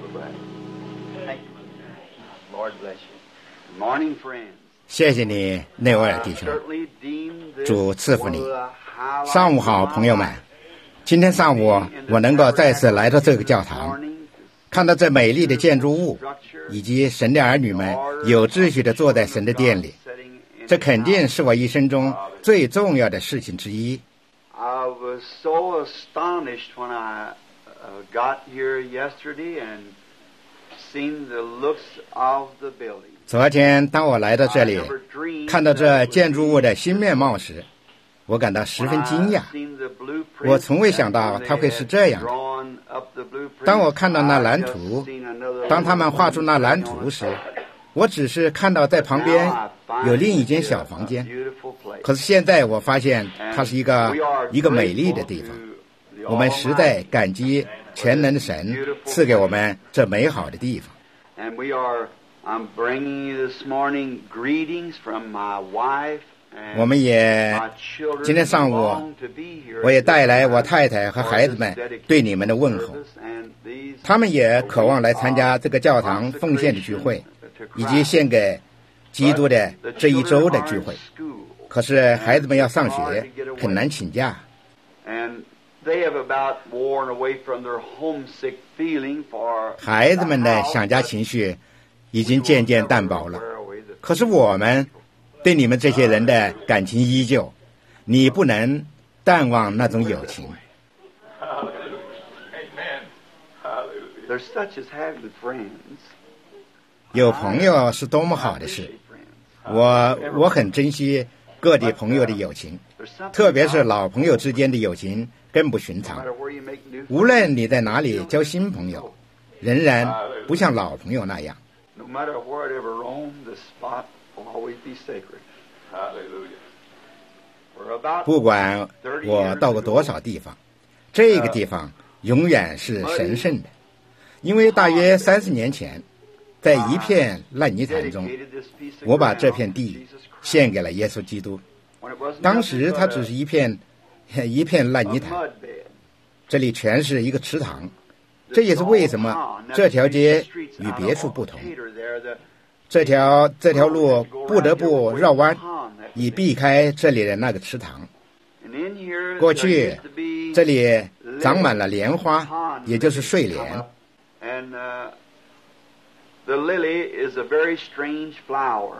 Lord bless you. Good morning, friends. 谢谢你，内维尔弟兄，主赐福你。上午好，朋友们。今天上午我能够再次来到这个教堂，看到这美丽的建筑物，以及神的儿女们有秩序地坐在神的殿里，这肯定是我一生中最重要的事情之一。 I was so astonished when I got here yesterday and seen the looks of the building. 昨天当我来到这里，看到这建筑物的新面貌时，我感到十分惊讶。我从未想到它会是这样的。当我看到那蓝图，当他们画出那蓝图时，我只是看到在旁边有另一间小房间。可是现在我发现它是一个美丽的地方。我们实在感激全能的神赐给我们这美好的地方。 I'm bringing you this morning greetings from my wife 我们也今天上午我也带来我太太和孩子们对你们的问候，他们也渴望来参加这个教堂奉献的聚会，以及献给基督的这一周的聚会。可是孩子们要上学，很难请假。孩子们的想家情绪已经渐渐淡薄了，可是我们对你们这些人的感情依旧，你不能淡忘那种友情。有朋友是多么好的事，我很珍惜各地朋友的友情，特别是老朋友之间的友情更不寻常。无论你在哪里交新朋友，仍然不像老朋友那样。 No matter where it ever roamed, the spot will always be sacred. Hallelujah. 不管我到过多少地方，这个地方永远是神圣的，因为大约30年前，在一片烂泥潭中，我把这片地献给了耶稣基督。当时它只是一片烂泥潭，这里全是一个池塘。这也是为什么这条街与别处不同。这条路不得不绕弯，以避开这里的那个池塘。过去这里长满了莲花，也就是睡莲。 The lily is a very strange flower,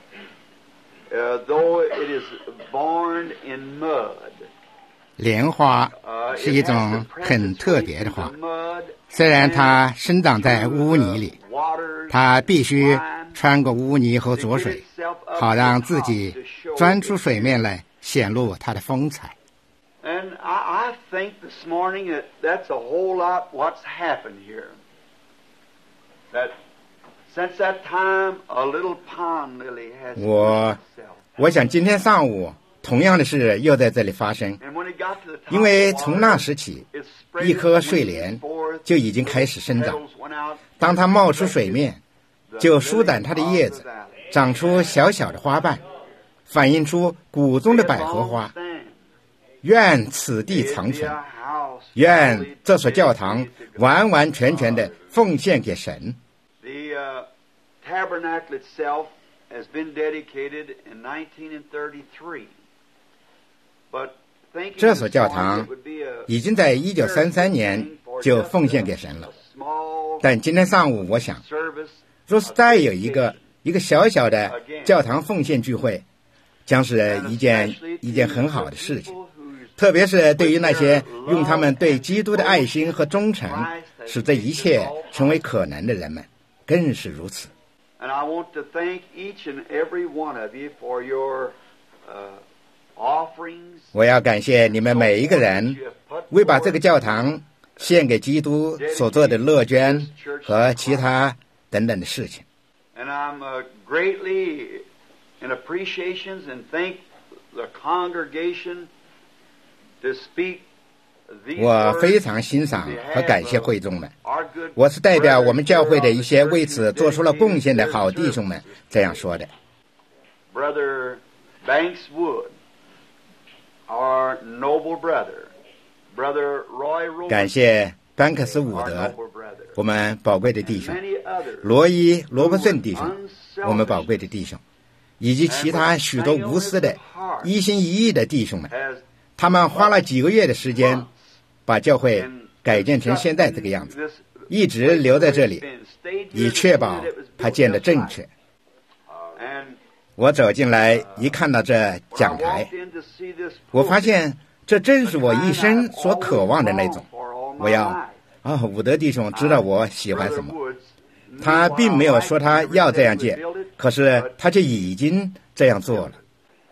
though it is born in mud. 莲花是一种很特别的花，虽然它生长在污泥里，它必须穿过污泥和浊水，好让自己钻出水面来，显露它的风采。 And I think this morning that's a whole lot what's happened here. That since that time, a little pond lily has. 我想今天上午同样的事又在这里发生，因为从那时起，一棵睡莲就已经开始生长。当它冒出水面，就舒展它的叶子，长出小小的花瓣，反映出谷中的百合花。愿此地长存，愿这所教堂完完全全的奉献给神。 The tabernacle itself has been dedicated in 1933. 这所教堂已经在1933年就奉献给神了，但今天上午我想，若是再有一个小小的教堂奉献聚会，将是一件很好的事情，特别是对于那些用他们对基督的爱心和忠诚使这一切成为可能的人们，更是如此。 And I want to thank each and every one of you for your offerings. 我要感谢你们每一个人为把这个教堂献给基督所做的乐捐和其他等等的事情。 And I'm greatly in appreciations and thank the congregation to speak. 我非常欣赏和感谢会众们，我是代表我们教会的一些为此做出了贡献的好弟兄们这样说的。 Brother Banks Wood, our noble brother, Brother Roy Rowan, 感谢班克斯伍德， 我们宝贵的弟兄罗伊·罗伯森弟兄，我们宝贵的弟兄，以及其他许多无私的一心一意的弟兄们，他们花了几个月的时间把教会改建成现在这个样子，一直留在这里，以确保它建得正确。我走进来一看到这讲台，我发现这正是我一生所渴望的那种。我要伍德弟兄知道我喜欢什么，他并没有说他要这样建，可是他就已经这样做了。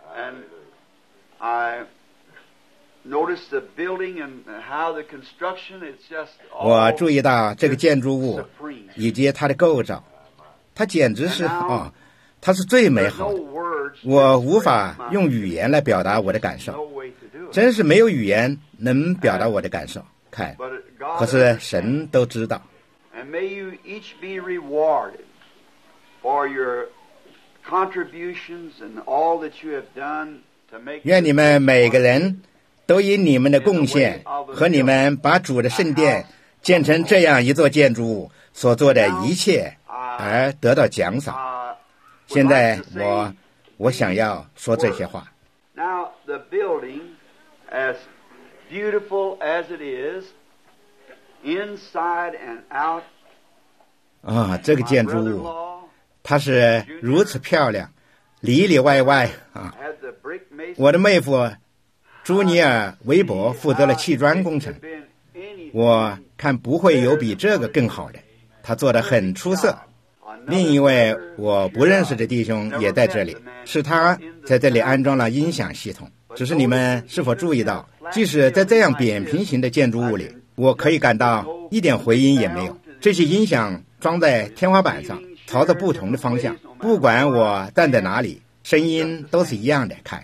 我注意到这个建筑物以及它的构造，它简直是它是最美好的，我无法用语言来表达我的感受，真是没有语言能表达我的感受。看，可是神都知道。愿你们每个人都以你们的贡献和你们把主的圣殿建成这样一座建筑物所做的一切而得到奖赏。现在我想要说这些话。 Now the building, as beautiful as it is, inside and out. 这个建筑物，它是如此漂亮，里里外外我的妹夫朱尼尔·韦伯负责了砌砖工程，我看不会有比这个更好的，他做得很出色。另一位我不认识的弟兄也在这里，是他在这里安装了音响系统。只是你们是否注意到，即使在这样扁平形的建筑物里，我可以感到一点回音也没有。这些音响装在天花板上，朝着不同的方向，不管我站在哪里，声音都是一样的。看，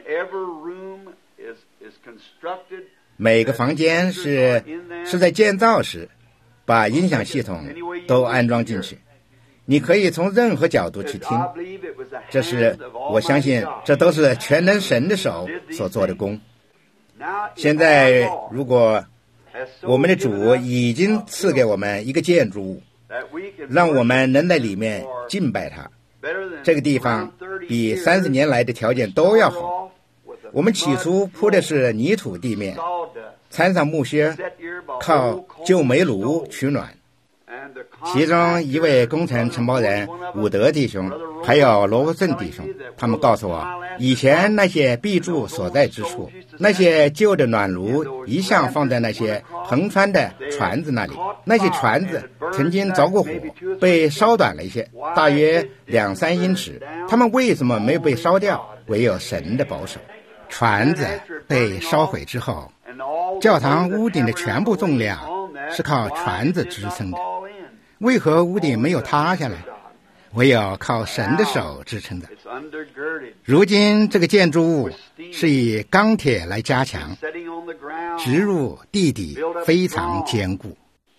每个房间是在建造时把音响系统都安装进去，你可以从任何角度去听。我相信这都是全能神的手所做的工。现在如果我们的主已经赐给我们一个建筑物，让我们能在里面敬拜他，这个地方比30年来的条件都要好。我们起初铺的是泥土地面，掺上木屑，靠旧煤炉取暖。其中一位工程承包人伍德弟兄还有罗伯森弟兄，他们告诉我，以前那些壁柱所在之处，那些旧的暖炉一向放在那些横穿的船子那里，那些船子曾经着过火，被烧短了一些，大约2-3英尺。他们为什么没有被烧掉？唯有神的保守。船子被烧毁之后，教堂屋顶的全部重量是靠船子支撑的。为何屋顶没有塌下来？唯有靠神的手支撑的。如今这个建筑物是以钢铁来加强，植入地底非常坚固。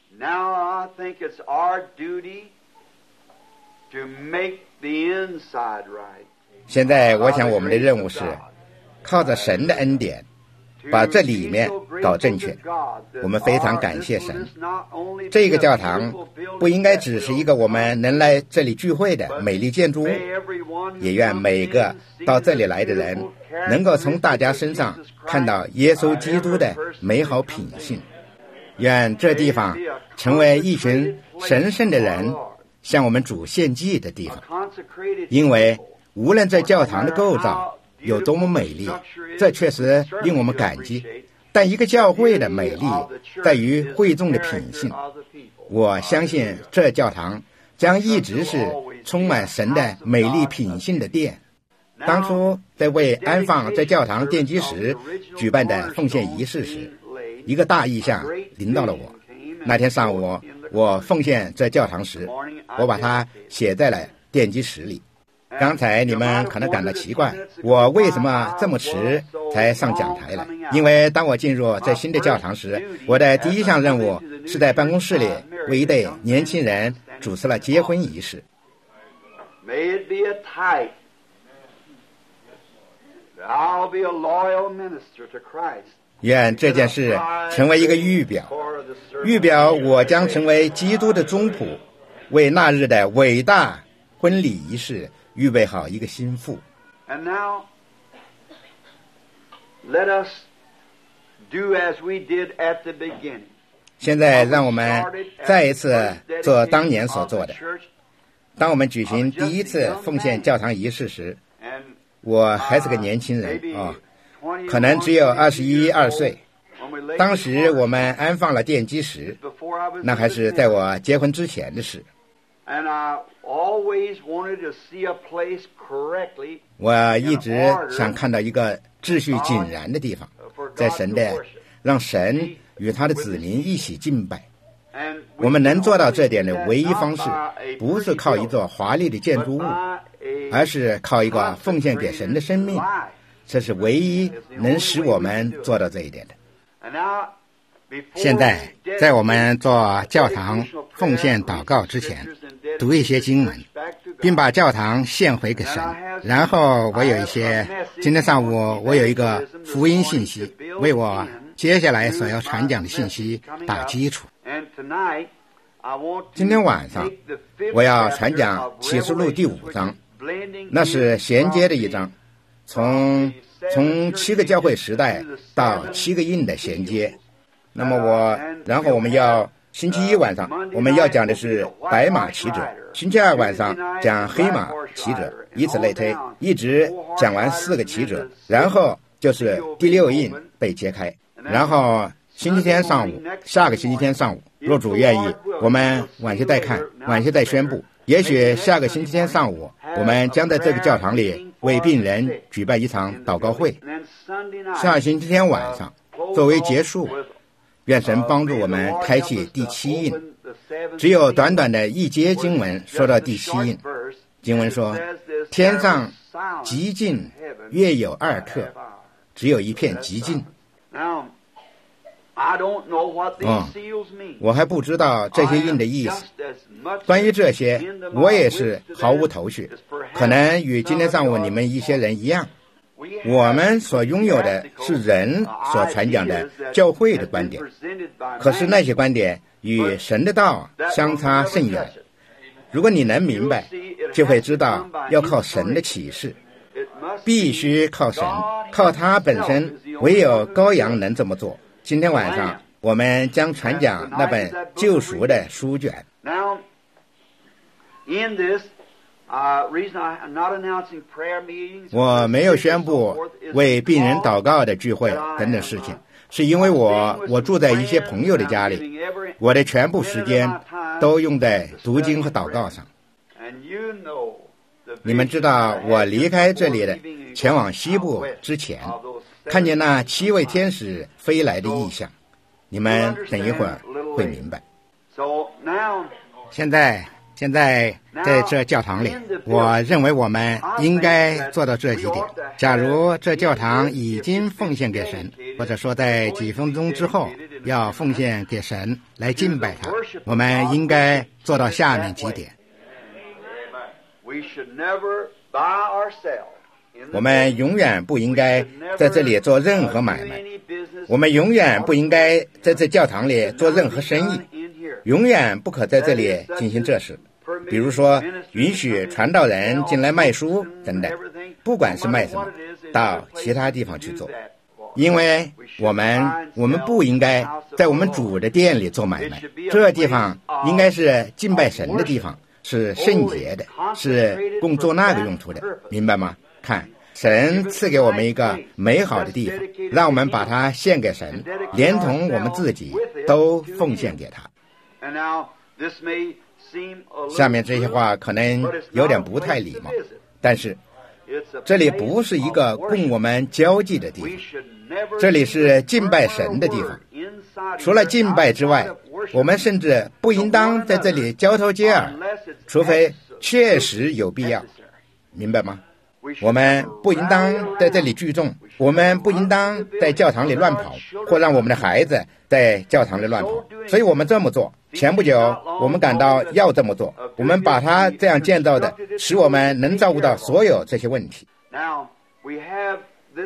现在我想我们的任务是靠着神的恩典把这里面搞正确。我们非常感谢神。这个教堂不应该只是一个我们能来这里聚会的美丽建筑物，也愿每个到这里来的人能够从大家身上看到耶稣基督的美好品性。愿这地方成为一群神圣的人向我们主献祭的地方。因为无论这教堂的构造有多么美丽，这确实令我们感激，但一个教会的美丽在于会众的品性。我相信这教堂将一直是充满神的美丽品性的殿。当初在为安放这教堂奠基时举办的奉献仪式时，一个大异象临到了我。那天上午我奉献这教堂时，我把它写在了奠基石里。刚才你们可能感到奇怪，我为什么这么迟才上讲台来？因为当我进入这新的教堂时，我的第一项任务是在办公室里为一对年轻人主持了结婚仪式。 May it be a type that I'll be a loyal minister to Christ. 愿这件事成为一个预表，预表我将成为基督的宗仆，为那日的伟大婚礼仪式预备好一个心腹。 And now, let us do as we did at the beginning. 现在让我们再一次做当年所做的。当我们举行第一次奉献教堂仪式时，我还是个年轻人可能只有21、22岁。当时我们安放了奠基石，那还是在我结婚之前的事。我一直想看到一个秩序井然的地方，在神的让神与他的子民一起敬拜。我们能做到这点的唯一方式，不是靠一座华丽的建筑物，而是靠一个奉献给神的生命。这是唯一能使我们做到这一点的。现在在我们做教堂奉献祷告之前，读一些经文，并把教堂献回给神。然后我有一些，今天上午我有一个福音信息，为我接下来所要传讲的信息打基础。今天晚上我要传讲启示录第5章，那是衔接的一章，从7个教会时代到7个印的衔接。那么然后我们要星期一晚上我们要讲的是白马骑者，星期二晚上讲黑马骑者，以此类推，一直讲完4个骑者，然后就是第6印被揭开。然后星期天上午，下个星期天上午，若主愿意，我们晚些再看，晚些再宣布。也许下个星期天上午，我们将在这个教堂里为病人举办一场祷告会。下星期天晚上作为结束，愿神帮助我们开启第7印。只有短短的一节经文说到第7印。经文说，天上极静约有2刻，只有一片极静。我还不知道这些印的意思。关于这些，我也是毫无头绪，可能与今天上午你们一些人一样。我们所拥有的是人所传讲的教会的观点，可是那些观点与神的道相差甚远。如果你能明白，就会知道要靠神的启示，必须靠神，靠他本身，唯有羔羊能这么做。今天晚上我们将传讲那本救赎的书卷。我没有宣布为病人祷告的聚会等等事情，是因为我住在一些朋友的家里，我的全部时间都用在读经和祷告上。你们知道我离开这里的前往西部之前，看见那7位天使飞来的异象，你们等一会儿会明白。现在在这教堂里，我认为我们应该做到这几点。假如这教堂已经奉献给神，或者说在几分钟之后要奉献给神来敬拜他，我们应该做到下面几点。我们永远不应该在这里做任何买卖，我们永远不应该在这教堂里做任何生意，永远不可在这里进行这事。比如说允许传道人进来卖书等等，不管是卖什么，到其他地方去做。因为我们不应该在我们主的店里做买卖，这地方应该是敬拜神的地方，是圣洁的，是供做那个用途的，明白吗？看，神赐给我们一个美好的地方，让我们把它献给神，连同我们自己都奉献给他。下面这些话可能有点不太礼貌，但是这里不是一个供我们交际的地方，这里是敬拜神的地方。除了敬拜之外，我们甚至不应当在这里交头接耳，除非确实有必要，明白吗？我们不应当在这里聚众，我们不应当在教堂里乱跑，或让我们的孩子在教堂里乱跑。所以我们这么做。前不久我们感到要这么做，我们把它这样建造的，使我们能照顾到所有这些问题。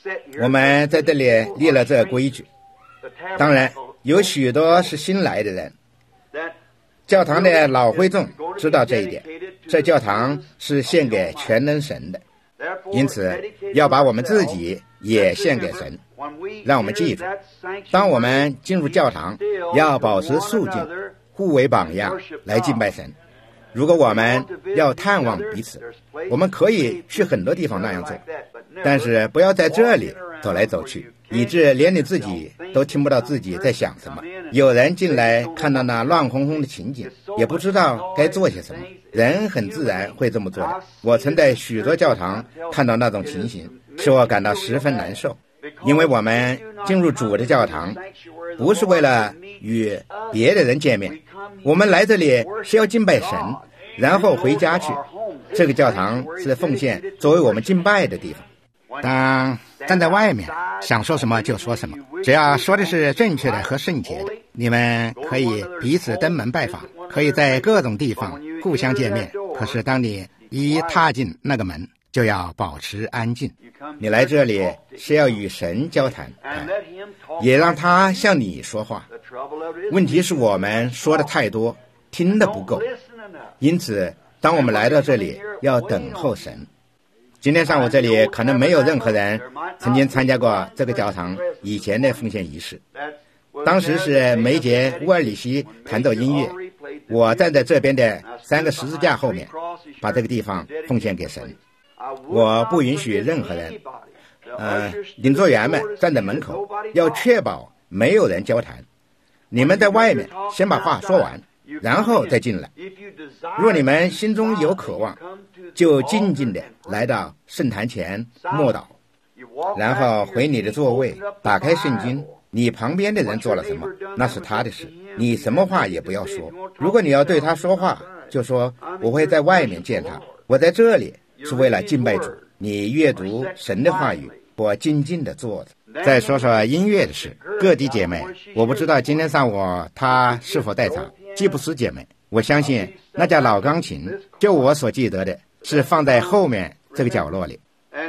我们在这里立了这规矩。当然，有许多是新来的人。教堂的老会众知道这一点，这教堂是献给全能神的，因此要把我们自己也献给神。让我们记住，当我们进入教堂，要保持肃静，互为榜样来敬拜神。如果我们要探望彼此，我们可以去很多地方那样做，但是不要在这里走来走去，以致连你自己都听不到自己在想什么。有人进来看到那乱哄哄的情景，也不知道该做些什么，人很自然会这么做的。我曾在许多教堂看到那种情形，使我感到十分难受。因为我们进入主的教堂不是为了与别的人见面，我们来这里是要敬拜神，然后回家去。这个教堂是奉献作为我们敬拜的地方。当站在外面想说什么就说什么，只要说的是正确的和圣洁的。你们可以彼此登门拜访，可以在各种地方互相见面，可是当你一踏进那个门，就要保持安静。你来这里是要与神交谈，也让他向你说话。问题是我们说的太多，听得不够，因此当我们来到这里要等候神。今天上午这里可能没有任何人曾经参加过这个教堂以前的奉献仪式。当时是梅杰·乌尔里希弹奏音乐，我站在这边的3个十字架后面，把这个地方奉献给神。我不允许任何人领座员们站在门口，要确保没有人交谈。你们在外面先把话说完，然后再进来。若你们心中有渴望，就静静地来到圣坛前默祷，然后回你的座位，打开圣经。你旁边的人做了什么，那是他的事，你什么话也不要说。如果你要对他说话，就说我会在外面见他，我在这里是为了敬拜主。你阅读神的话语，我静静地坐着。再说说音乐的事，各地姐妹，我不知道今天上午她是否在场。吉布斯姐妹，我相信那架老钢琴，就我所记得的，是放在后面这个角落里。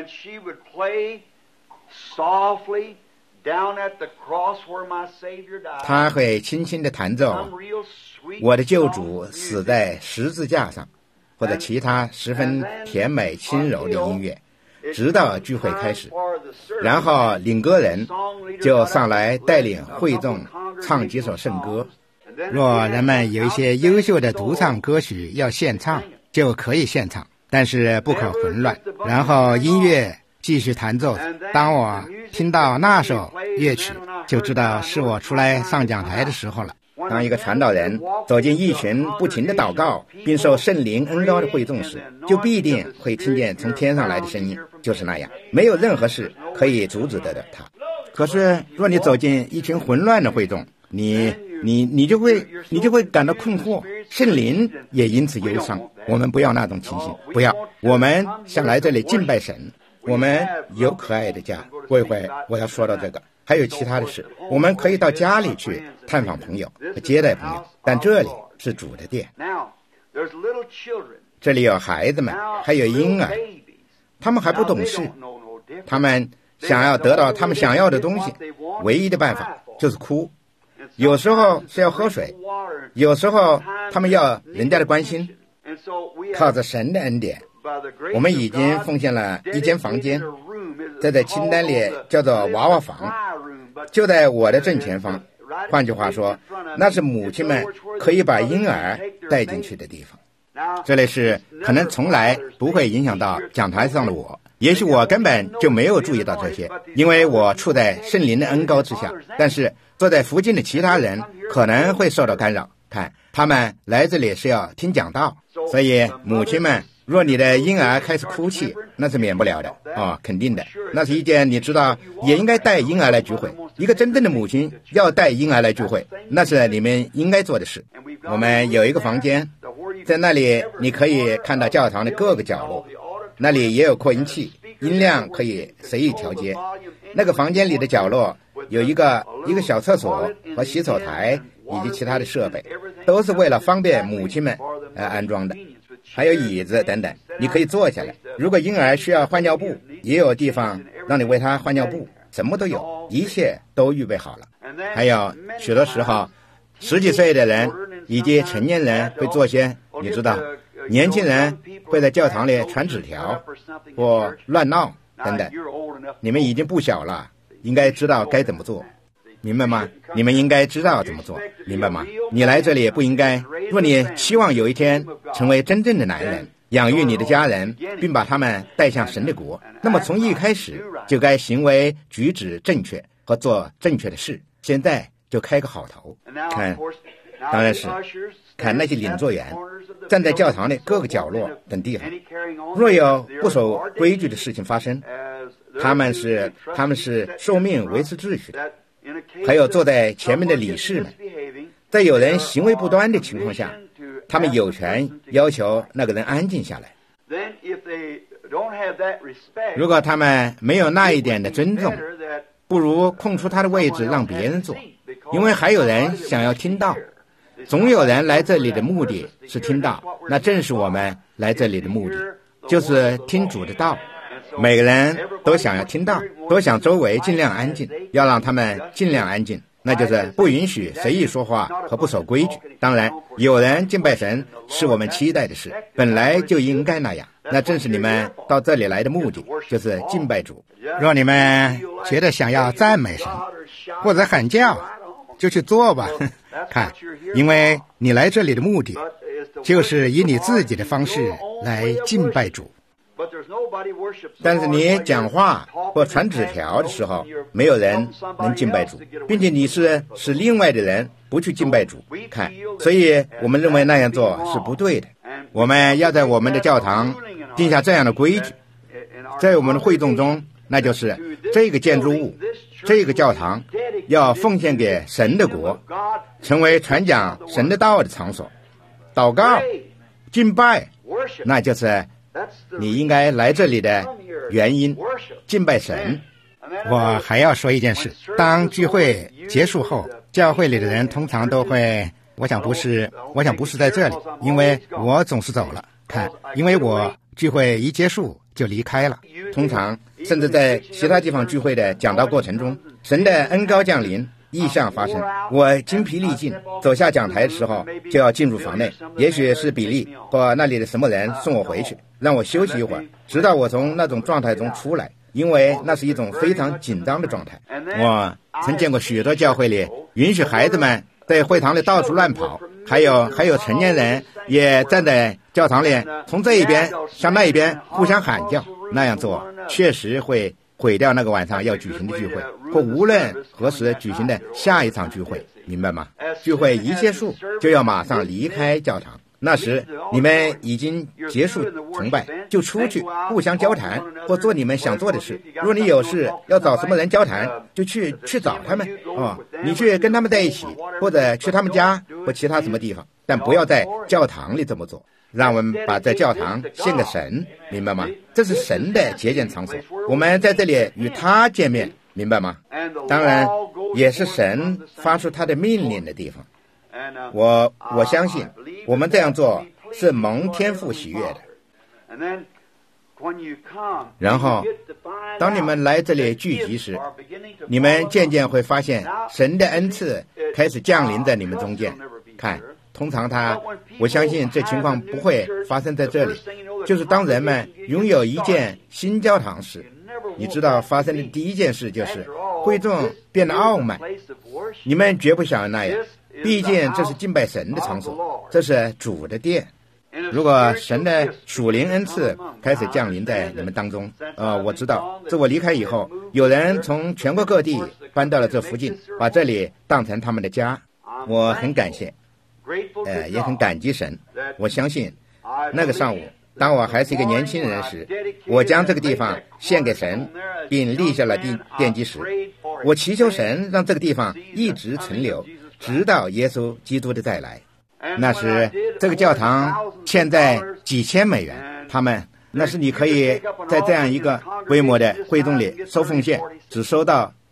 他会轻轻地弹奏我的救主死在十字架上，或者其他十分甜美轻柔的音乐，直到聚会开始。然后领歌人就上来带领会众唱几首圣歌。若人们有一些优秀的独唱歌曲要献唱，就可以献唱，但是不可混乱。然后音乐继续弹奏。当我听到那首乐曲，就知道是我出来上讲台的时候了。当一个传道人走进一群不停地祷告并受圣灵恩膏的会众时，就必定会听见从天上来的声音，就是那样，没有任何事可以阻止得了他。可是若你走进一群混乱的会众，你就会感到困惑，圣灵也因此忧伤。我们不要那种情形，不要。我们想来这里敬拜神，我们有可爱的家。过一会我要说到这个，还有其他的事。我们可以到家里去探访朋友和接待朋友，但这里是主的殿。这里有孩子们，还有婴儿，他们还不懂事，他们想要得到他们想要的东西，唯一的办法就是哭。有时候是要喝水，有时候他们要人家的关心。靠着神的恩典，我们已经奉献了一间房间，在清单里叫做娃娃房，就在我的正前方。换句话说，那是母亲们可以把婴儿带进去的地方。这类事可能从来不会影响到讲台上的我，也许我根本就没有注意到这些，因为我处在圣灵的恩膏之下。但是坐在附近的其他人可能会受到干扰，看他们来这里是要听讲道。所以母亲们，若你的婴儿开始哭泣，那是免不了的肯定的。那是一件你知道也应该带婴儿来聚会，一个真正的母亲要带婴儿来聚会，那是你们应该做的事。我们有一个房间，在那里你可以看到教堂的各个角落，那里也有扩音器，音量可以随意调节。那个房间里的角落有一个小厕所和洗手台以及其他的设备，都是为了方便母亲们安装的。还有椅子等等，你可以坐下来。如果婴儿需要换尿布，也有地方让你为他换尿布，什么都有，一切都预备好了。还有许多时候10几岁的人以及成年人会做些，你知道，年轻人会在教堂里传纸条或乱闹等等。你们已经不小了，应该知道该怎么做，明白吗？你们应该知道怎么做，明白吗？你来这里不应该，若你期望有一天成为真正的男人，养育你的家人，并把他们带向神的国，那么从一开始就该行为举止正确和做正确的事。现在就开个好头，看，当然是看那些领座员站在教堂的各个角落等地方，若有不守规矩的事情发生，他们是受命维持秩序的。还有坐在前面的理事们，在有人行为不端的情况下，他们有权要求那个人安静下来。如果他们没有那一点的尊重，不如空出他的位置让别人坐，因为还有人想要听到。总有人来这里的目的是听到，那正是我们来这里的目的，就是听主的道。每个人都想要听到，都想周围尽量安静，要让他们尽量安静，那就是不允许随意说话和不守规矩。当然，有人敬拜神是我们期待的事，本来就应该那样。那正是你们到这里来的目的，就是敬拜主。若你们觉得想要赞美神或者喊叫，就去做吧。看，因为你来这里的目的就是以你自己的方式来敬拜主。但是你讲话或传纸条的时候，没有人能敬拜主，并且你是使另外的人不去敬拜主。看，所以我们认为那样做是不对的。我们要在我们的教堂定下这样的规矩，在我们的会众中，那就是这个建筑物，这个教堂要奉献给神的国，成为传讲神的道的场所。祷告、敬拜，那就是你应该来这里的原因，敬拜神。我还要说一件事，当聚会结束后，教会里的人通常都会，我想不是在这里，因为我总是走了。看，因为我聚会一结束就离开了。通常甚至在其他地方聚会的讲道过程中，神的恩膏降临，异象发生，我精疲力尽，走下讲台的时候就要进入房内，也许是比利或那里的什么人送我回去，让我休息一会儿，直到我从那种状态中出来，因为那是一种非常紧张的状态。我曾见过许多教会里允许孩子们在会堂里到处乱跑，还有成年人也站在教堂里，从这一边向那一边互相喊叫。那样做确实会毁掉那个晚上要举行的聚会，或无论何时举行的下一场聚会，明白吗？聚会一结束就要马上离开教堂，那时你们已经结束崇拜，就出去互相交谈或做你们想做的事。若你有事要找什么人交谈，就去找他们你去跟他们在一起，或者去他们家或其他什么地方，但不要在教堂里这么做。让我们把这教堂献给神，明白吗？这是神的节俭场所，我们在这里与他见面，明白吗？当然也是神发出他的命令的地方。我相信我们这样做是蒙天父喜悦的。然后当你们来这里聚集时，你们渐渐会发现神的恩赐开始降临在你们中间。看，通常我相信这情况不会发生在这里，就是当人们拥有一间新教堂时，你知道发生的第一件事就是会众变得傲慢。你们绝不想要那样，毕竟这是敬拜神的场所，这是主的殿。如果神的属灵恩赐开始降临在你们当中，我知道自我离开以后，有人从全国各地搬到了这附近，把这里当成他们的家。我很感谢，也很感激神。我相信那个上午，当我还是一个年轻人时，我将这个地方献给神，并立下了奠基石。我祈求神让这个地方一直存留，直到耶稣基督的再来。那时这个教堂欠债几千美元，那是你可以在这样一个规模的会众里收奉献，只收到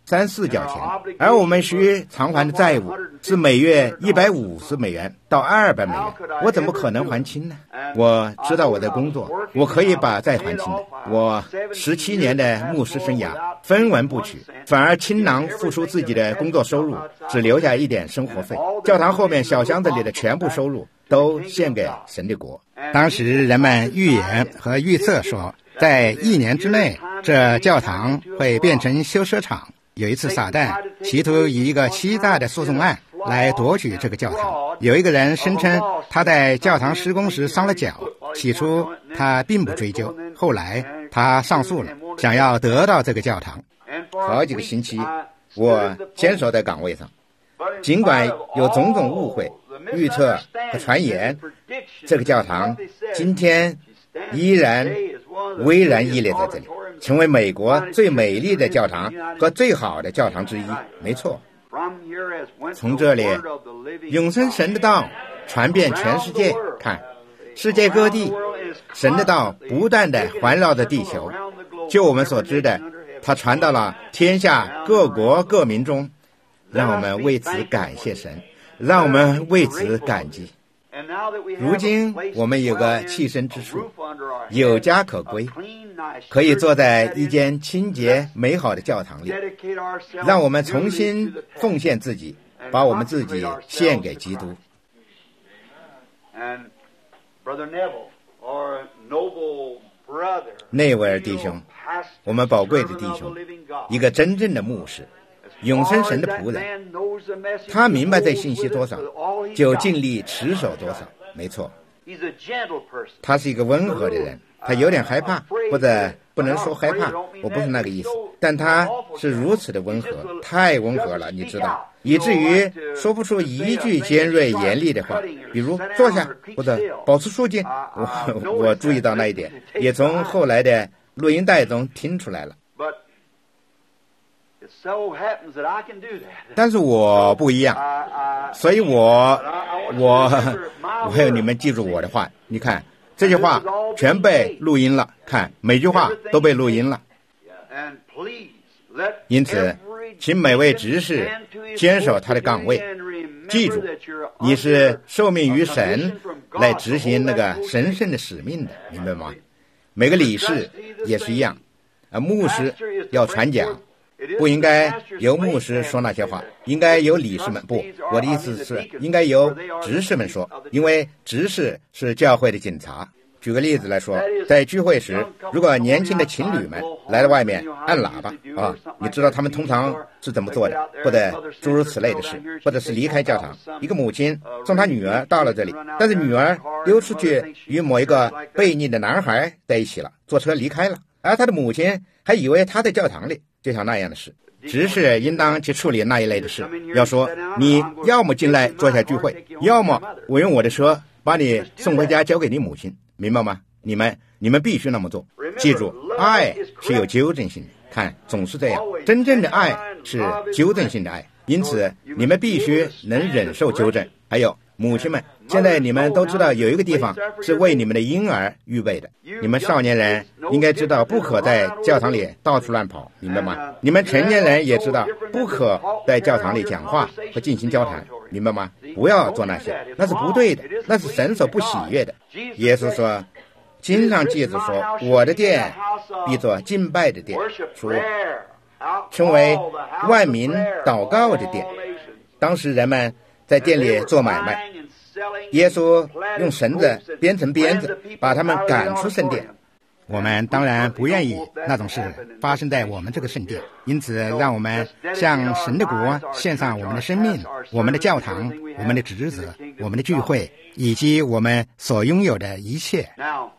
3-4角钱，而我们需偿还的债务是每月$150到$200，我怎么可能还清呢？我知道我的工作，我可以把债还清的。我17年的牧师生涯分文不取，反而倾囊付出自己的工作收入，只留下一点生活费。教堂后面小箱子里的全部收入都献给神的国。当时人们预言和预测说，在1年之内，这教堂会变成修车厂。有一次撒旦企图以一个欺诈的诉讼案来夺取这个教堂。有一个人声称他在教堂施工时伤了脚，起初他并不追究，后来他上诉了，想要得到这个教堂。好几个星期我坚守在岗位上，尽管有种种误会、预测和传言，这个教堂今天依然巍然屹立在这里，成为美国最美丽的教堂和最好的教堂之一。没错，从这里永生神的道传遍全世界，看世界各地神的道不断地环绕着地球。就我们所知的，它传到了天下各国各民中，让我们为此感谢神，让我们为此感激。如今我们有个栖身之处，有家可归，可以坐在一间清洁美好的教堂里，让我们重新奉献自己，把我们自己献给基督。内维尔弟兄，我们宝贵的弟兄，一个真正的牧师，永生神的仆人，他明白这信息多少，就尽力持守多少。没错，他是一个温和的人，他有点害怕，或者不能说害怕，我不是那个意思，但他是如此的温和，太温和了，你知道，以至于说不出一句尖锐严厉的话，比如坐下或者保持肃静。我注意到那一点，也从后来的录音带中听出来了。但是我不一样，所以我有你们记住我的话。你看这些话全被录音了，看每句话都被录音了。因此请每位执事坚守他的岗位，记住你是受命于神来执行那个神圣的使命的，明白吗？每个理事也是一样，牧师要传讲，不应该由牧师说那些话，应该由理事们，不，我的意思是应该由执事们说，因为执事是教会的警察。举个例子来说，在聚会时，如果年轻的情侣们来到外面按喇叭你知道他们通常是怎么做的，或者诸如此类的事，或者是离开教堂。一个母亲送她女儿到了这里，但是女儿溜出去与某一个悖逆的男孩在一起了，坐车离开了，而她的母亲还以为她在教堂里，就像那样的事。执事应当去处理那一类的事，要说你要么进来坐下聚会，要么我用我的车把你送回家交给你母亲，明白吗？你们必须那么做。记住，爱是有纠正性的，看总是这样，真正的爱是纠正性的爱，因此你们必须能忍受纠正。还有母亲们，现在你们都知道有一个地方是为你们的婴儿预备的，你们少年人应该知道不可在教堂里到处乱跑，明白吗？你们成年人也知道不可在教堂里讲话和进行交谈，明白吗？不要做那些，那是不对的，那是神所不喜悦的。耶稣说，经上记着说，我的殿必作敬拜的殿，说称为万民祷告的殿。当时人们在店里做买卖，耶稣用绳子编成鞭子，把他们赶出圣殿。我们当然不愿意那种事发生在我们这个圣殿，因此让我们向神的国献上我们的生命、我们的教堂、我们的职责、我们的聚会，以及我们所拥有的一切。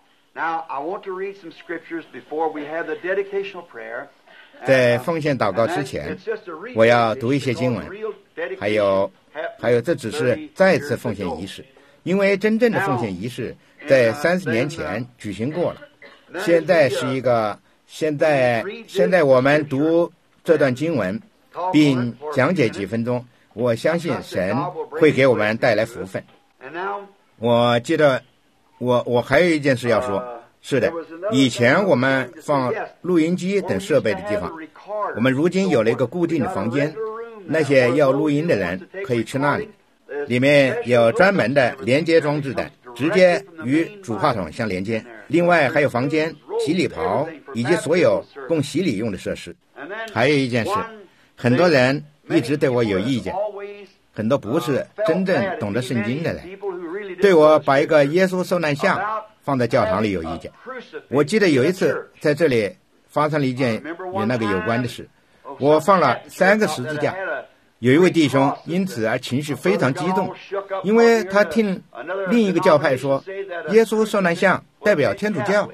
在奉献祷告之前，我要读一些经文，还有这只是再次奉献仪式，因为真正的奉献仪式在30年前举行过了。现在是一个现在我们读这段经文并讲解几分钟，我相信神会给我们带来福分。我记得我还有一件事要说， 是的，以前我们放录音机等设备的地方，我们如今有了一个固定的房间，那些要录音的人可以去那里，里面有专门的连接装置的，直接与主话筒相连接。另外还有房间、洗礼袍以及所有供洗礼用的设施。还有一件事，很多人一直对我有意见，很多不是真正懂得圣经的人，对我把一个耶稣受难像放在教堂里有意见。我记得有一次在这里发生了一件与那个有关的事，我放了3个十字架，有一位弟兄因此而情绪非常激动，因为他听另一个教派说耶稣受难像代表天主教。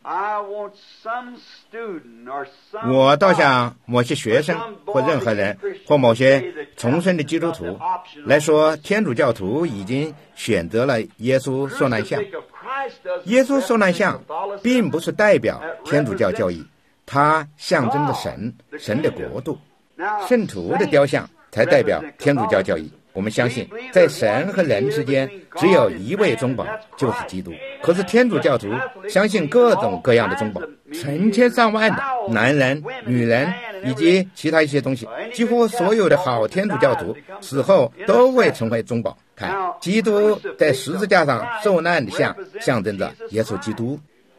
我倒想某些学生或任何人或某些重生的基督徒来说，天主教徒已经选择了耶稣受难像。耶稣受难像并不是代表天主教教义，它象征着神的国度。圣徒的雕像才代表天主教教义。我们相信在神和人之间只有一位中保，就是基督。可是天主教徒相信各种各样的中保，成千上万的男人、女人以及其他一些东西，几乎所有的好天主教徒死后都会成为中保。看，基督在十字架上受难的像象征着耶稣基督。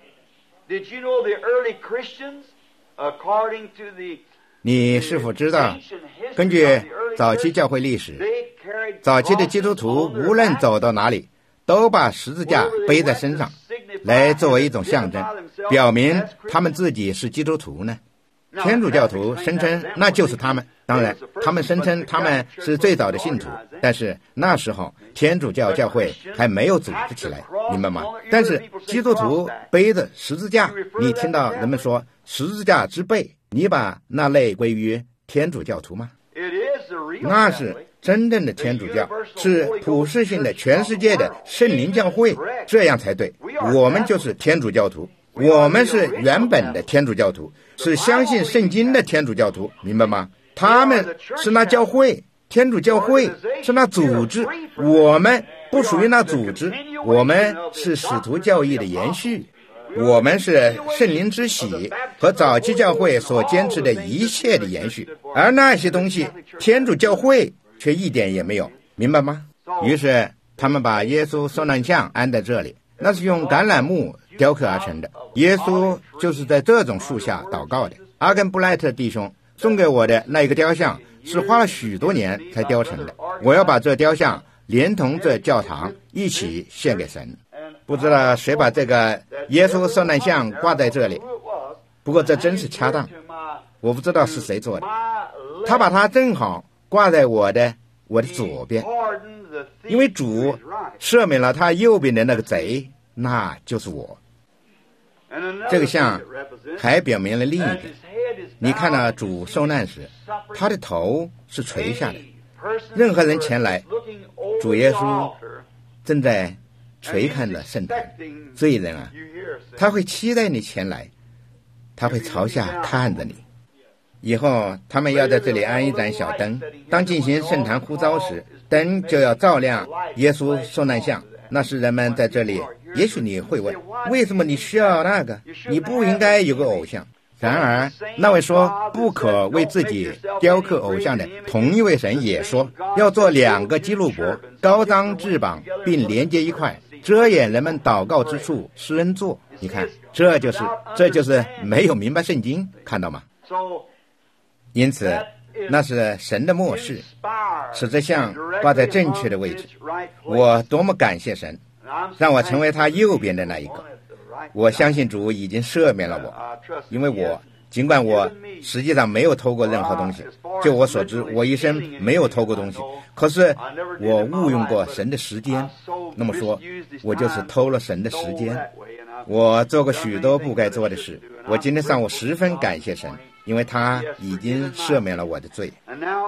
你是否知道，根据早期教会历史，早期的基督徒无论走到哪里，都把十字架背在身上，来作为一种象征，表明他们自己是基督徒呢？天主教徒声称那就是他们，当然他们声称他们是最早的信徒，但是那时候天主教教会还没有组织起来，明白吗？但是基督徒背着十字架，你听到人们说十字架之背，你把那类归于天主教徒吗？那是真正的天主教，是普世性的全世界的圣灵教会，这样才对。我们就是天主教徒，我们是原本的天主教徒，是相信圣经的天主教徒，明白吗？他们是那教会，天主教会是那组织，我们不属于那组织，我们是使徒教义的延续，我们是圣灵之喜和早期教会所坚持的一切的延续，而那些东西天主教会却一点也没有，明白吗？于是他们把耶稣受难像安在这里，那是用橄榄木雕刻而成的。耶稣就是在这种树下祷告的。阿根布莱特弟兄送给我的那一个雕像是花了许多年才雕成的，我要把这雕像连同这教堂一起献给神。不知道谁把这个耶稣受难像挂在这里，不过这真是恰当，我不知道是谁做的，他把它正好挂在我的左边，因为主赦免了他右边的那个贼，那就是我。这个像还表明了另一点，你看到主受难时，他的头是垂下的，任何人前来，主耶稣正在垂看着圣坛，罪人啊，他会期待你前来，他会朝下看着你。以后他们要在这里安一盏小灯，当进行圣坛呼召时，灯就要照亮耶稣受难像。那时人们在这里，也许你会问，为什么你需要那个？你不应该有个偶像。然而那位说不可为自己雕刻偶像的同一位神也说，要做2个基路伯，高张翅膀，并连接一块，遮掩人们祷告之处，施恩座。你看，这就是没有明白圣经，看到吗？因此那是神的默示，使这像挂在正确的位置。我多么感谢神，让我成为他右边的那一个。我相信主已经赦免了我，因为尽管我实际上没有偷过任何东西，就我所知，我一生没有偷过东西，可是我误用过神的时间，那么说我就是偷了神的时间。我做过许多不该做的事，我今天上午十分感谢神，因为他已经赦免了我的罪。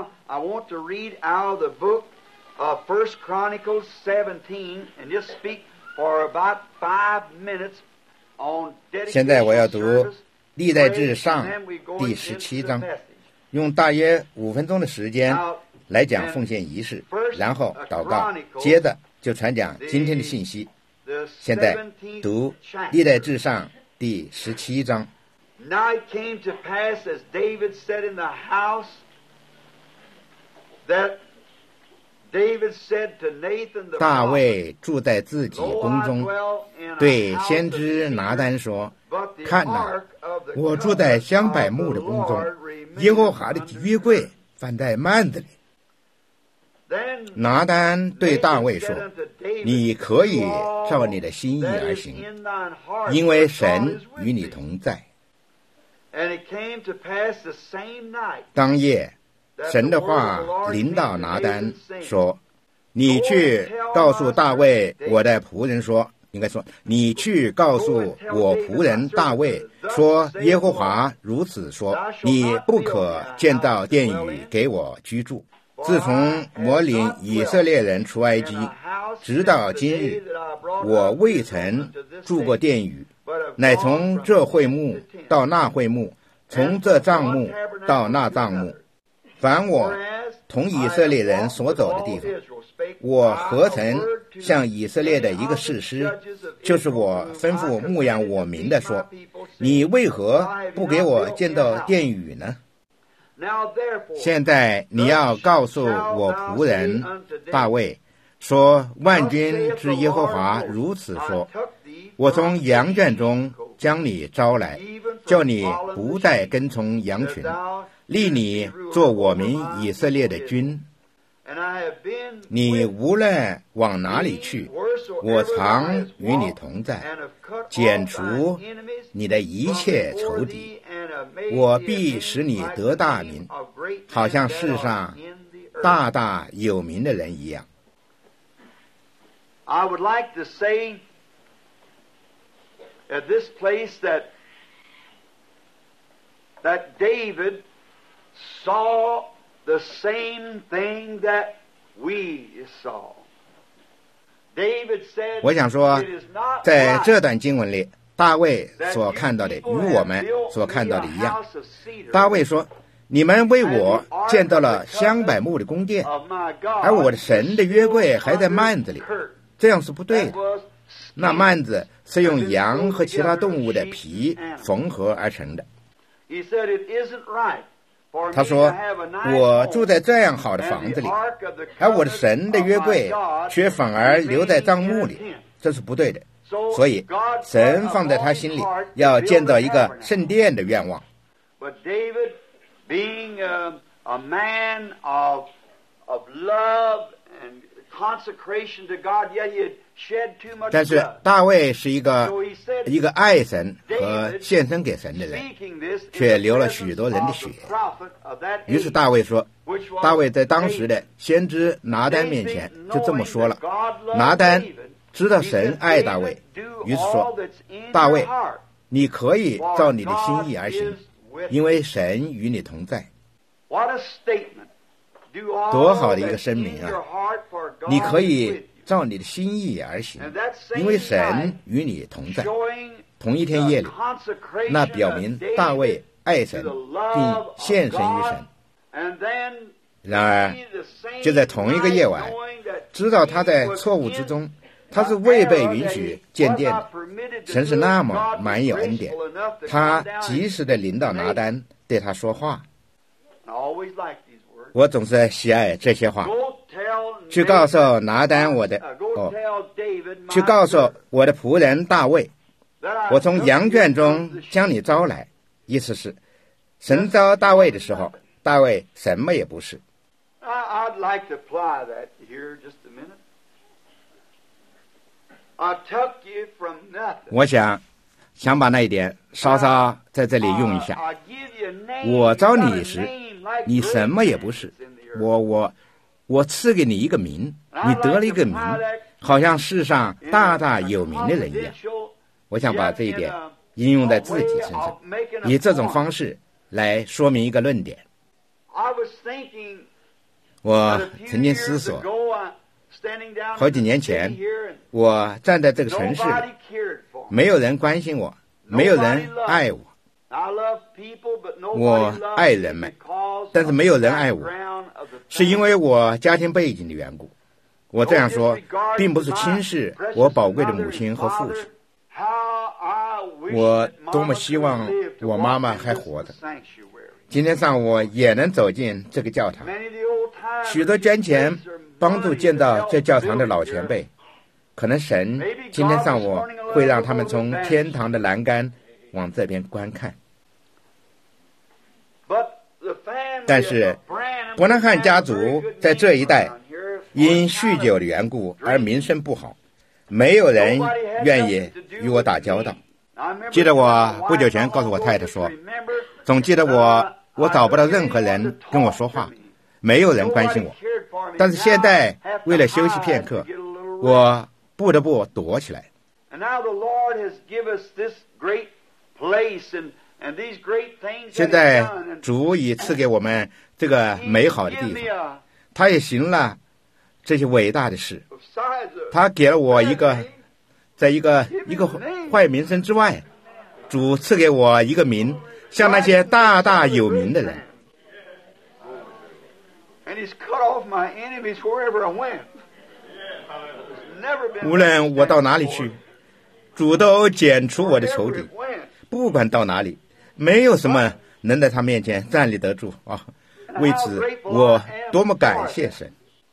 现在我要读历代志上第17章，用大约5分钟的时间来讲奉献仪式，然后祷告，接着就传讲今天的信息。现在读历代志上第17章。 Now it came to pass, as David sat in the house, that David said to Nathan the 大 prophet, 卫住在自己宫中，对先知拿单说：“看哪，我住在香柏木的宫中，耶和华的约柜放在幔子里。”拿单对大卫说：“你可以照你的心意而行，因为神与你同在。”当夜，神的话临到拿单说：“你去告诉大卫我的仆人说，应该说，你去告诉我仆人大卫说，耶和华如此说：你不可建造殿宇给我居住。自从我领以色列人出埃及，直到今日，我未曾住过殿宇，乃从这会幕到那会幕，从这帐幕到那帐幕，凡我同以色列人所走的地方，我何曾向以色列的一个士师，就是我吩咐牧养我民的说，你为何不给我建造殿宇呢？现在你要告诉我仆人大卫说，万军之耶和华如此说，我从羊圈中将你招来，叫你不再跟从羊群，立你做我民以色列的君。你无论往哪里去，我常与你同在，剪除你的一切仇敌，我必使你得大名，好像世上大大有名的人一样。 I would like to say at this place that David saw the same thing that we saw. David said, 我想说，在这段经文里，大卫所看到的与我们所看到的一样。大卫说，你们为我建造了香柏木的宫殿，而我的神的约柜还在幔子里，这样是不对的。那幔子是用羊和其他动物的皮缝合而成的。他说，我住在这样好的房子里，而我的神的约柜却反而留在帐幕里，这是不对的。所以神放在他心里要建造一个圣殿的愿望。但是大卫是一个爱神和献身给神的人，却流了许多人的血。于是大卫说，大卫在当时的先知拿单面前就这么说了。拿单知道神爱大卫，于是说，大卫，你可以照你的心意而行，因为神与你同在。多好的一个声明啊！你可以照你的心意而行，因为神与你同在。同一天夜里，那表明大卫爱神并献身于神。然而就在同一个夜晚，知道他在错误之中，他是未被允许建殿的。神是那么满有恩典，他及时的领导拿单对他说话。我总是喜爱这些话。去告诉拿单去告诉我的仆人大卫，我从羊圈中将你招来。意思是，神招大卫的时候，大卫什么也不是。 I'd like to apply that here just a minute. I took you from nothing. 我想把那一点稍稍在这里用一下。我招你时，你什么也不是。我赐给你一个名，你得了一个名，好像世上大大有名的人一样。我想把这一点应用在自己身上，以这种方式来说明一个论点。我曾经思索，好几年前，我站在这个城市里，没有人关心我，没有人爱我。我爱人们，但是没有人爱我，是因为我家庭背景的缘故。我这样说，并不是轻视我宝贵的母亲和父亲。 我多么希望我妈妈还活着，今天上午也能走进这个教堂。许多捐钱帮助建造这教堂的老前辈，可能神今天上午会让他们从天堂的栏杆往这边观看。但是伯南汉家族在这一带因酗酒的缘故而名声不好，没有人愿意与我打交道。记得我不久前告诉我太太说，总记得我找不到任何人跟我说话，没有人关心我。但是现在为了休息片刻，我不得不躲起来。现在主已赐给我们这个美好的地方，他也行了这些伟大的事。他给了我一个，在一个坏名声之外，主赐给我一个名，像那些大大有名的人。无论我到哪里去，主都剪除我的仇敌，不管到哪里，没有什么能在他面前站立得住啊！为此，我多么感谢神。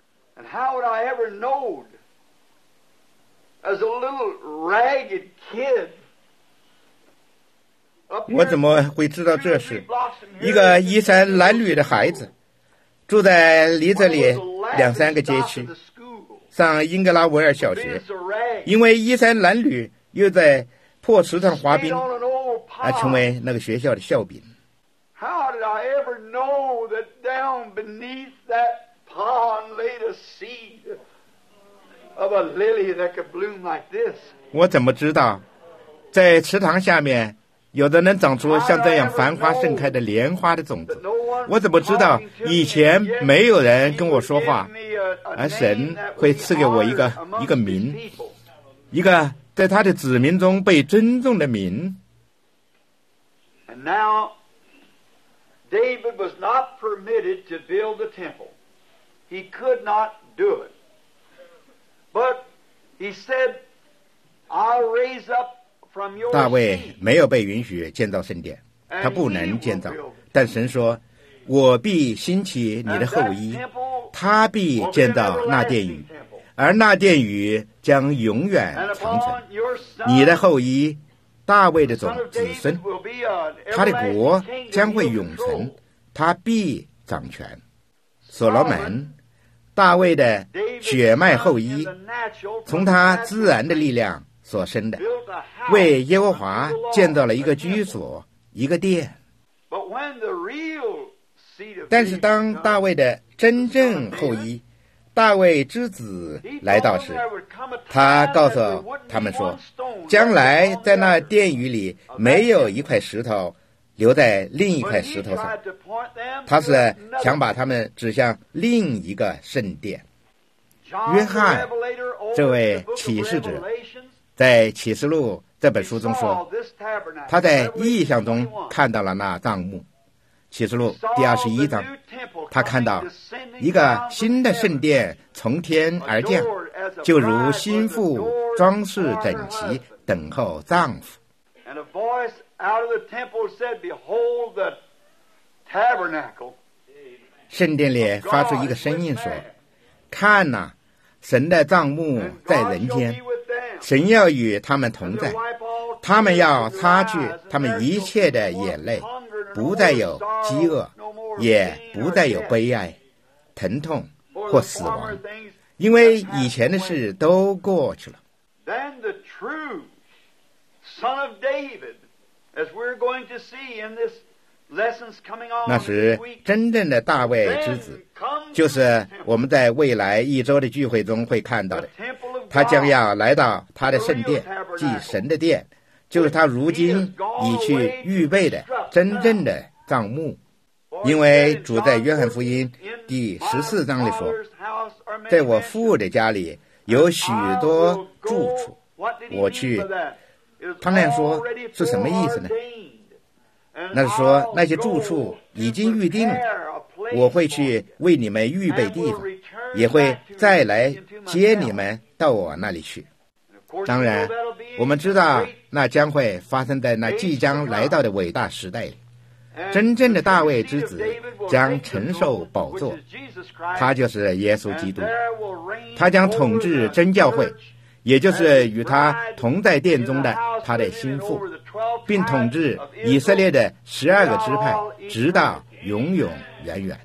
我怎么会知道这事？一个衣衫褴褛的孩子，住在离这里2-3个街区，上英格拉维尔小学，因为衣衫褴褛，又在破池上滑冰，而成为那个学校的笑柄。 How did I ever know that down beneath that pond laid a seed of a lily that could bloom like this? 我怎么知道，在池塘下面有的能长出像这样繁花盛开的莲花的种子？我怎么知道以前没有人跟我说话，而神会赐给我一个名，一个在他的子民中被尊重的名。 And now David was not permitted to build the temple. He could not do it. But he said, I'll raise up from your 大卫没有被允许建造圣殿，他不能建造。但神说，我必兴起你的后裔，他必建造那殿宇，而那殿宇将永远长存。你的后裔大卫的子孙，他的国将会永存，他必掌权。所罗门，大卫的血脉后裔，从他自然的力量所生的，为耶和华建造了一个居所，一个殿。但是当大卫的真正后裔，大卫之子来到时，他告诉他们说，将来在那殿宇里没有一块石头留在另一块石头上，他是想把他们指向另一个圣殿。约翰这位启示者在启示录这本书中说，他在异象中看到了那帐幕。启示录第21章，他看到一个新的圣殿从天而降，就如新妇装饰整齐，等候丈夫。圣殿里发出一个声音说，看哪，神的帐幕在人间，神要与他们同在，他们要擦去他们一切的眼泪，不再有饥饿，也不再有悲哀、疼痛或死亡，因为以前的事都过去了。那时真正的大卫之子，就是我们在未来1周的聚会中会看到的，他将要来到他的圣殿，即神的殿，就是他如今已去预备的真正的帐幕。因为主在约翰福音第14章里说，在我父的家里有许多住处，我去。他那样说是什么意思呢？那是说那些住处已经预定了，我会去为你们预备地方，也会再来接你们到我那里去。当然我们知道那将会发生在那即将来到的伟大时代里。真正的大卫之子将承受宝座，他就是耶稣基督，他将统治真教会，也就是与他同在殿中的他的心腹，并统治以色列的12个支派，直到永永远远。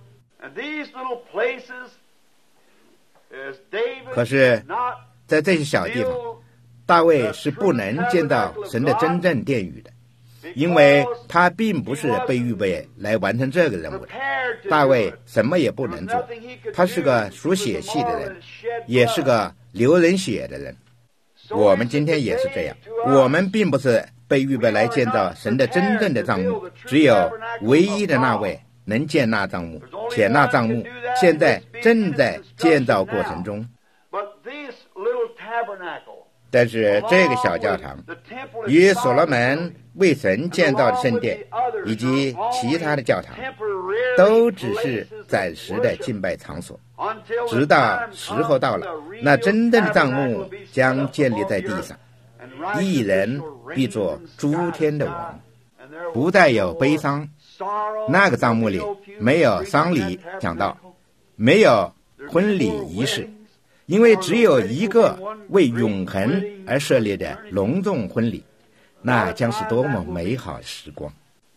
可是在这些小地方，大卫是不能见到神的真正殿宇的，因为他并不是被预备来完成这个任务的。大卫什么也不能做，他是个属血气的人，也是个流人血的人。我们今天也是这样，我们并不是被预备来建造神的真正的帐幕，只有唯一的那位能建那帐幕，且那帐幕现在正在建造过程中。但是这个小教堂与所罗门为神建造的圣殿以及其他的教堂都只是暂时的敬拜场所，直到时候到了，那真正的帐幕将建立在地上，一人必作诸天的王，不再有悲伤。那个帐幕里没有丧礼讲道，没有婚礼仪式，因为只有一个为永恒而设立的隆重婚礼，那将是多么美好的时光。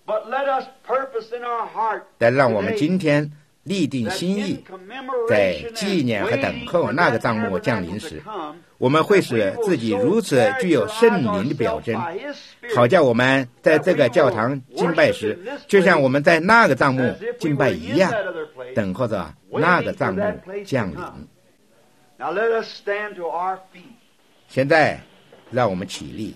但让我们今天立定心意，在纪念和等候那个帐幕降临时，我们会使自己如此具有圣灵的表征，好叫我们在这个教堂敬拜时，就像我们在那个帐幕敬拜一样，等候着那个帐幕降临。现在让我们起立。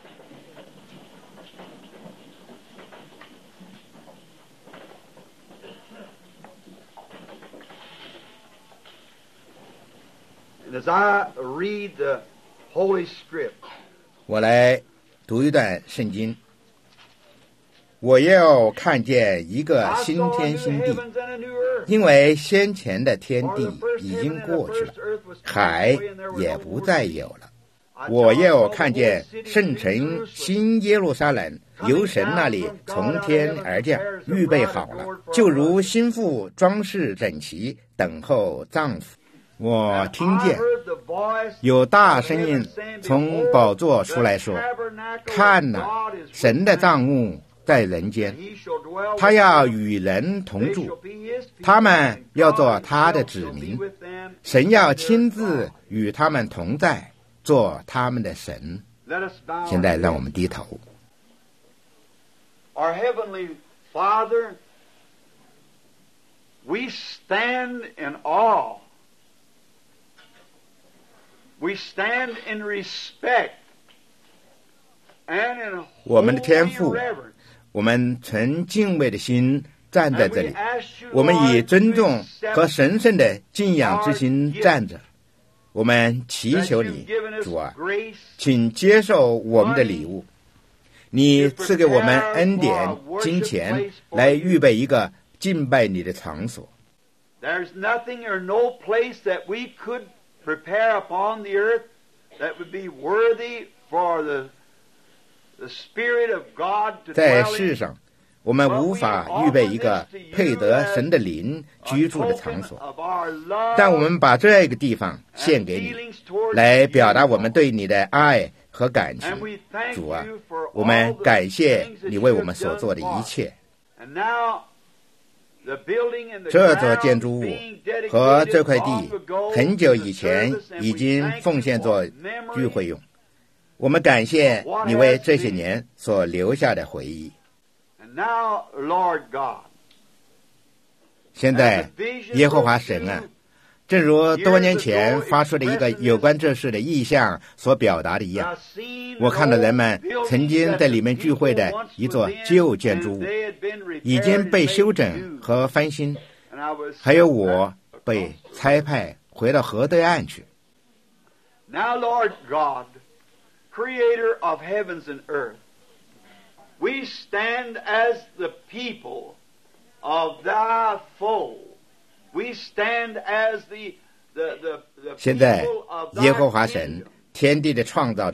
我来读一段圣经。我要看见一个新天新地，因为先前的天地已经过去了，海也不再有了。我要看见圣城新耶路撒冷由神那里从天而降，预备好了，就如新妇装饰整齐，等候丈夫。我听见有大声音从宝座出来说，看哪，神的帐幕在人间，他要与人同住，他们要做他的子民，神要亲自与他们同在，做他们的神。现在让我们低头。 Our Heavenly Father, we stand in awe. We stand in respect and in 我们的天 holy 父， reverence. 我们存敬畏的心站在这里，我们以尊重和神圣的敬仰之心站着。我们祈求你，主啊，请接受我们的礼物。你赐给我们恩典、金钱，来预备一个敬拜你的场所。 There's nothing or no place that we could prepare upon the earth that would be worthy for the Spirit of God to 在 dwell 世 in. 上，我们无法预备一个配得神的灵居住的场所，但我们把这个地方献给你，来表达我们对你的爱和感情。主啊，我们感谢你为我们所做的一切。 And now, the building and the 这座 grounds 建筑物 being dedicated 和这块 long 地 ago 很久 to the 以前 service, and 已 we 经 thank 奉 you 献作 for memory. 聚会用。我们感谢你为这些年所留下的回忆。 And now, Lord God, 现在，耶和华神啊，正如多年前发出的一个有关这事的意象所表达的一样， I seen 我看到人们曾经在里面聚会的一座旧建筑物， they had been repaired 已经被 and made 修整和翻新， and I was 还有我被差派回到河对岸去。 Now, Lord God, Creator of heavens and earth, we stand as the people of Thy fold. We stand as the 现在 people of， 耶 Thy 和华神 kingdom. 天地的创造者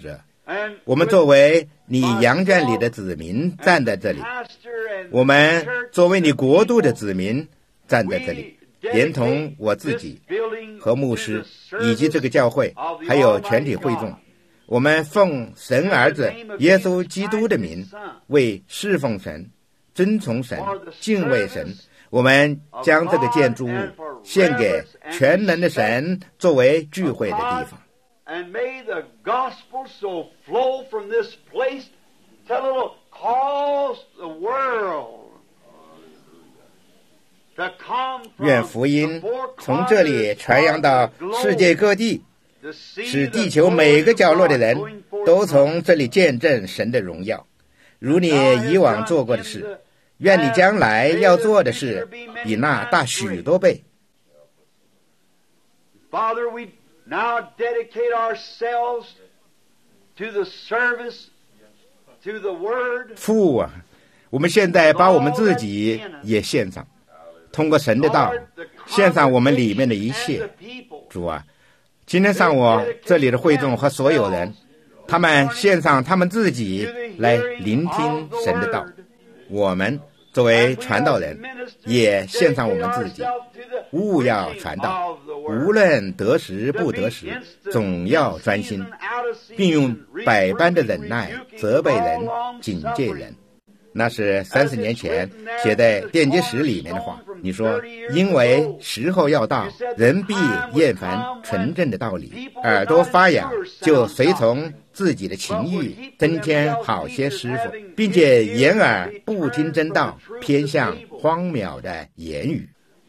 我们作为你羊圈里的子民站在这里，我们作为你国度的子民站在这里，连同我自己和牧师以及这个教会还有全体会众，我们奉神儿子耶稣基督的名，为侍奉神、遵从神、敬畏神，我们将这个建筑物献给全能的神作为聚会的地方。 And may the gospel so flow from this place till it'll cause the world to come from 愿福音从这里传扬到世界各地，使地球每个角落的人都从这里见证神的荣耀。如你以往做过的事，愿你将来要做的事比那大许多倍。 Father, we now dedicate ourselves to the service, to the word. 父啊，我们现在把我们自己也献上，通过神的道献上我们里面的一切。主啊，今天上午这里的会众和所有人，他们献上他们自己来聆听神的道。我们作为传道人也献上我们自己，务要传道，无论得时不得时，总要专心，并用百般的忍耐责备人、警戒人。那是30年前写在奠基石里面的话。你说，因为时候要到，人必厌烦纯正的道理，耳朵发痒，就随从自己的情欲，增添好些师傅，并且掩耳不听真道，偏向荒谬的言语。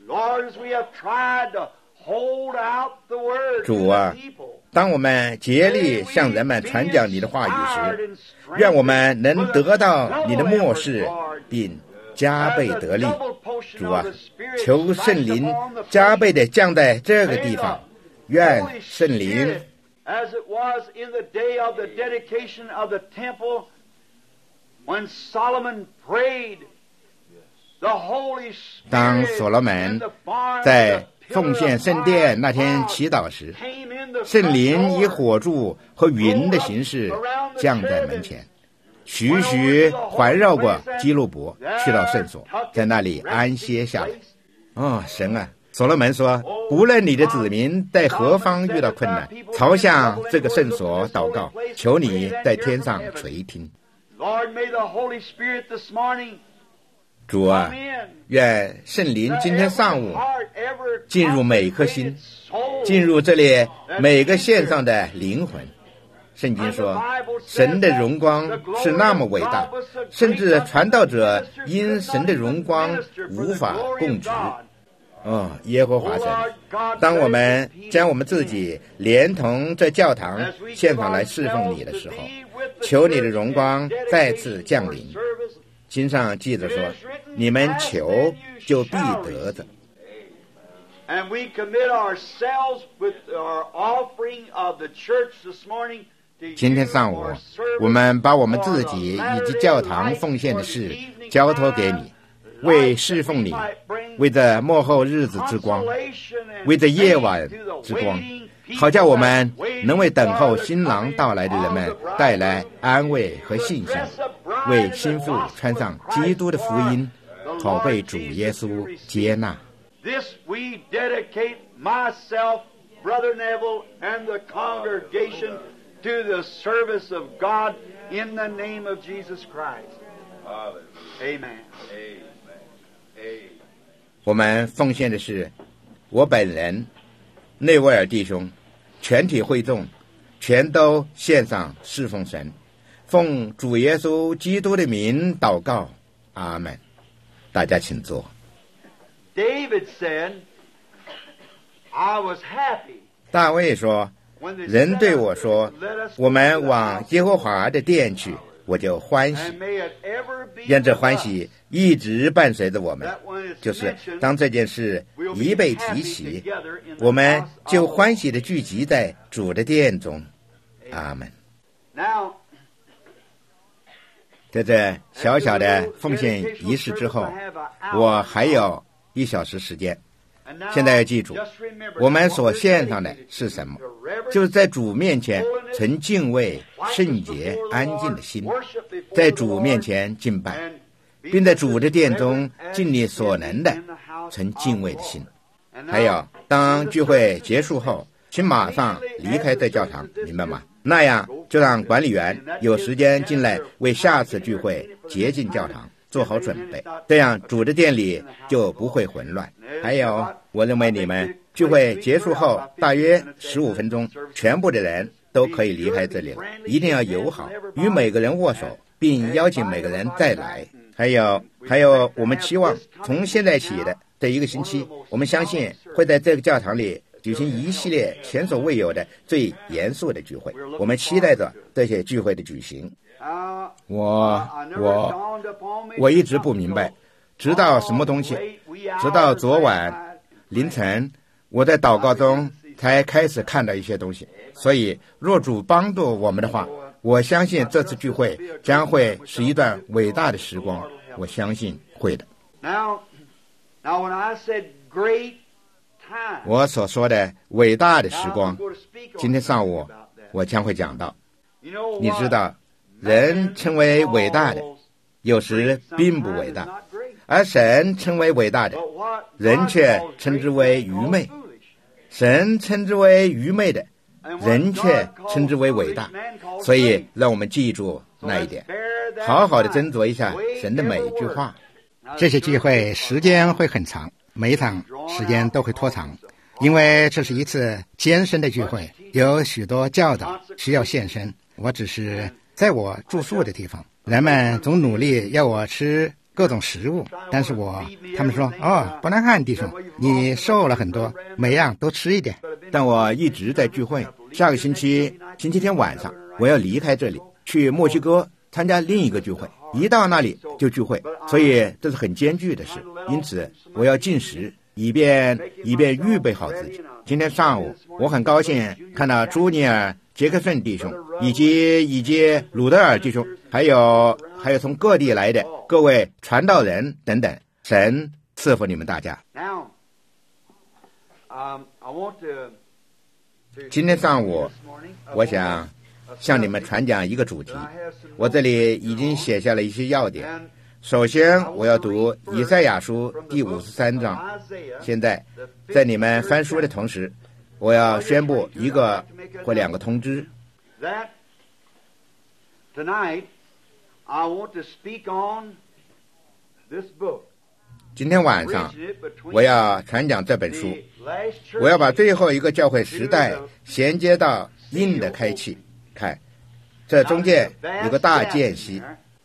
主啊，当我们竭力向人们传讲你的话语时，愿我们能得到你的默示，并加倍得力。主啊，求圣灵加倍地降在这个地方，愿圣灵 As it was in the day of the dedication of the temple, when Solomon prayed, the Holy Spirit 当所罗门在奉献圣殿那天祈祷时，圣灵以火柱和云的形式降在门前，徐徐环绕过基路伯，去到圣所，在那里安歇下来。神啊，所罗门说，无论你的子民在何方遇到困难，朝向这个圣所祷告，求你在天上垂听。主啊，愿圣灵今天上午进入每颗心，进入这里每个线上的灵魂。圣经说，神的荣光是那么伟大，甚至传道者因神的荣光无法供职。耶和华神，当我们将我们自己连同这教堂献上来侍奉你的时候，求你的荣光再次降临。经上记着说，你们求就必得着。今天上午，我们把我们自己以及教堂奉献的事交托给你，为侍奉你，为这末后日子之光，为这夜晚之光，好叫我们能为等候新郎到来的人们带来安慰和信心，为心腹穿上基督的福音，好被主耶稣接纳。 This we dedicate myself, Brother Neville, and the congregation to the service of God in the name of Jesus Christ. Amen. 我们奉献的是我本人、内维尔弟兄、全体会众，全都献上侍奉神，奉主耶稣基督的名祷告，阿们。大家请坐。 David said, I was happy. 大卫说，人对我说，我们往耶和华的殿去，我就欢喜。愿这欢喜一直伴随着我们，就是当这件事一被提起，我们就欢喜地聚集在主的殿中。阿们。在这小小的奉献仪式之后，我还有1小时时间， 现在记住，我们所献上的是什么？就是在主面前存敬畏、圣洁、安静的心，在主面前敬拜，并在主的殿中尽力所能的存敬畏的心。还有，当聚会结束后，请马上离开这教堂，明白吗？那样就让管理员有时间进来为下次聚会洁净教堂做好准备，这样主的殿里就不会混乱。还有，我认为你们聚会结束后大约15分钟，全部的人都可以离开这里了。一定要友好，与每个人握手，并邀请每个人再来。还有，我们期望从现在起的这一个星期，我们相信会在这个教堂里举行一系列前所未有的最严肃的聚会。我们期待着这些聚会的举行。我一直不明白，直到什么东西，直到昨晚凌晨，我在祷告中才开始看到一些东西。所以，若主帮助我们的话，我相信这次聚会将会是一段伟大的时光。我相信会的。我所说的伟大的时光，今天上午我将会讲到。你知道，人称为伟大的，有时并不伟大；而神称为伟大的，人却称之为愚昧。神称之为愚昧的，人却称之为伟大。所以，让我们记住那一点，好好的斟酌一下神的每一句话。这些聚会时间会很长，每一场时间都会拖长，因为这是一次艰深的聚会，有许多教导需要献身。我只是在我住宿的地方，人们总努力要我吃各种食物，但是他们说，伯南汉弟兄，你瘦了很多，每样都吃一点。但我一直在聚会，下个星期天晚上我要离开这里，去墨西哥参加另一个聚会，一到那里就聚会，所以这是很艰巨的事。因此我要进食，以便预备好自己。今天上午我很高兴看到朱尼尔、杰克逊弟兄以及鲁德尔弟兄，还有从各地来的各位传道人等等。神赐福你们大家。今天上午我想向你们传讲一个主题，我这里已经写下了一些要点。首先我要读以赛亚书第53章。现在在你们翻书的同时，我要宣布一个或两个通知。今天晚上我要传讲这本书，我要把最后一个教会时代衔接到印的开启。看，这中间有个大间隙。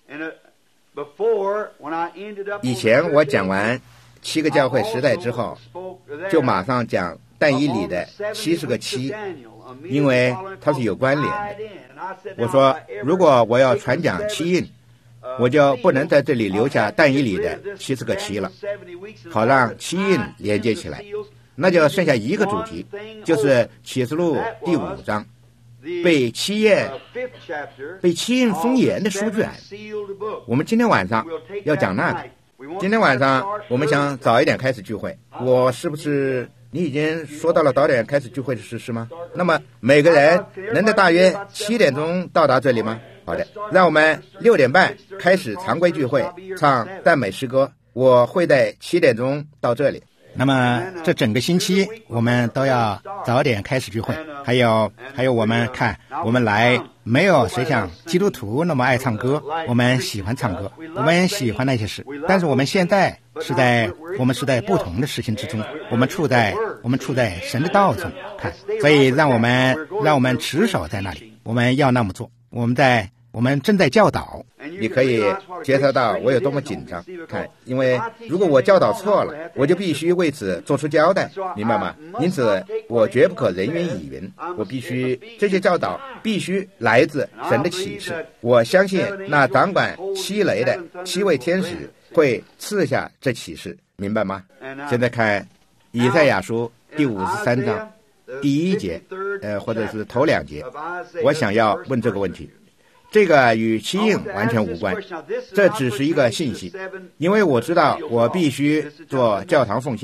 以前我讲完7个教会时代之后，就马上讲但以理的70个7，因为它是有关联的。我说，如果我要传讲7印，我就不能在这里留下但以理的70个7了，好让7印连接起来。那就剩下一个主题，就是启示录第5章。被七印封严的书卷。我们今天晚上要讲那个。今天晚上我们想早一点开始聚会。我是不是你已经说到了早点开始聚会的事实吗？那么每个人能在大约7点钟到达这里吗？好的，让我们6点半开始常规聚会，唱赞美诗歌。我会在7点钟到这里。那么这整个星期我们都要早点开始聚会。还有我们来，没有谁像基督徒那么爱唱歌，我们喜欢唱歌，我们喜欢那些事，但是我们现在是在不同的事情之中，我们处在神的道中。看，所以让我们持守在那里，我们要那么做。我们正在教导，你可以接受到我有多么紧张。看，因为如果我教导错了，我就必须为此做出交代，明白吗？因此我绝不可人云亦云，这些教导必须来自神的启示。我相信那掌管7雷的7位天使会赐下这启示，明白吗？现在看以赛亚书第53章第1节，或者是头2节，我想要问这个问题。这个与7印完全无关，这只是一个信息，因为我知道我必须做教堂奉献，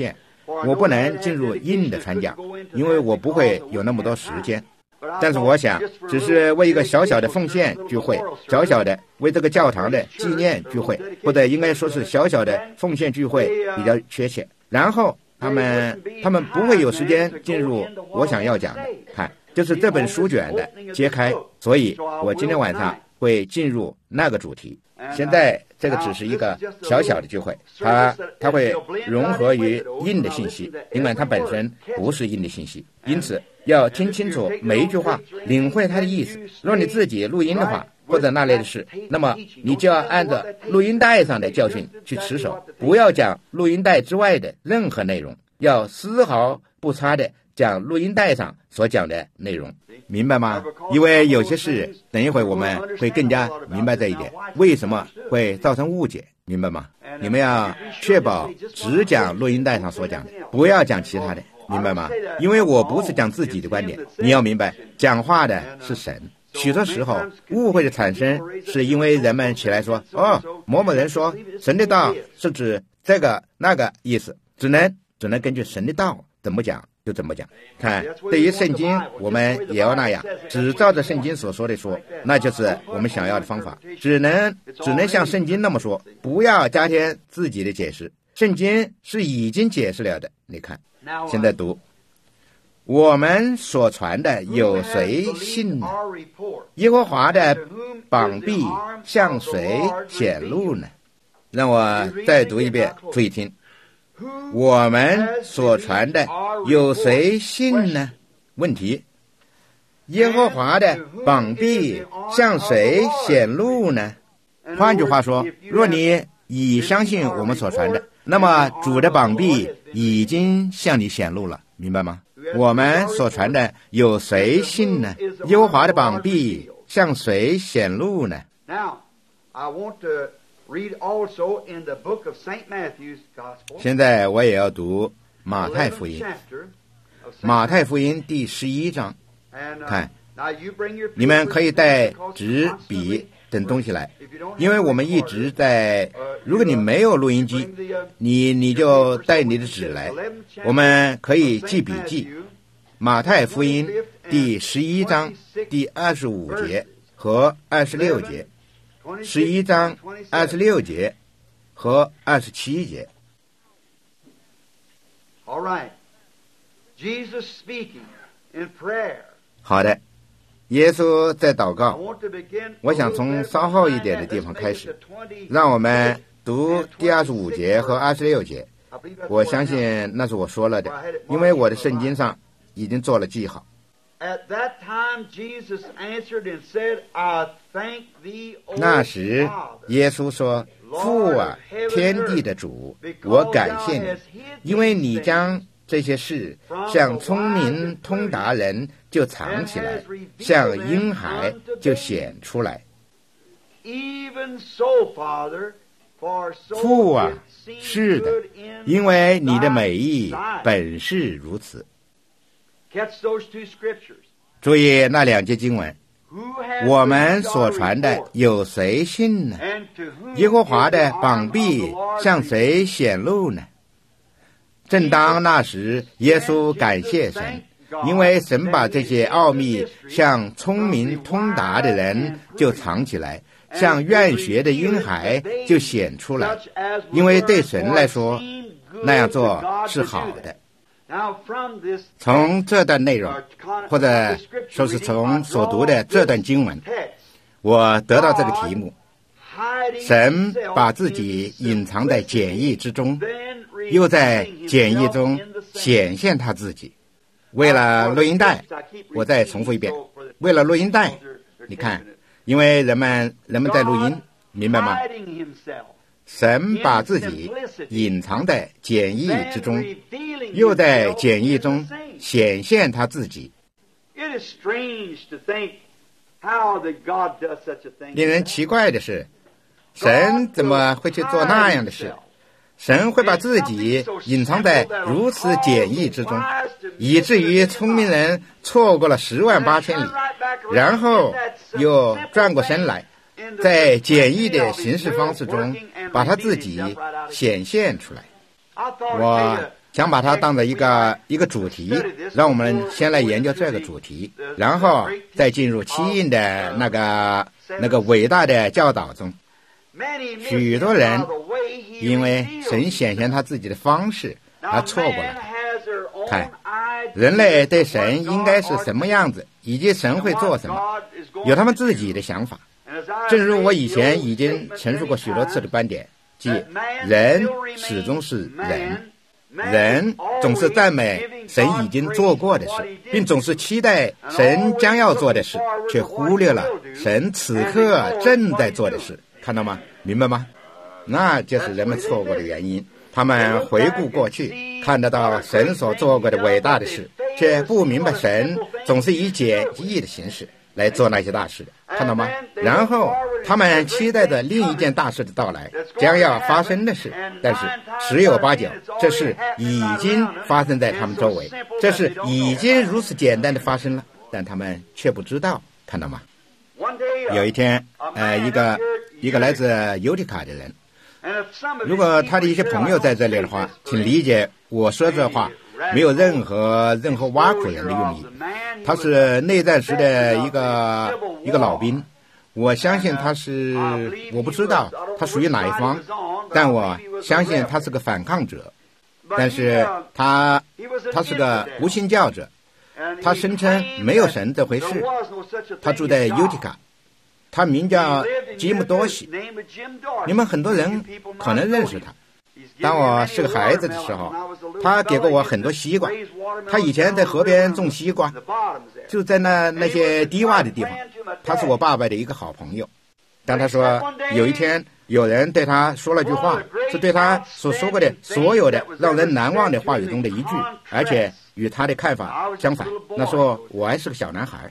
我不能进入阴的传讲，因为我不会有那么多时间。但是我想，只是为一个小小的奉献聚会，小小的为这个教堂的纪念聚会，或者应该说是小小的奉献聚会比较确切。然后他们不会有时间进入我想要讲的，看，就是这本书卷的揭开。所以我今天晚上会进入那个主题。现在这个只是一个小小的聚会，它会融合于印的信息，因为它本身不是印的信息，因此要听清楚每一句话，领会它的意思。若你自己录音的话，或者那类的事，那么你就要按照录音带上的教训去持守，不要讲录音带之外的任何内容，要丝毫不差的讲录音带上所讲的内容，明白吗？因为有些事等一会我们会更加明白这一点，为什么会造成误解，明白吗？你们要确保只讲录音带上所讲的，不要讲其他的，明白吗？因为我不是讲自己的观点，你要明白，讲话的是神。许多时候误会的产生是因为人们起来说，某某人说神的道是指这个那个意思，只能根据神的道怎么讲就怎么讲。看，对于圣经我们也要那样，只照着圣经所说的说，那就是我们想要的方法，只能像圣经那么说，不要加添自己的解释，圣经是已经解释了的。你看，现在读，我们所传的有谁信呢？耶和华的膀臂向谁显露呢？让我再读一遍，注意听。我们所传的有谁信呢？问题，耶和华的膀臂向谁显露呢？换句话说，若你已相信我们所传的，那么主的膀臂已经向你显露了，明白吗？我们所传的有谁信呢？耶和华的膀臂向谁显露呢？ Now, I want to read also in the book of St. Matthew's Gospel. 现在我也要读马太福音，马太福音第11章。看，你们可以带纸笔等东西来，因为我们一直在，如果你没有录音机，你就带你的纸来，我们可以记笔记。马太福音第11章第25节和26节，11章26节和27节。 All right. Jesus speaking in prayer. 好的，耶稣在祷告。我想从稍后一点的地方开始，让我们读第25节和26节。我相信那是我说了的，因为我的圣经上已经做了记号。那时，耶稣说：“父啊，天地的主，我感谢你，因为你将这些事向聪明通达人就藏起来，向婴孩就显出来。父啊，是的，因为你的美意本是如此。” 注意那两节经文，我们所传的有谁信呢？耶和华的膀臂向谁显露呢？正当那时，耶稣感谢神，因为神把这些奥秘向聪明通达的人就藏起来，向愿学的婴孩就显出来，因为对神来说，那样做是好的。 从这段内容，或者说是从所读的这段经文，我得到这个题目：神把自己隐藏在简易之中，又在简易中显现他自己。为了录音带，我再重复一遍，为了录音带，你看，因为人们在录音，明白吗？神把自己隐藏在简易之中，又在简易中显现他自己。令人奇怪的是，神怎么会去做那样的事？神会把自己隐藏在如此简易之中，以至于聪明人错过了108000里，然后又转过身来，在简易的行事方式中把他自己显现出来。 想把它当做一个主题，让我们先来研究这个主题，然后再进入七印的那个伟大的教导中。许多人因为神显现他自己的方式而错过了他。看，人类对神应该是什么样子，以及神会做什么，有他们自己的想法。正如我以前已经陈述过许多次的观点，即人始终是人，人总是赞美神已经做过的事，并总是期待神将要做的事，却忽略了神此刻正在做的事。看到吗？明白吗？那就是人们错过的原因。他们回顾过去，看得到神所做过的伟大的事，却不明白神总是以简易的形式来做那些大事的。看到吗？然后他们期待着另一件大事的到来，将要发生的事，但是十有八九这事已经发生在他们周围，这事已经如此简单的发生了，但他们却不知道。看到吗？有一天一个来自尤提卡的人，如果他的一些朋友在这里的话，请理解我说这话没有任何挖苦人的用意。他是内战时的一个老兵，我相信我不知道他属于哪一方，但我相信他是个反抗者。但是他是个无信教者，他声称没有神这回事。他住在尤提卡，他名叫吉姆多西，你们很多人可能认识他。当我是个孩子的时候，他给过我很多西瓜。他以前在河边种西瓜，就在那些低洼的地方。他是我爸爸的一个好朋友。但他说有一天有人对他说了句话，是对他所说过的所有的让人难忘的话语中的一句，而且与他的看法相反。那时候我还是个小男孩。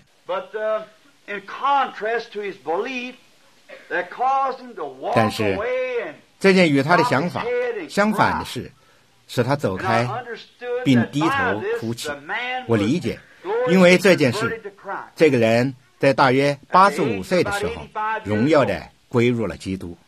但是这件与他的想法相反的事使他走开并低头哭泣。我理解，因为这件事，这个人在大约85岁的时候荣耀地归入了基督。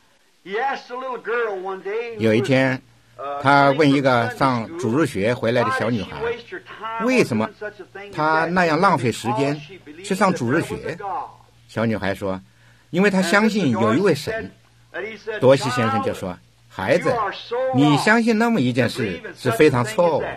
有一天他问一个上主日学回来的小女孩，为什么她那样浪费时间去上主日学？小女孩说，因为她相信有一位神。多西先生就说，孩子，你相信那么一件事是非常错误的。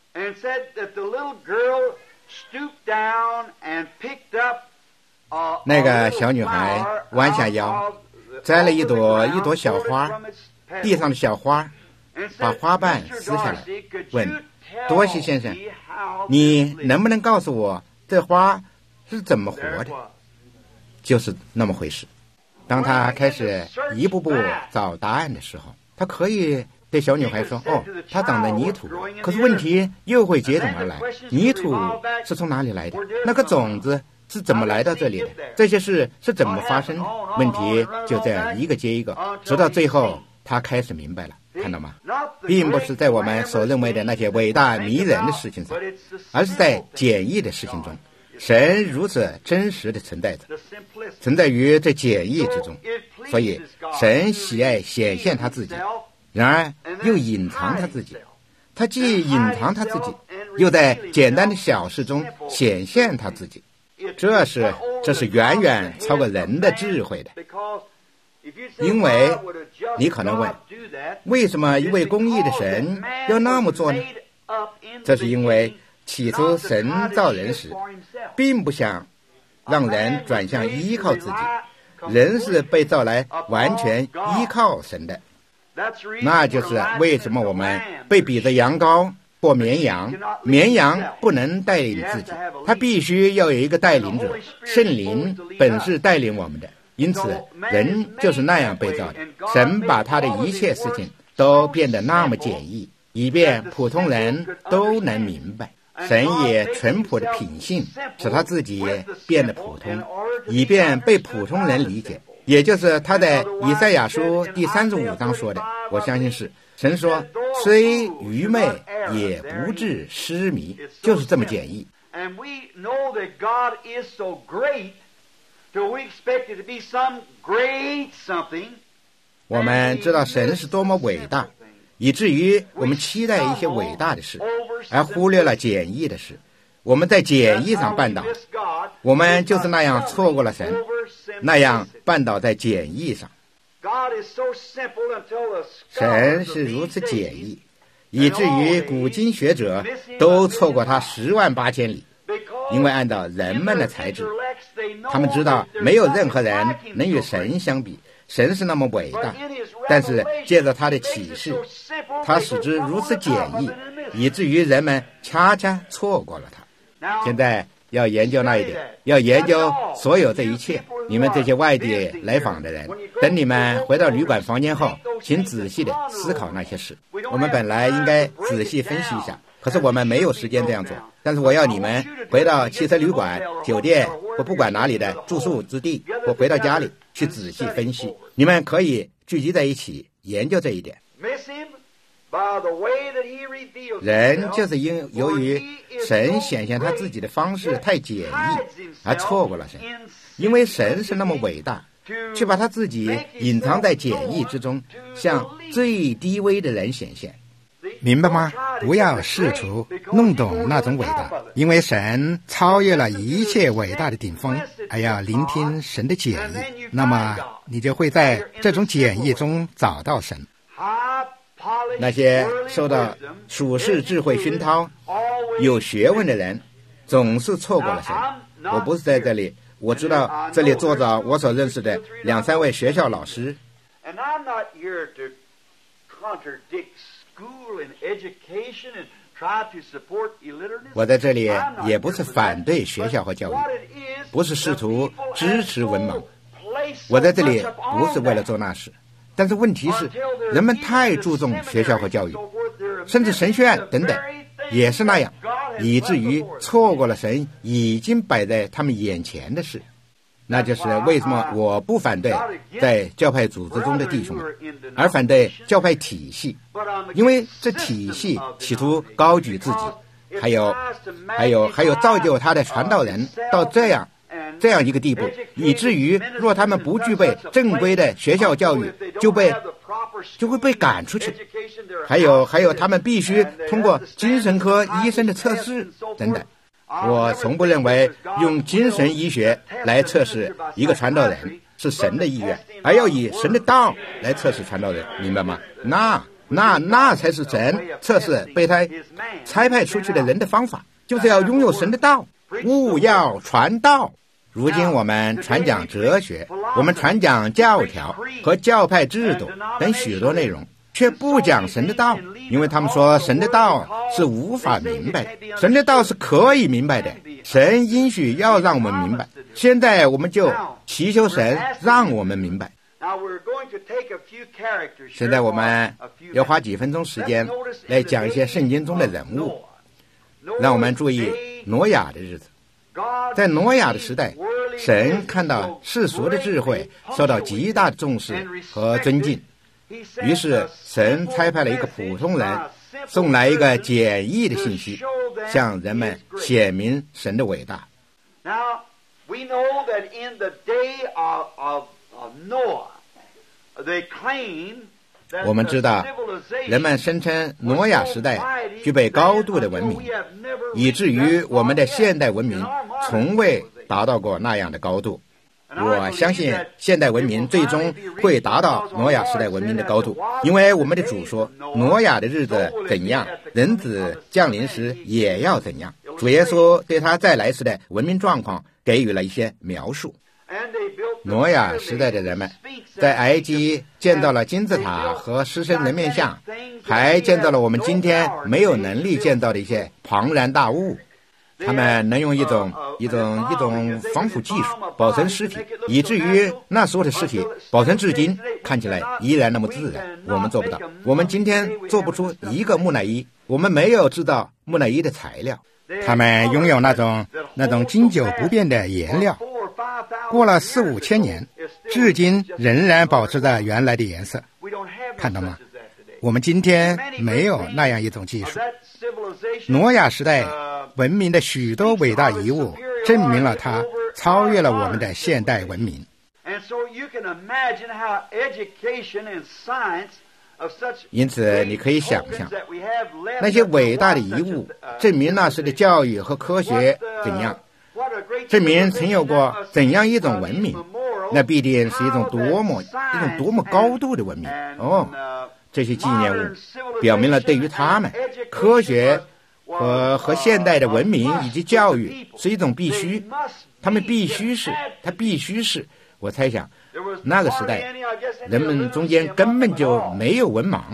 那个小女孩弯下腰，摘了一朵小花，地上的小花，把花瓣撕下来，问多西先生，你能不能告诉我这花是怎么活的？就是那么回事。当他开始一步步找答案的时候，他可以对小女孩说，它长在泥土。可是问题又会接踵而来，泥土是从哪里来的？那个种子是怎么来到这里的？这些事是怎么发生的？问题就这样一个接一个，直到最后他开始明白了。看到吗？并不是在我们所认为的那些伟大迷人的事情上，而是在简易的事情中。神如此真实的存在着，存在于这简易之中，所以神喜爱显现他自己，然而又隐藏他自己。他既隐藏他自己，又在简单的小事中显现他自己。这是远远超过人的智慧的。因为你可能问，为什么一位公义的神要那么做呢？这是因为起初神造人时并不想让人转向依靠自己，人是被造来完全依靠神的。那就是为什么我们被比作羊羔或绵羊，绵羊不能带领自己，它必须要有一个带领者，圣灵本是带领我们的。因此人就是那样被造的。神把他的一切事情都变得那么简易，以便普通人都能明白。神也淳朴的品性使他自己变得普通，以便被普通人理解。也就是他在以赛亚书第35章说的，我相信是神说，虽愚昧也不致失迷，就是这么简易。我们知道神是多么伟大， 以至于我们期待一些伟大的事，而忽略了简易的事。我们在简易上绊倒，我们就是那样错过了神，那样绊倒在简易上。神是如此简易，以至于古今学者都错过他108000里，因为按照人们的才智，他们知道没有任何人能与神相比，神是那么伟大，但是借着他的启示，他使之如此简易，以至于人们恰恰错过了他。现在要研究那一点，要研究所有这一切。你们这些外地来访的人，等你们回到旅馆房间后，请仔细的思考那些事。我们本来应该仔细分析一下，可是我们没有时间这样做。但是我要你们回到汽车旅馆、酒店或不管哪里的住宿之地，或回到家里去仔细分析。你们可以聚集在一起研究这一点。人就是由于神显现他自己的方式太简易，而错过了神。因为神是那么伟大，却把他自己隐藏在简易之中，向最低微的人显现。明白吗？不要试图弄懂那种伟大，因为神超越了一切伟大的顶峰，而要聆听神的简易，那么你就会在这种简易中找到神。那些受到属世智慧熏陶、有学问的人，总是错过了神。我不是在这里，我知道这里坐着我所认识的2-3位学校老师。我在这里也不是反对学校和教育，不是试图支持文盲。我在这里不是为了做那事。但是问题是，人们太注重学校和教育，甚至神学院等等也是那样，以至于错过了神已经摆在他们眼前的事。那就是为什么我不反对在教派组织中的弟兄们，而反对教派体系，因为这体系企图高举自己，还有造就他的传道人到这样一个地步，以至于若他们不具备正规的学校教育，就会被赶出去。还有他们必须通过精神科医生的测试等等。我从不认为用精神医学来测试一个传道人是神的意愿，而要以神的道来测试传道人，明白吗？那才是神测试被他差派出去的人的方法，就是要拥有神的道，务要传道。如今我们传讲哲学，我们传讲教条和教派制度等许多内容，却不讲神的道，因为他们说神的道是无法明白的，神的道是可以明白的，神应许要让我们明白。现在我们就祈求神让我们明白。现在我们要花几分钟时间来讲一些圣经中的人物。让我们注意挪亚的日子。在挪亚的时代，神看到世俗的智慧受到极大的重视和尊敬，于是神差派了一个普通人，送来一个简易的信息，向人们显明神的伟大。 Now, we know that in the day of Noah, they claim that 我们知道，人们声称挪亚时代具备高度的文明，以至于我们的现代文明从未达到过那样的高度。我相信现代文明最终会达到挪亚时代文明的高度，因为我们的主说，挪亚的日子怎样，人子降临时也要怎样。主耶稣对他再来时的文明状况给予了一些描述。挪亚时代的人们在埃及建造了金字塔和狮身人面像，还建造了我们今天没有能力建造的一些庞然大物。他们能用一种防腐技术保存尸体，以至于那时候的尸体保存至今看起来依然那么自然。我们做不到，我们今天做不出一个木乃伊，我们没有制造木乃伊的材料。他们拥有那种经久不变的颜料，过了4-5千年，至今仍然保持着原来的颜色。看到吗？我们今天没有那样一种技术。挪亚时代文明的许多伟大遗物证明了它超越了我们的现代文明。 因此你可以想象那些伟大的遗物证明那时的教育和科学怎样，证明曾有过怎样一种文明，那必定是一种多么高度的文明。这些纪念物表明了对于他们科学和现代的文明以及教育是一种必须，他必须是我猜想那个时代人们中间根本就没有文盲，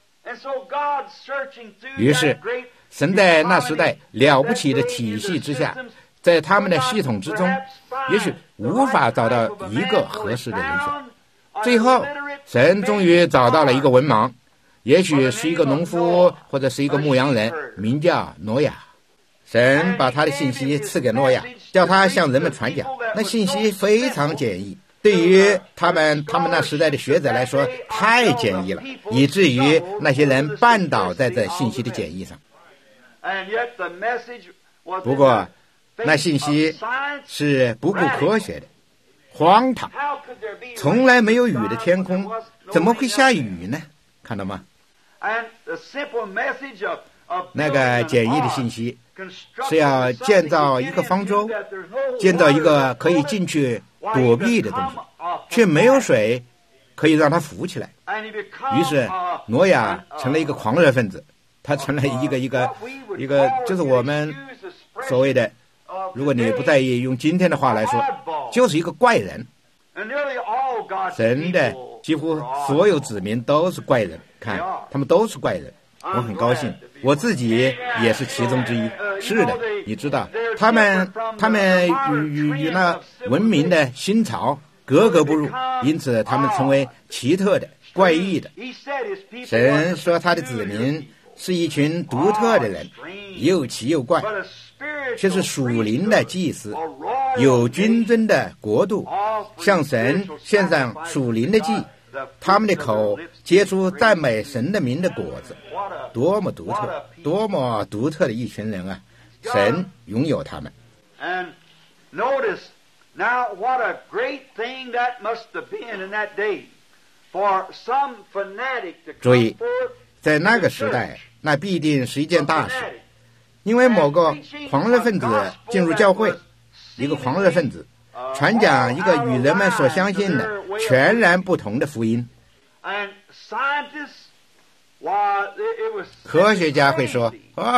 于是神在那时代了不起的体系之下，在他们的系统之中也许无法找到一个合适的人选，最后神终于找到了一个文盲，也许是一个农夫或者是一个牧羊人，名叫挪亚。神把他的信息赐给挪亚，叫他向人们传讲。那信息非常简易，对于他们那时代的学者来说太简易了，以至于那些人绊倒在这信息的简易上。不过那信息是不顾科学的，荒唐，从来没有雨的天空怎么会下雨呢？看到吗？那个简易的信息是要建造一个方舟，建造一个可以进去躲避的东西，却没有水可以让它浮起来。于是挪亚成了一个狂热分子，他成了一个就是我们所谓的，如果你不在意用今天的话来说，就是一个怪人。神的几乎所有子民都是怪人，看他们都是怪人，我很高兴，我自己也是其中之一。是的，你知道他们与那文明的新潮格格不入，因此他们成为奇特的怪异的。神说他的子民是一群独特的人，又奇又怪，却是属灵的祭司，有君尊的国度，向神献上属灵的祭，他们的口结出赞美神的名的果子。多么独特，多么独特的一群人啊！神拥有他们。 And notice now what a great thing that must have been in that day for some fanatic to 注 come 意， forth 在那个时代，那必定是一件大事，因为某个狂热分子进入教会，一个狂热分子传讲一个与人们所相信的全然不同的福音。 and scientists, why, it was 科学家会说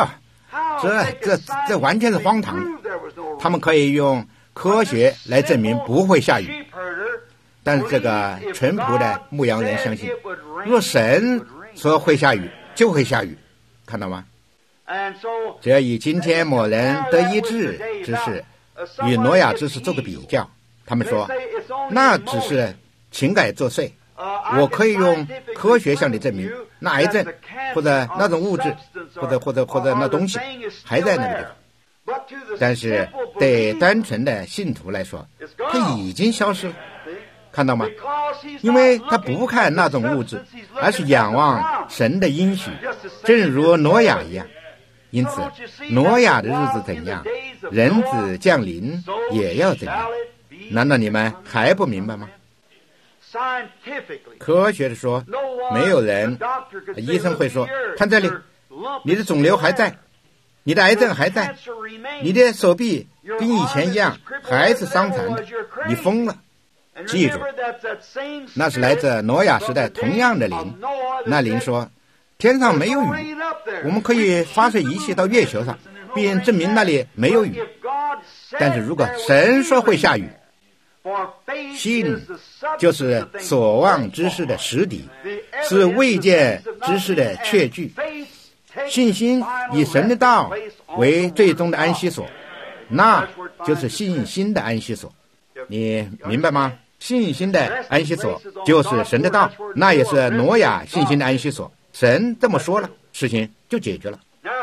这完全是荒唐的，他们可以用科学来证明不会下雨，但是这个淳朴的牧羊人相信，若神说会下雨就会下雨，看到吗？这以今天某人得医治之事与挪亚之事做个比较，他们说那只是情感作祟，我可以用科学向你证明那癌症或者那种物质或者那东西还在那个地方，但是对单纯的信徒来说它已经消失了，看到吗？因为他不看那种物质，而是仰望神的应许，正如挪亚一样。因此挪亚的日子怎样，人子降临也要怎样。难道你们还不明白吗？科学的说，没有人，医生会说，看这里，你的肿瘤还在，你的癌症还在，你的手臂跟以前一样还是伤残的，你疯了。记住，那是来自挪亚时代同样的灵。那灵说，天上没有雨，我们可以发射仪器到月球上，并证明那里没有雨。但是如果神说会下雨，信就是所望之事的实底，是未见之事的确据。信心以神的道为最终的安息所，那就是信心的安息所。你明白吗？信心的安息所就是神的道，那也是挪亚信心的安息所。神这么说了，事情就解决了。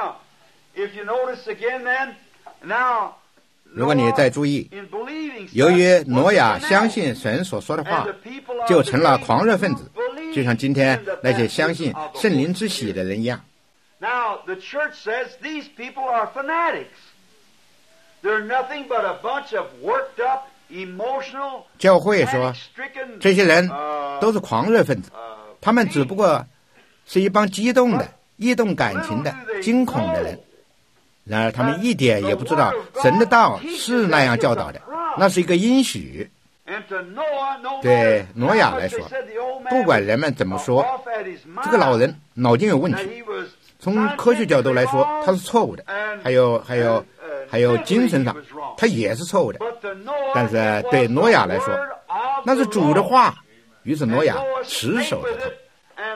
如果你再注意，由于挪亚相信神所说的话，就成了狂热分子，就像今天那些相信圣灵之喜的人一样。 Now, the church says these people are fanatics. They're nothing but a bunch of worked up, emotional, 教会说，这些人都是狂热分子，他们只不过是一帮激动的、异动感情的、惊恐的人。然而他们一点也不知道神的道是那样教导的，那是一个应许。对挪亚来说，不管人们怎么说，这个老人脑筋有问题，从科学角度来说他是错误的，还有精神上他也是错误的。但是对挪亚来说，那是主的话，于是挪亚持守着它。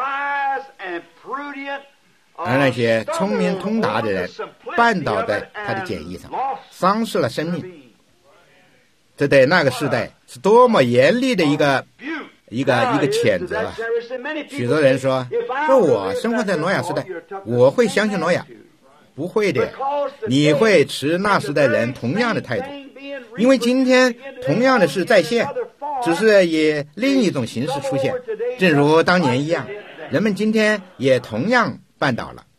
而那些聪明通达的人绊倒在他的简易上，丧失了生命。这对那个时代是多么严厉的一个谴责啊！许多人说我生活在挪亚时代，我会相信挪亚。不会的，你会持那时代人同样的态度，因为今天同样的事再现，只是以另一种形式出现，正如当年一样，人们今天也同样绊倒了。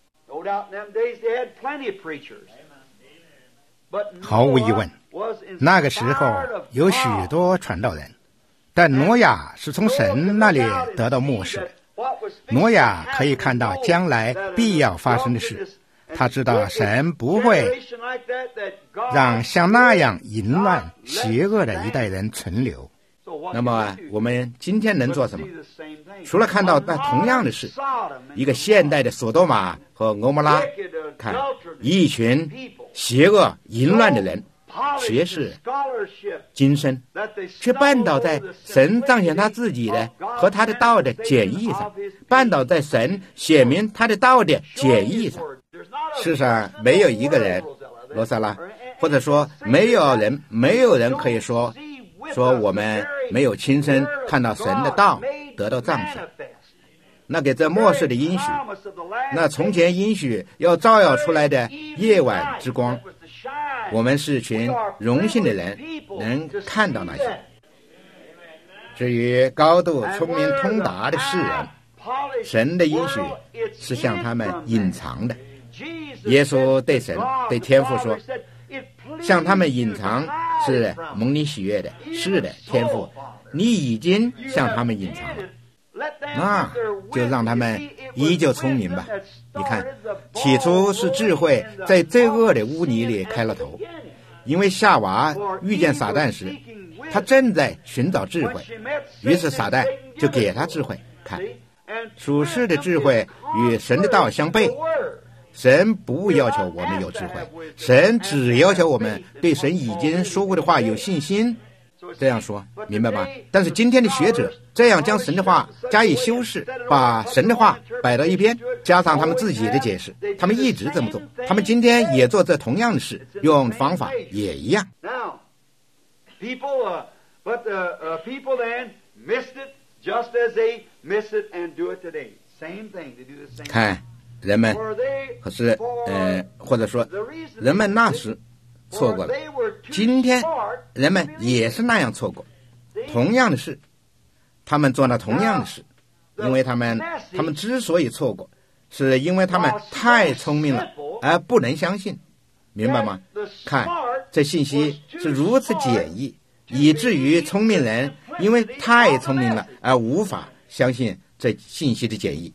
毫无疑问，那个时候有许多传道人，但挪亚是从神那里得到默示的。挪亚可以看到将来必要发生的事，他知道神不会让像那样淫乱邪恶的一代人存留。 那么我们今天能做什么？除了看到那同样的事，一个现代的索多玛和俄摩拉，看一群邪恶淫乱的人，学识精深，却绊倒在神彰显他自己的和他的道的简易上，绊倒在神显明他的道的简易上。世上没有一个人，罗萨拉，或者说没有人可以说我们没有亲身看到神的道得到彰显。那给这末世的应许，那从前应许要照耀出来的夜晚之光，我们是群荣幸的人，能看到那些。至于高度聪明通达的世人，神的应许是向他们隐藏的。耶稣对神对天父说，向他们隐藏是蒙你喜悦的。是的，天父，你已经向他们隐藏了，那就让他们依旧聪明吧。你看，起初是智慧在罪恶的污泥里开了头，因为夏娃遇见撒旦时，他正在寻找智慧，于是撒旦就给他智慧。看，属世的智慧与神的道相悖。神不要求我们有智慧，神只要求我们对神已经说过的话有信心。这样说明白吗？但是今天的学者这样将神的话加以修饰，把神的话摆到一边，加上他们自己的解释，他们一直这么做，他们今天也做这同样的事，用方法也一样。 People then missed it just as they miss it and do it today. Same thing, they do the same thing. 看人们可是或者说人们那时错过了，今天人们也是那样错过同样的事，他们做了同样的事，因为他们之所以错过，是因为他们太聪明了而不能相信，明白吗？看这信息是如此简易，以至于聪明人因为太聪明了而无法相信这信息的简易。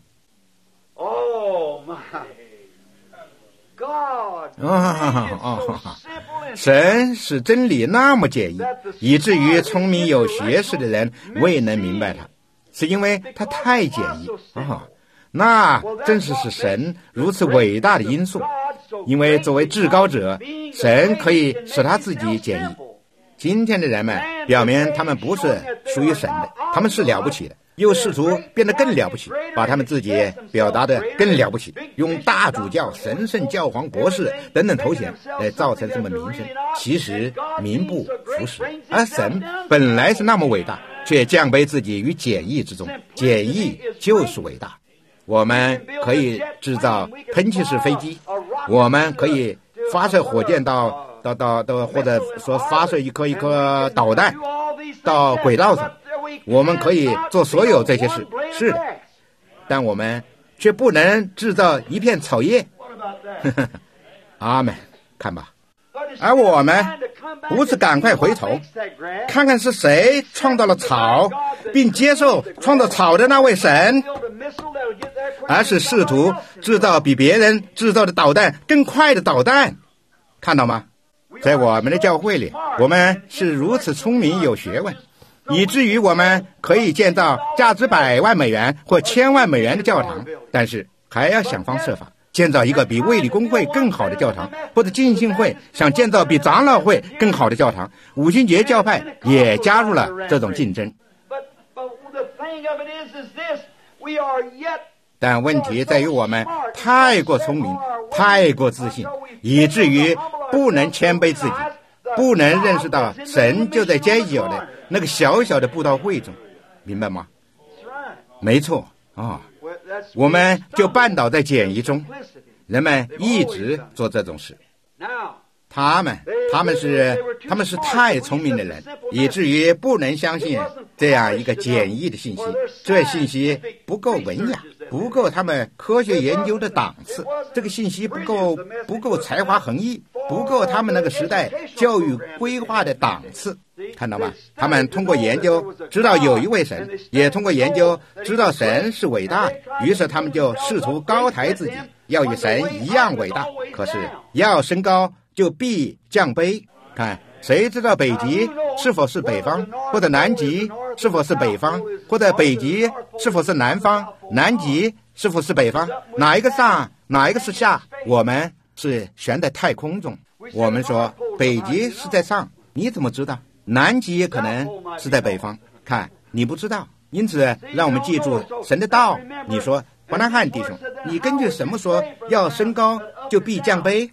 神使真理那么简易，以至于聪明有学识的人未能明白它，是因为它太简易。那正是使神如此伟大的因素，因为作为至高者，神可以使他自己简易。今天的人们表明他们不是属于神的，他们是了不起的，又试图变得更了不起，把他们自己表达得更了不起，用大主教、神圣教皇、博士等等头衔来造成这么名声，其实名不符实。而神本来是那么伟大，却降卑自己于简易之中，简易就是伟大。我们可以制造喷气式飞机，我们可以发射火箭到或者说发射一颗导弹到轨道上，我们可以做所有这些事，是的，但我们却不能制造一片草叶。阿们，看吧。而我们不是赶快回头看看是谁创造了草，并接受创造草的那位神， 而是试图制造比别人制造的导弹更快的导弹。看到吗？在我们的教会里，我们是如此聪明有学问，以至于我们可以建造价值100万美元或1000万美元的教堂，但是还要想方设法建造一个比卫理公会更好的教堂，或者浸信会想建造比长老会更好的教堂。五旬节教派也加入了这种竞争。但问题在于我们太过聪明，太过自信，以至于不能谦卑自己，不能认识到神就在街角的那个小小的布道会中，明白吗？没错啊，我们就绊倒在简易中。人们一直做这种事，他们是太聪明的人，以至于不能相信这样一个简易的信息。这信息不够文雅，不够他们科学研究的档次，这个信息不够才华横溢，不够他们那个时代教育规划的档次。看到吗？他们通过研究知道有一位神，也通过研究知道神是伟大的，于是他们就试图高抬自己，要与神一样伟大。可是要升高就必降卑。看，谁知道北极是否是北方，或者南极是否是北方，或者北极是否是南方，南极是否是北方，哪一个上哪一个是下？我们是悬在太空中。我们说北极是在上，你怎么知道？南极也可能是在北方，看你不知道。因此让我们记住神的道。你说伯南汉弟兄，你根据什么说要升高就必降卑？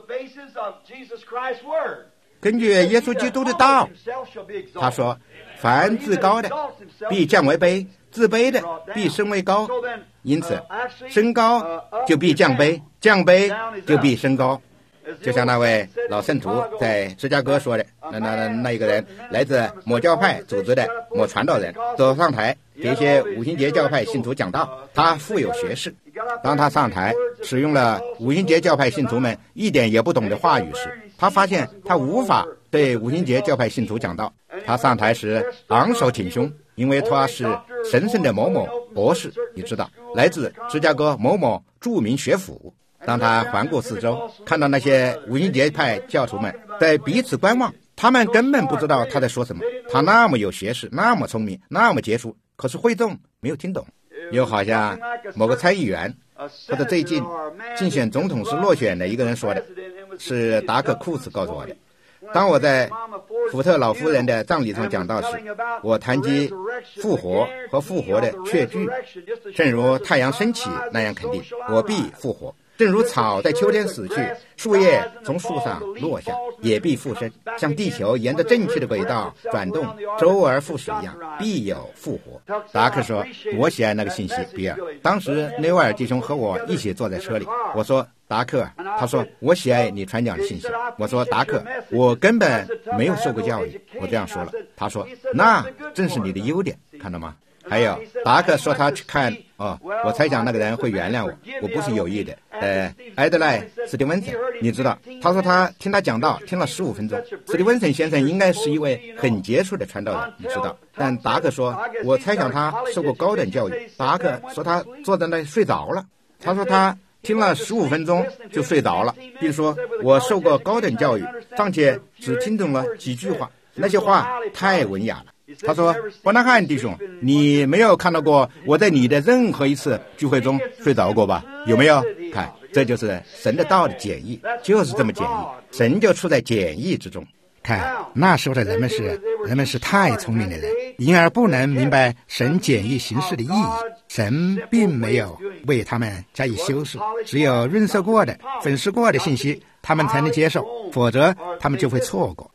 根据耶稣基督的道，他说凡自高的必降为卑，自卑的必升为高。因此升高就必降卑，降卑就必升高。就像那位老圣徒在芝加哥说的，那一个人来自某教派组织的某传道人，走上台给一些五旬节教派信徒讲道。他富有学识，当他上台使用了五旬节教派信徒们一点也不懂的话语时，他发现他无法对五旬节教派信徒讲道。他上台时昂首挺胸，因为他是神圣的某某博士，你知道，来自芝加哥某某著名学府。当他环顾四周，看到那些五旬节派教徒们在彼此观望，他们根本不知道他在说什么。他那么有学识，那么聪明，那么杰出，可是会众没有听懂。又好像某个参议员，或者最近竞选总统时落选的一个人说的，是达克库斯告诉我的。当我在福特老夫人的葬礼上讲道时，我谈及复活和复活的确据，正如太阳升起那样肯定，我必复活。正如草在秋天死去，树叶从树上落下，也必复生，像地球沿着正确的轨道转动，周而复始一样，必有复活。达克说，我喜爱那个信息，比尔。当时内维尔弟兄和我一起坐在车里，我说达克，他说我喜爱你传讲的信息。我说达克，我根本没有受过教育，我这样说了。他说那正是你的优点，看到吗？还有达克说他去看我猜想那个人会原谅我不是有意的。埃德赖斯蒂文森，你知道，他说他听他讲道听了15分钟。斯蒂文森先生应该是一位很杰出的传道人，你知道。但达克说，我猜想他受过高等教育。达克说他坐在那里睡着了。他说他听了15分钟就睡着了，并说我受过高等教育，尚且只听懂了几句话，那些话太文雅了。他说，伯南汉弟兄，你没有看到过我在你的任何一次聚会中睡着过吧？有没有？看，这就是神的道的简易，就是这么简易，神就处在简易之中。 看，那时候的人们是太聪明的人，因而不能明白神简易行事的意义。神并没有为他们加以修饰，只有润色过的、粉饰过的信息他们才能接受，否则他们就会错过。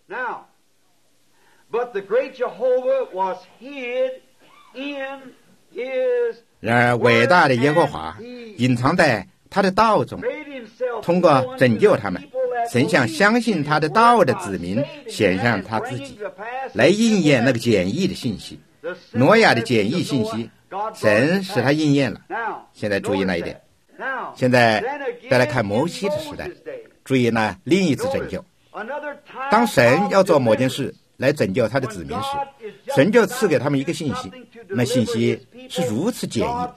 然而伟大的耶和华隐藏在他的道中，通过拯救他们，神向相信他的道的子民显现他自己，来应验那个简易的信息。挪亚的简易信息，神使他应验了。现在注意那一点。现在再来看摩西的时代，注意那另一次拯救。当神要做某件事来拯救他的子民时，神就赐给他们一个信息，那信息是如此简易，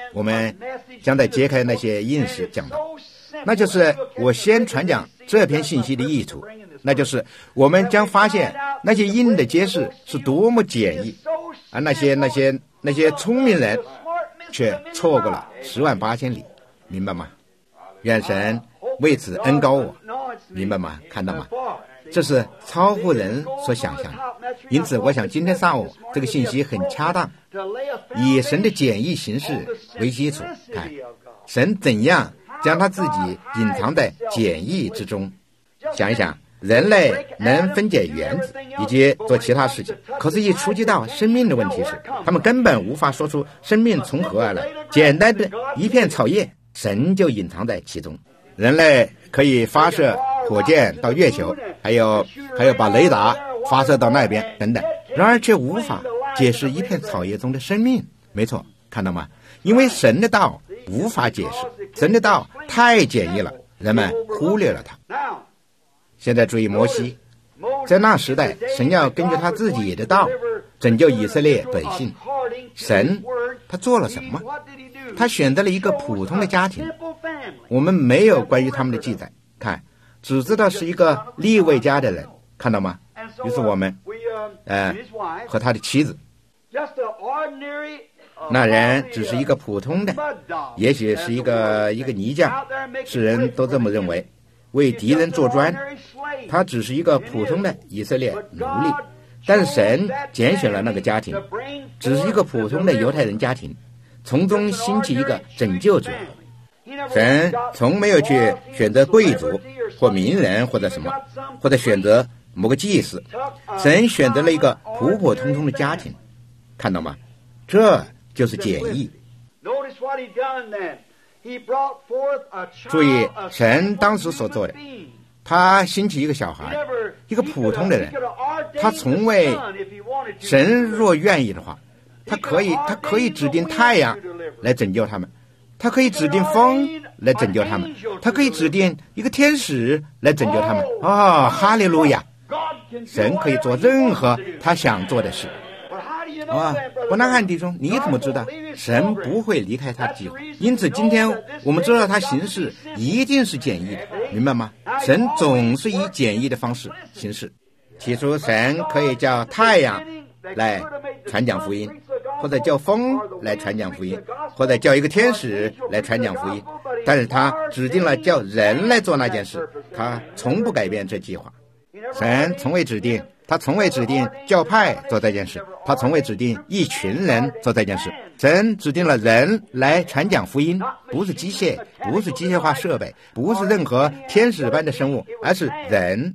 我们将在揭开那些印时讲到，那就是我先传讲这篇信息的意图，那就是我们将发现那些印的揭示是多么简易，而那些聪明人却错过了108000里，明白吗？愿神为此恩膏我，明白吗？看到吗？这是超乎人所想象的。因此我想今天上午这个信息很恰当，以神的简易形式为基础，看神怎样将他自己隐藏在简易之中。想一想，人类能分解原子以及做其他事情，可是一触及到生命的问题时，他们根本无法说出生命从何而来。简单的一片草叶，神就隐藏在其中。人类可以发射火箭到月球，还有把雷达发射到那边等等，然而却无法解释一片草叶中的生命。没错，看到吗？因为神的道无法解释，神的道太简易了，人们忽略了它。现在注意摩西，在那时代，神要根据他自己的道拯救以色列百姓。神他做了什么？他选择了一个普通的家庭，我们没有关于他们的记载，看只知道是一个利未家的人，看到吗？于是我们和他的妻子，那人只是一个普通的，也许是一个泥匠，世人都这么认为，为敌人做砖，他只是一个普通的以色列奴隶。但是神拣选了那个家庭，只是一个普通的犹太人家庭，从中兴起一个拯救者。神从没有去选择贵族或名人或者什么，或者选择某个祭司，神选择了一个普普通通的家庭，看到吗？这就是简易。注意神当时所做的，他兴起一个小孩，一个普通的人，他从未，神若愿意的话，他可以指定太阳来拯救他们，他可以指定风来拯救他们，他可以指定一个天使来拯救他们。哈利路亚！神可以做任何他想做的事。伯南汉弟兄，你怎么知道神不会离开他的计划？因此今天我们知道他行事一定是简易的，明白吗？神总是以简易的方式行事。起初神可以叫太阳来传讲福音，或者叫风来传讲福音，或者叫一个天使来传讲福音，但是他指定了叫人来做那件事，他从不改变这计划。神从未指定，他从未指定教派做这件事，他从未指定一群人做这件事。神指定了人来传讲福音，不是机械，不是机械化设备，不是任何天使般的生物，而是人。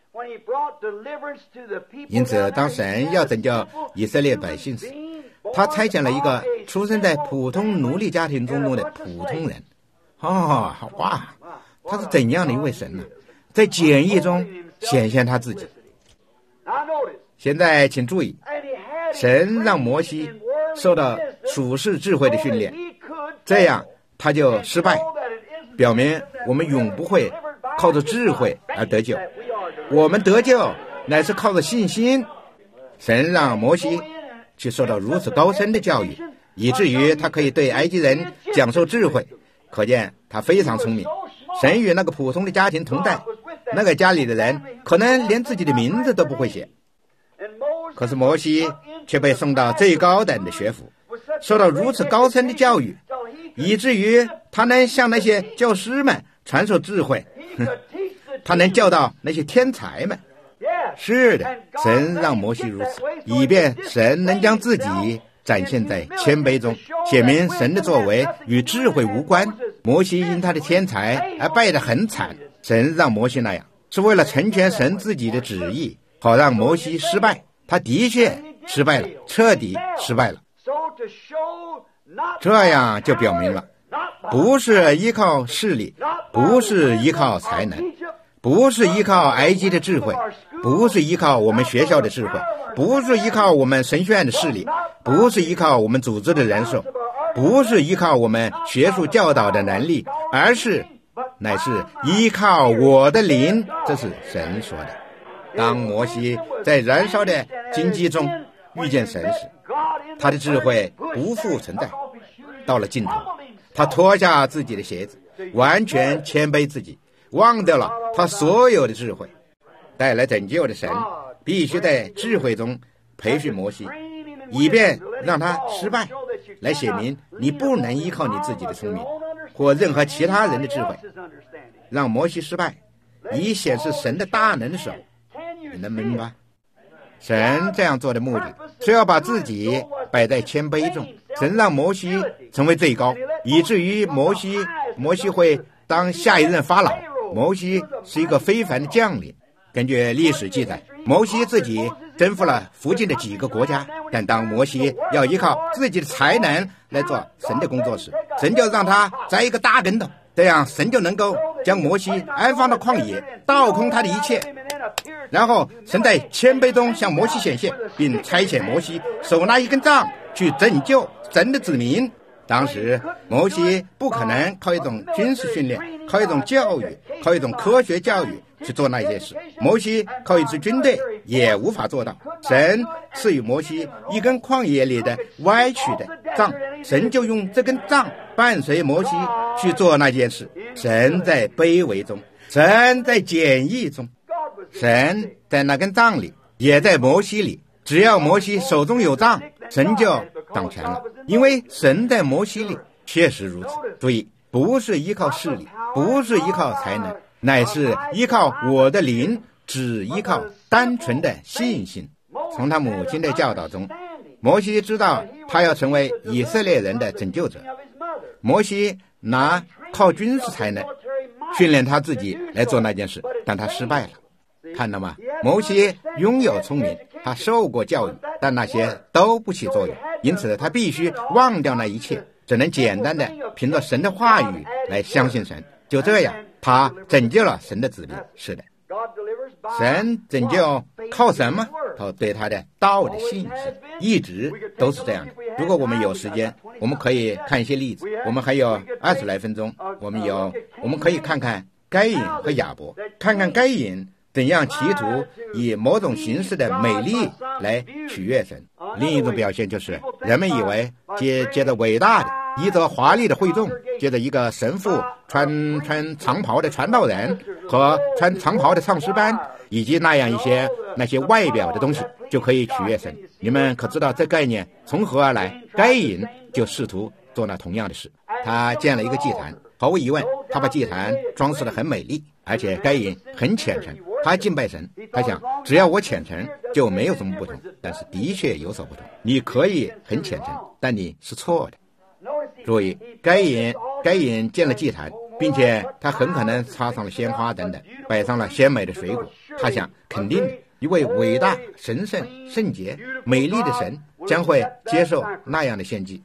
因此当神要拯救以色列百姓时，他差遣了一个出生在普通奴隶家庭中的普通人。哇，他是怎样的一位神呢？在简易中显现他自己。现在请注意，神让摩西受到属世智慧的训练，这样他就失败，表明我们永不会靠着智慧而得救，我们得救乃是靠着信心。神让摩西去受到如此高深的教育，以至于他可以对埃及人讲授智慧，可见他非常聪明。神与那个普通的家庭同在，那个家里的人可能连自己的名字都不会写，可是摩西却被送到最高等的学府，受到如此高深的教育，以至于他能向那些教师们传授智慧，他能教导那些天才们。是的，神让摩西如此，以便神能将自己展现在谦卑中，显明神的作为与智慧无关。摩西因他的天才而败得很惨，神让摩西那样是为了成全神自己的旨意，好让摩西失败。他的确失败了，彻底失败了。这样就表明了，不是依靠势力，不是依靠才能，不是依靠埃及的智慧，不是依靠我们学校的智慧，不是依靠我们神学院的势力，不是依靠我们组织的人数，不是依靠我们学术教导的能力，乃是依靠我的灵。这是神说的。当摩西在燃烧的荆棘中遇见神时，他的智慧不复存在， 到了尽头，他脱下自己的鞋子，完全谦卑自己，忘掉了他所有的智慧。带来拯救的神必须在智慧中培训摩西，以便让他失败，来写明你不能依靠你自己的聪明或任何其他人的智慧，让摩西失败，以显示神的大能的手。你能明白？神这样做的目的是要把自己摆在谦卑中。神让摩西成为最高，以至于摩西会当下一任法老。摩西是一个非凡的将领。根据历史记载，摩西自己征服了附近的几个国家，但当摩西要依靠自己的才能来做神的工作时，神就让他栽一个大跟头，这样神就能够将摩西安放到旷野，倒空他的一切。然后神在谦卑中向摩西显现，并差遣摩西手拿一根杖去拯救神的子民。当时摩西不可能靠一种军事训练，靠一种教育，靠一种科学教育去做那些事。摩西靠一支军队也无法做到。神赐予摩西一根旷野里的歪曲的杖，神就用这根杖伴随摩西去做那件事。神在卑微中，神在简易中，神在那根杖里，也在摩西里。只要摩西手中有杖，神就掌权了，因为神在摩西里确实如此。注意，不是依靠势力，不是依靠才能，乃是依靠我的灵，只依靠单纯的信心。从他母亲的教导中，摩西知道他要成为以色列人的拯救者。摩西拿靠军事才能训练他自己来做那件事，但他失败了。看到吗？摩西拥有聪明，他受过教育，但那些都不起作用，因此他必须忘掉那一切，只能简单的凭着神的话语来相信神。就这样，他拯救了神的子民。是的，神拯救靠什么？靠对他的道的信心，一直都是这样的。如果我们有时间，我们可以看一些例子。我们还有20来分钟，我们可以看看该隐和亚伯，看看该隐怎样企图以某种形式的美丽来取悦神。另一种表现就是人们以为接着伟大的衣着华丽的会众，接着一个神父穿长袍的传道人和穿长袍的唱诗班，以及那样那些外表的东西就可以取悦神。你们可知道这概念从何而来？该隐就试图做那同样的事。他建了一个祭坛，毫无疑问他把祭坛装饰得很美丽，而且该隐很虔诚，他敬拜神，他想只要我虔诚就没有什么不同。但是的确有所不同，你可以很虔诚，但你是错的。注意，该隐建了祭坛，并且他很可能插上了鲜花等等，摆上了鲜美的水果。他想肯定一位伟大、神圣、圣洁、美丽的神将会接受那样的献祭。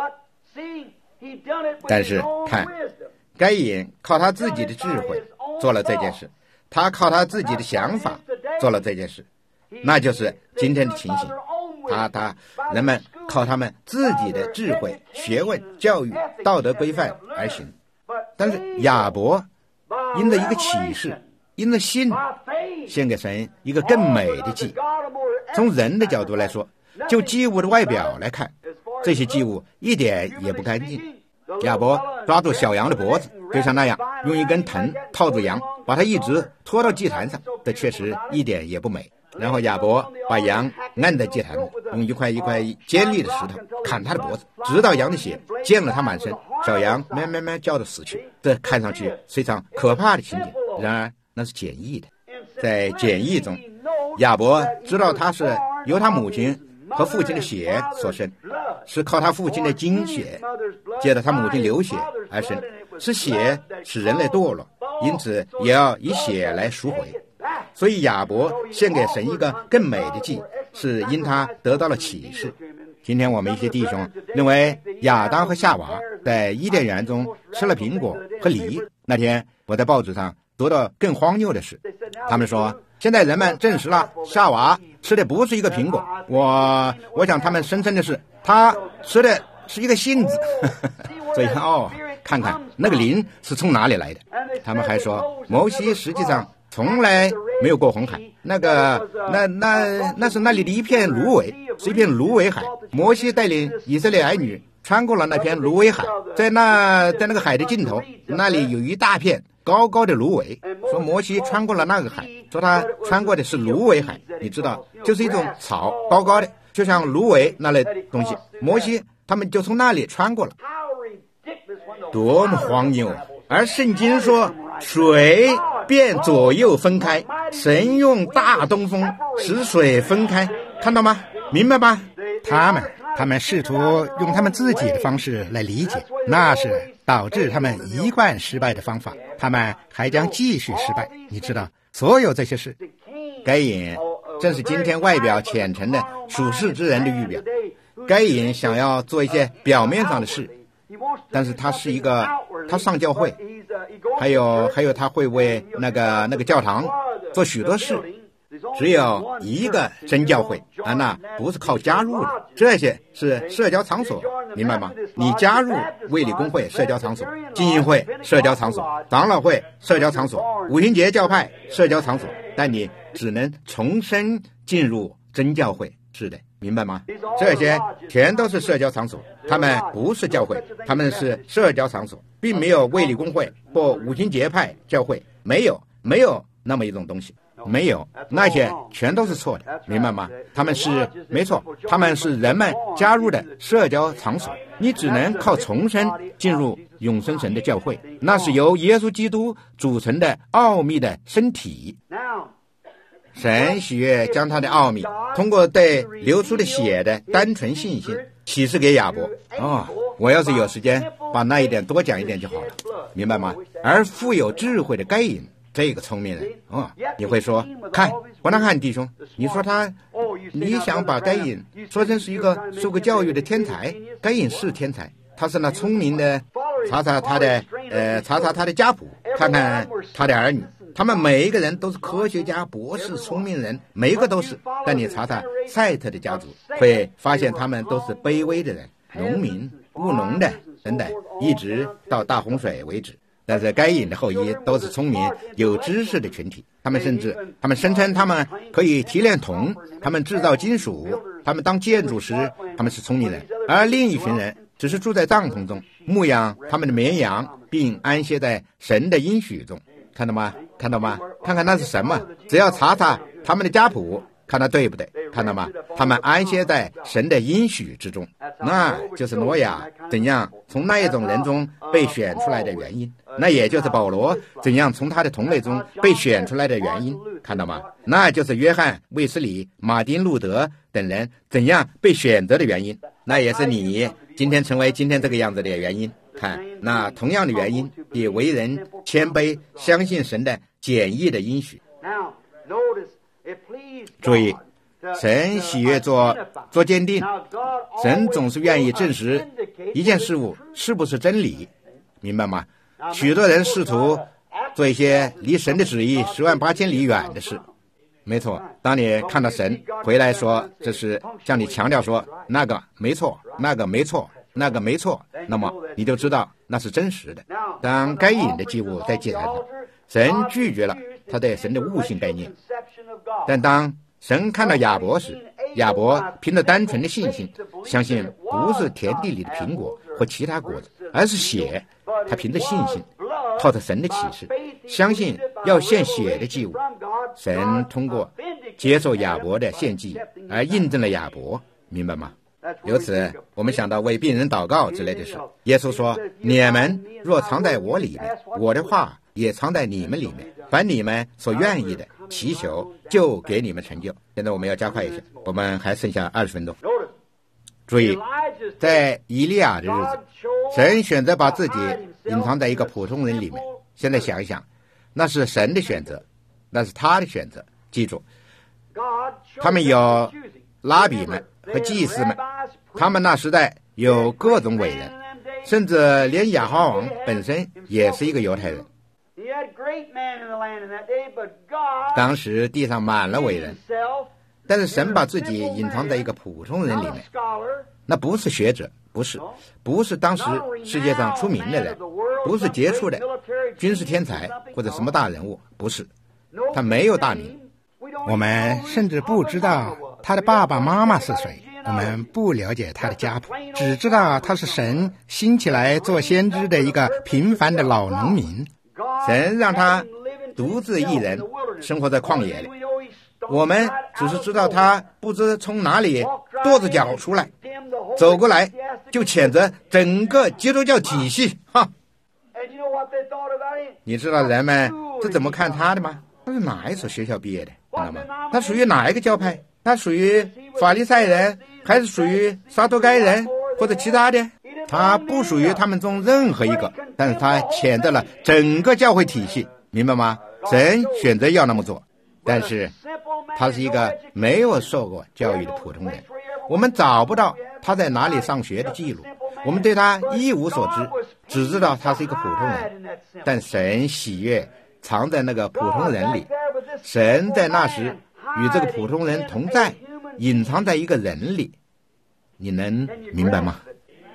但是看，该隐靠他自己的智慧做了这件事，他靠他自己的想法做了这件事，那就是今天的情形。人们靠他们自己的智慧、学问、教育、道德规范而行。但是亚伯因着一个启示，因着信，献给神一个更美的祭。从人的角度来说，就祭物的外表来看，这些祭物一点也不干净。亚伯抓住小羊的脖子，就像那样用一根藤套住羊，把它一直拖到祭坛上，这确实一点也不美。然后亚伯把羊按在祭坛上，用一块尖利的石头砍他的脖子，直到羊的血溅了他满身，小羊咩咩咩叫着死去。这看上去是一场可怕的情景，然而那是简易的。在简易中，亚伯知道他是由他母亲和父亲的血所生，是靠他父亲的精血借着他母亲流血而生，是血使人类堕落，因此也要以血来赎回。所以亚伯献给神一个更美的祭，是因他得到了启示。今天我们一些弟兄认为亚当和夏娃在伊甸园中吃了苹果和梨。那天我在报纸上读到更荒谬的事，他们说现在人们证实了夏娃吃的不是一个苹果。我想他们声称的是他吃的是一个杏子。所以看看那个灵是从哪里来的。他们还说摩西实际上从来没有过红海。那是那里的一片芦苇，是一片芦苇海。摩西带领以色列儿女穿过了那片芦苇海，在那个海的尽头，那里有一大片高高的芦苇，说摩西穿过了那个海，说他穿过的是芦苇海。你知道，就是一种草，高高的，就像芦苇那类东西。摩西他们就从那里穿过了，多么荒谬啊！而圣经说水便左右分开，神用大东风使水分开，看到吗？明白吗？ 他们试图用他们自己的方式来理解，那是导致他们一贯失败的方法，他们还将继续失败。你知道，所有这些事， 该隐正是今天外表虔诚的属世之人的预表。该隐想要做一些表面上的事，但是他上教会，还有他会为那个教堂做许多事。只有一个真教会啊，那不是靠加入的，这些是社交场所，明白吗？你加入卫理公会社交场所，浸信会社交场所，长老会社交场所，五旬节教派社交场所，但你只能重生进入真教会，是的，明白吗？这些全都是社交场所，他们不是教会，他们是社交场所，并没有卫理公会或五旬节派教会，没有那么一种东西。没有，那些全都是错的，明白吗？他们是没错，他们是人们加入的社交场所。你只能靠重生进入永生神的教会，那是由耶稣基督组成的奥秘的身体。神喜悦将他的奥秘通过对流出的血的单纯信心启示给亚伯。我要是有时间把那一点多讲一点就好了，明白吗？而富有智慧的该隐，这个聪明人你会说，看伯纳汉弟兄，你说你想把该隐说成是一个受过教育的天才，该隐是天才，他是那聪明的，查查他的家谱，看看他的儿女，他们每一个人都是科学家、博士、聪明人，每一个都是。但你查查赛特的家族，会发现他们都是卑微的人，农民、务农的等等，一直到大洪水为止。但是该隐的后裔都是聪明有知识的群体，他们声称他们可以提炼铜，他们制造金属，他们当建筑师，他们是聪明人。而另一群人只是住在帐篷中，牧养他们的绵羊，并安歇在神的应许中。看到吗？看看那是什么？只要查查他们的家谱，看他对不对？看到吗？他们安歇在神的应许之中，那就是挪亚怎样从那一种人中被选出来的原因，那也就是保罗怎样从他的同类中被选出来的原因，看到吗？那就是约翰、卫斯理、马丁、路德等人怎样被选择的原因，那也是你今天成为今天这个样子的原因。看，那同样的原因，也为人谦卑，相信神的简易的应许。注意，神喜悦做鉴定，神总是愿意证实一件事物是不是真理，明白吗？许多人试图做一些离神的旨意108000里远的事，没错。当你看到神回来说，这是向你强调说那个没错，那个没错，那个没错，那么你就知道那是真实的。当该隐的祭物在祭坛上，神拒绝了他对神的悟性概念，但当神看到亚伯时，亚伯凭着单纯的信心，相信不是田地里的苹果或其他果子，而是血。他凭着信心，靠着神的启示，相信要献血的祭物。神通过接受亚伯的献祭而印证了亚伯，明白吗？由此我们想到为病人祷告之类的事。耶稣说，你们若藏在我里面，我的话也藏在你们里面，凡你们所愿意的祈求，就给你们成就。现在我们要加快一下，我们还剩下20分钟。注意，在以利亚的日子，神选择把自己隐藏在一个普通人里面。现在想一想，那是神的选择，那是他的选择。记住，他们有拉比们和祭司们，他们那时代有各种伟人，甚至连亚哈王本身也是一个犹太人。当时地上满了伟人，但是神把自己隐藏在一个普通人里面。那不是学者，不是当时世界上出名的人，不是杰出的军事天才或者什么大人物，不是， 他没有大名， 我们甚至不知道他的爸爸妈妈是谁，我们不了解他的家谱，只知道他是神兴起来做先知的一个平凡的老农民。 神让他独自一人生活在旷野里，我们只是知道他不知从哪里跺着脚出来，走过来就谴责整个基督教体系。哈，你知道人们是怎么看他的吗？他是哪一所学校毕业的，知道吗？他属于哪一个教派？他属于法利赛人，还是属于撒都该人，或者其他的？他不属于他们中任何一个，但是他谴责了整个教会体系，明白吗？神选择要那么做，但是他是一个没有受过教育的普通人，我们找不到他在哪里上学的记录，我们对他一无所知，只知道他是一个普通人。但神喜悦藏在那个普通人里，神在那时与这个普通人同在，隐藏在一个人里，你能明白吗？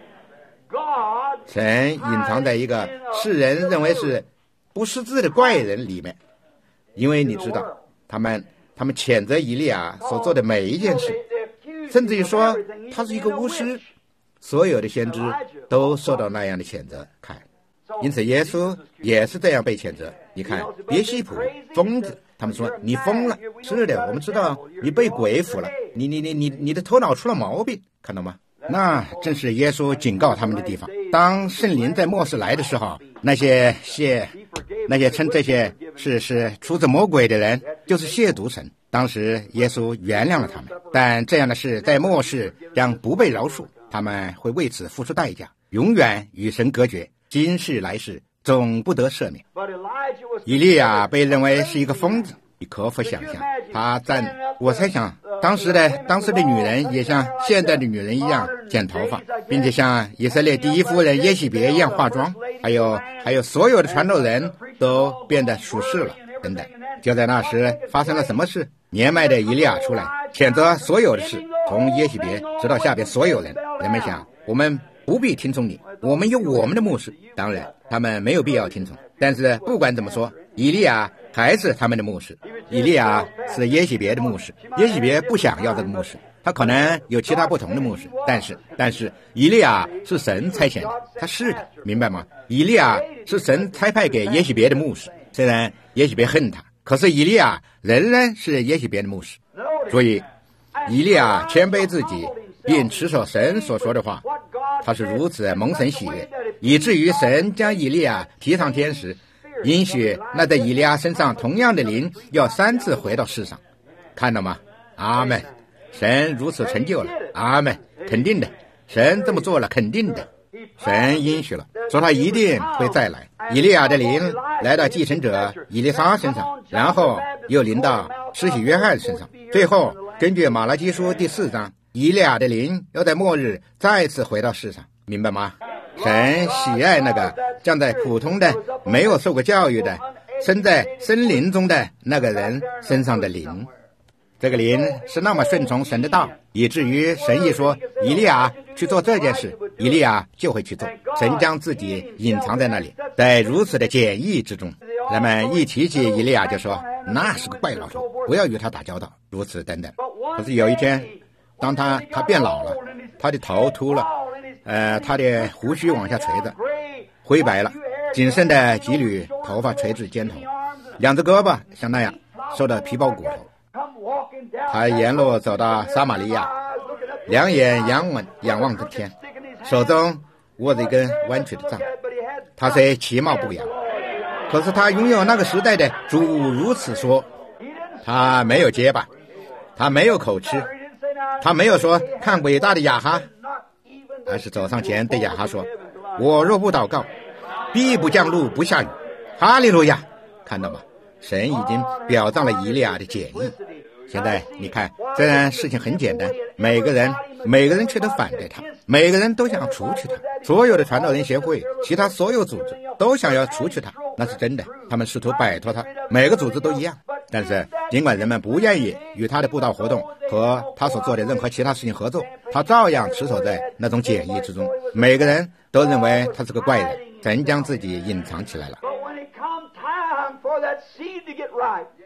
神隐藏在一个世人认为是不识字的怪人里面，因为你知道他们谴责以利亚所做的每一件事，甚至于说他是一个巫师，所有的先知都受到那样的谴责。看，因此耶稣也是这样被谴责。你看别西卜疯子，他们说你疯了，是的，我们知道你被鬼附了，你的头脑出了毛病，看到吗？那正是耶稣警告他们的地方。当圣灵在末世来的时候，那些称这些是出自魔鬼的人，就是亵渎神。当时耶稣原谅了他们，但这样的事在末世将不被饶恕，他们会为此付出代价，永远与神隔绝，今世来世总不得赦免。以利亚被认为是一个疯子，你可否想象我猜想当时的女人也像现在的女人一样剪头发，并且像以色列第一夫人耶洗别一样化妆，还有所有的传道人都变得属世了等等。就在那时发生了什么事？年迈的以利亚出来谴责所有的事，从耶洗别直到下边所有人。人们想，我们不必听从你，我们有我们的牧师。当然他们没有必要听从，但是不管怎么说，以利亚还是他们的牧师。以利亚是耶洗别的牧师，耶洗别不想要这个牧师，他可能有其他不同的牧师，但是以利亚是神差遣的，他是的，明白吗？以利亚是神差派给耶洗别的牧师，虽然耶洗别恨他，可是以利亚仍然是耶洗别的牧师。所以以利亚谦卑自己，并持守神所说的话，他是如此蒙神喜悦，以至于神将以利亚提上天时，允许那在以利亚身上同样的灵要3次回到世上。看到吗？阿们，神如此成就了，阿们，肯定的，神这么做了，肯定的，神应许了，说他一定会再来。以利亚的灵来到继承者以利沙身上，然后又临到施洗约翰身上，最后根据马拉基书第4章，以利亚的灵要在末日再次回到世上，明白吗？神喜爱那个站在普通的没有受过教育的生在森林中的那个人身上的灵，这个灵是那么顺从神的道，以至于神一说以利亚去做这件事，以利亚就会去做。神将自己隐藏在那里，在如此的简易之中，人们一提起以利亚就说那是个怪老头，不要与他打交道，如此等等。可是有一天当他变老了，他的头秃了，他的胡须往下垂着，灰白了，仅剩的几缕头发垂至肩头，2只胳膊像那样瘦的皮包骨头。他沿路走到撒玛利亚，两眼仰望着天，手中握着一根弯曲的杖。他虽其貌不扬，可是他拥有那个时代的主如此说，他没有结巴，他没有口吃，他没有说看伟大的亚哈，而是走上前对亚哈说，我若不祷告，必不降露不下雨。哈利路亚！看到吗？神已经表彰了以利亚的简易。现在你看，虽然事情很简单，每个人却都反对他，每个人都想除去他，所有的传道人协会，其他所有组织都想要除去他，那是真的，他们试图摆脱他，每个组织都一样。但是尽管人们不愿意与他的布道活动和他所做的任何其他事情合作，他照样持守在那种简易之中，每个人都认为他是个怪人，神将自己隐藏起来了。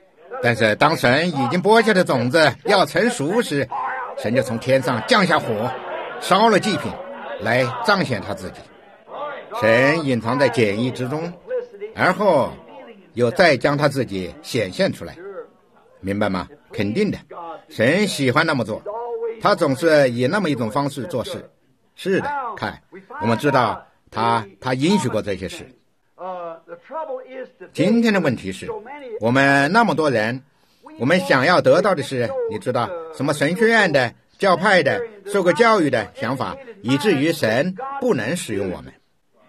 但是当神已经播下的种子要成熟时，神就从天上降下火，烧了祭品来彰显他自己。神隐藏在简易之中，而后又再将他自己显现出来，明白吗？肯定的，神喜欢那么做，他总是以那么一种方式做事。是的，看，我们知道他允许过这些事。今天的问题是，我们那么多人，我们想要得到的是，你知道什么神学院的、教派的、受过教育的想法，以至于神不能使用我们。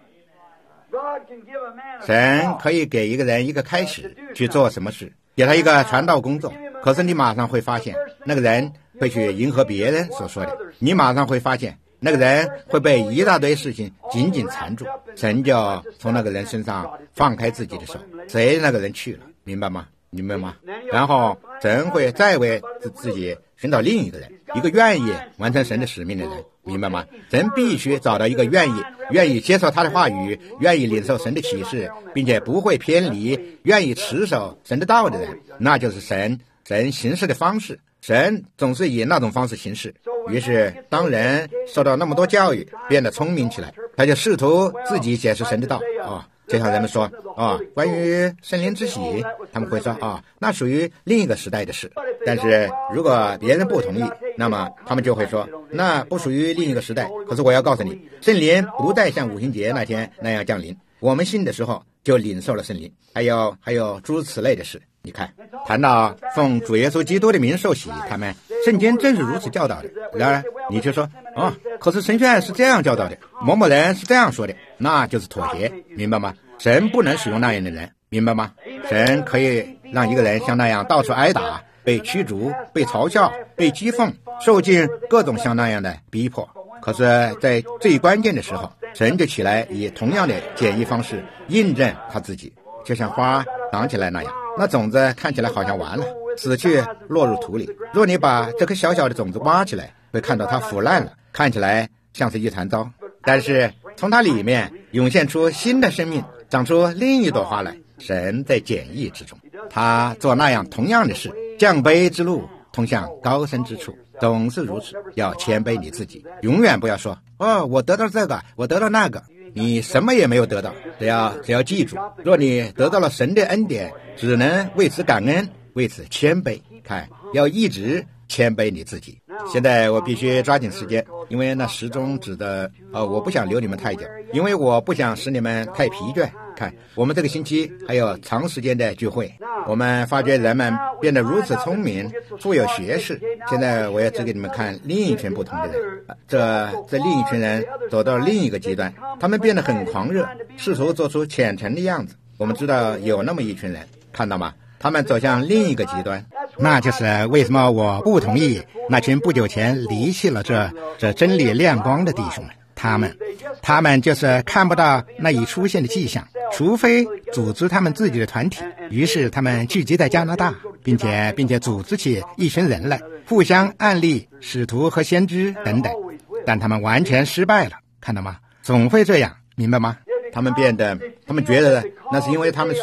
神可以给一个人一个开始去做什么事，给他一个传道工作，可是你马上会发现那个人会去迎合别人所说的，你马上会发现那个人会被一大堆事情紧紧缠住，神就从那个人身上放开自己的手，随那个人去了，明白吗？明白吗？然后神会再为自己寻找另一个人，一个愿意完成神的使命的人，明白吗？神必须找到一个愿意接受他的话语，愿意领受神的启示，并且不会偏离，愿意持守神的道的人，那就是神行事的方式。神总是以那种方式行事。于是当人受到那么多教育，变得聪明起来，他就试图自己解释神的道就像人们说关于圣灵之喜，他们会说那属于另一个时代的事。但是如果别人不同意，那么他们就会说那不属于另一个时代。可是我要告诉你，圣灵不再像五旬节那天那样降临，我们信的时候就领受了圣灵，还有诸如此类的事。你看，谈到奉主耶稣基督的名受洗，他们圣经正是如此教导的。然而你就说可是神学院是这样教导的，某某人是这样说的，那就是妥协，明白吗？神不能使用那样的人，明白吗？神可以让一个人像那样到处挨打，被驱逐，被嘲笑，被讥讽，受尽各种像那样的逼迫。可是在最关键的时候，神就起来以同样的简易方式印证他自己，就像花长起来那样，那种子看起来好像完了，死去落入土里。若你把这颗小小的种子挖起来，会看到它腐烂了，看起来像是一团糟，但是从它里面涌现出新的生命，长出另一朵花来。神在简易之中，他做那样同样的事。降卑之路通向高升之处，总是如此。要谦卑你自己，永远不要说我得到这个，我得到那个，你什么也没有得到。只要记住，若你得到了神的恩典，只能为此感恩，为此谦卑。看，要一直谦卑你自己。现在我必须抓紧时间，因为那时钟指的我不想留你们太久，因为我不想使你们太疲倦。看，我们这个星期还有长时间的聚会，我们发觉人们变得如此聪明，富有学识。现在我要指给你们看另一群不同的人，这另一群人走到另一个极端，他们变得很狂热，试图做出虔诚的样子。我们知道有那么一群人，看到吗？他们走向另一个极端。 那就是为什么我不同意那群不久前离弃了这真理亮光的弟兄们。他们就是看不到那已出现的迹象，除非组织他们自己的团体。于是他们聚集在加拿大，并且组织起一群人来，互相案例使徒和先知等等，但他们完全失败了，看到吗？总会这样，明白吗？ 他们觉得那是因为他们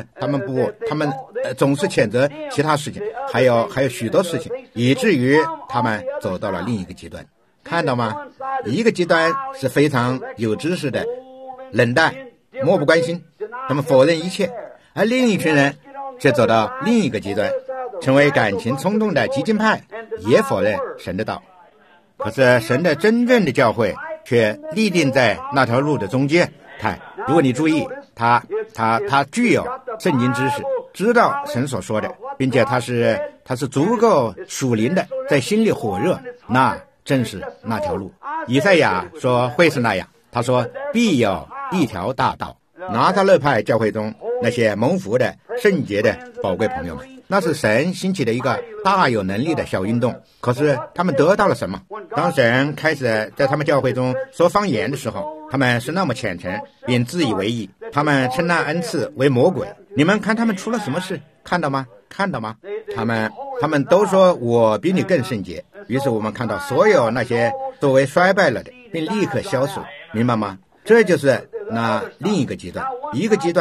总是谴责其他事情，还有许多事情，以至于他们走到了另一个极端。看到吗？一个极端是非常有知识的，冷淡，漠不关心，他们否认一切；而另一群人却走到另一个极端，成为感情冲动的激进派，也否认神的道。可是神的真正的教会却立定在那条路的中间。看，如果你注意，他具有圣经知识，知道神所说的，并且他是足够属灵的，在心里火热，那正是那条路。以赛亚说会是那样，他说必有一条大道。拿撒勒派教会中那些蒙福的圣洁的宝贵朋友们，那是神兴起的一个大有能力的小运动。可是他们得到了什么？当神开始在他们教会中说方言的时候，他们是那么虔诚并自以为意，他们称那恩赐为魔鬼。你们看他们出了什么事？看到吗？他们都说我比你更圣洁。于是我们看到所有那些作为衰败了的，并立刻消失，明白吗？这就是那另一个极端。一个极端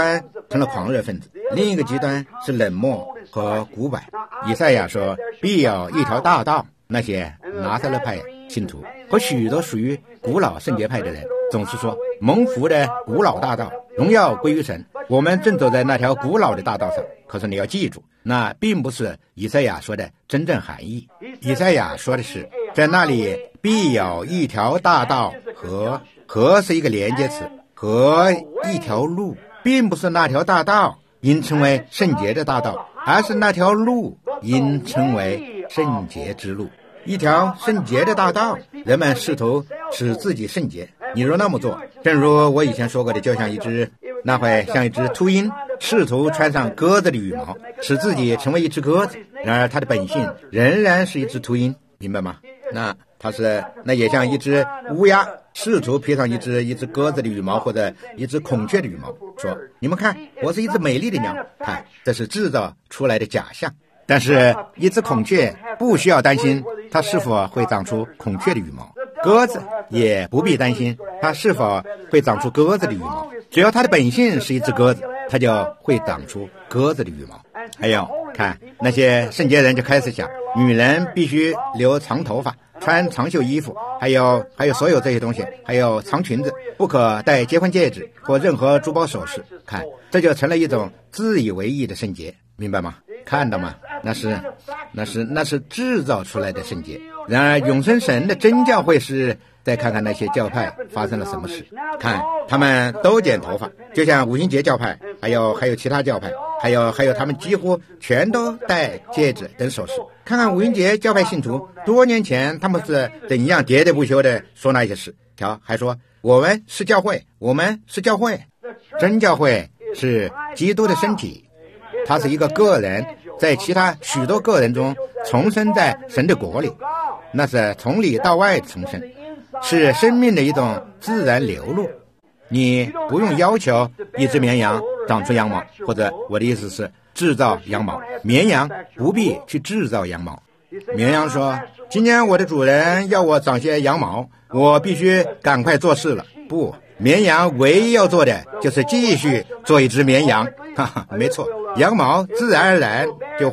成了狂热分子，另一个极端是冷漠和古板。以赛亚说必有一条大道，那些拿撒勒派信徒和许多属于古老圣洁派的人总是说蒙福的古老大道，荣耀归于神，我们正走在那条古老的大道上。可是你要记住，那并不是以赛亚说的真正含义。以赛亚说的是在那里必有一条大道，和是一个连接词，和一条路，并不是那条大道应称为圣洁的大道，而是那条路应称为圣洁之路。一条圣洁的大道，人们试图使自己圣洁。你若那么做，正如我以前说过的，就像一只秃鹰试图穿上鸽子的羽毛，使自己成为一只鸽子，然而它的本性仍然是一只秃鹰，明白吗？那也像一只乌鸦试图披上一只鸽子的羽毛，或者一只孔雀的羽毛，说你们看，我是一只美丽的鸟。看，这是制造出来的假象。但是一只孔雀不需要担心它是否会长出孔雀的羽毛，鸽子也不必担心它是否会长出鸽子的羽毛，只要它的本性是一只鸽子，它就会长出鸽子的羽毛。还有看那些圣洁人就开始想，女人必须留长头发，穿长袖衣服，还有所有这些东西，还有长裙子，不可戴结婚戒指或任何珠宝首饰。看，这就成了一种自以为意的圣洁，明白吗？看到吗？那是制造出来的圣洁。然而永生神的真教会是，再看看那些教派发生了什么事。看，他们都剪头发，就像五旬节教派，还有其他教派，还有他们几乎全都戴戒指等首饰。看看五旬节教派信徒多年前他们是怎样喋喋不休的说那些事，还说我们是教会，我们是教会。真教会是基督的身体，他是一个个人在其他许多个人中重生在神的国里，那是从里到外的重生，是生命的一种自然流露。你不用要求一只绵羊长出羊毛，或者我的意思是制造羊毛，绵羊不必去制造羊毛。绵羊说，今天我的主人要我长些羊毛，我必须赶快做事了。不，绵羊唯一要做的就是继续做一只绵羊。没错，羊毛自然而然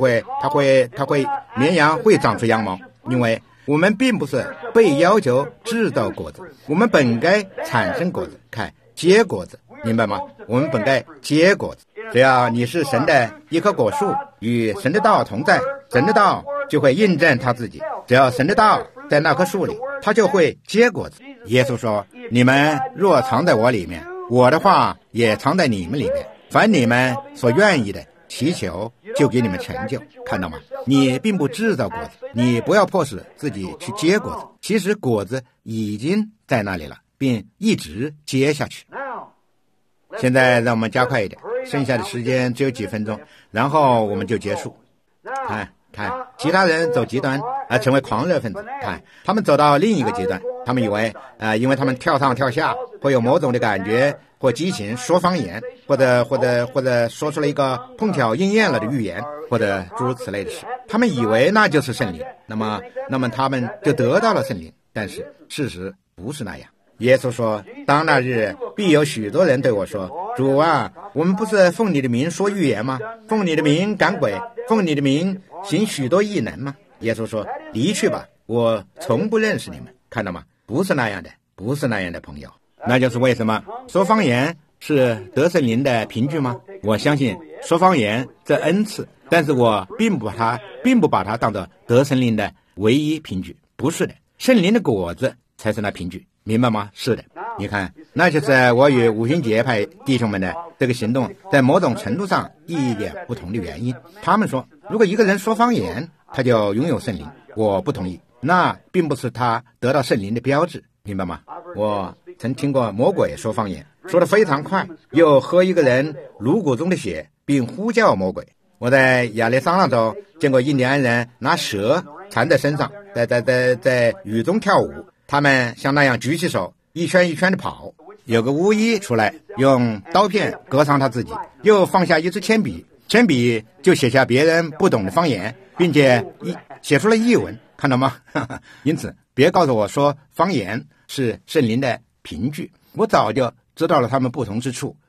绵羊会长出羊毛，因为我们并不是被要求制造果子，我们本该产生果子，看结果子，明白吗？我们本该结果子。只要你是神的一棵果树，与神的道同在，神的道就会印证他自己。只要神的道在那棵树里，他就会结果子。耶稣说，你们若藏在我里面，我的话也藏在你们里面，凡你们所愿意的祈求，就给你们成就。看到吗？你并不制造果子，你不要迫使自己去结果子，其实果子已经在那里了，并一直结下去。现在让我们加快一点，剩下的时间只有几分钟，然后我们就结束。看其他人走极端而成为狂热分子，看他们走到另一个极端，他们以为因为他们跳上跳下，会有某种的感觉或激情，说方言，或者说出了一个碰巧应验了的预言，或者诸如此类的事，他们以为那就是圣灵，那么他们就得到了圣灵。但是事实不是那样。耶稣说，当那日必有许多人对我说，主啊，我们不是奉你的名说预言吗？奉你的名赶鬼，奉你的名行许多异能吗？耶稣说，离去吧，我从不认识你们。看到吗？不是那样的朋友。那就是为什么说方言是得圣灵的凭据吗？我相信说方言这恩赐，但是我并不把它当作得圣灵的唯一凭据。不是的，圣灵的果子才是那凭据，明白吗？是的。你看，那就是我与五旬节派弟兄们的这个行动在某种程度上一点不同的原因。他们说，如果一个人说方言，他就拥有圣灵。我不同意，那并不是他得到圣灵的标志，明白吗？我曾听过魔鬼说方言，说得非常快，又喝一个人颅骨中的血，并呼叫魔鬼。我在亚利桑那州见过印第安人拿蛇缠在身上，在雨中跳舞，他们像那样举起手，一圈一圈的跑。有个巫医出来，用刀片割伤他自己，又放下一支铅笔就写下别人不懂的方言，并且写出了译文，看到吗？因此别告诉我说方言是圣灵的凭据，我早就知道了他们不同之处。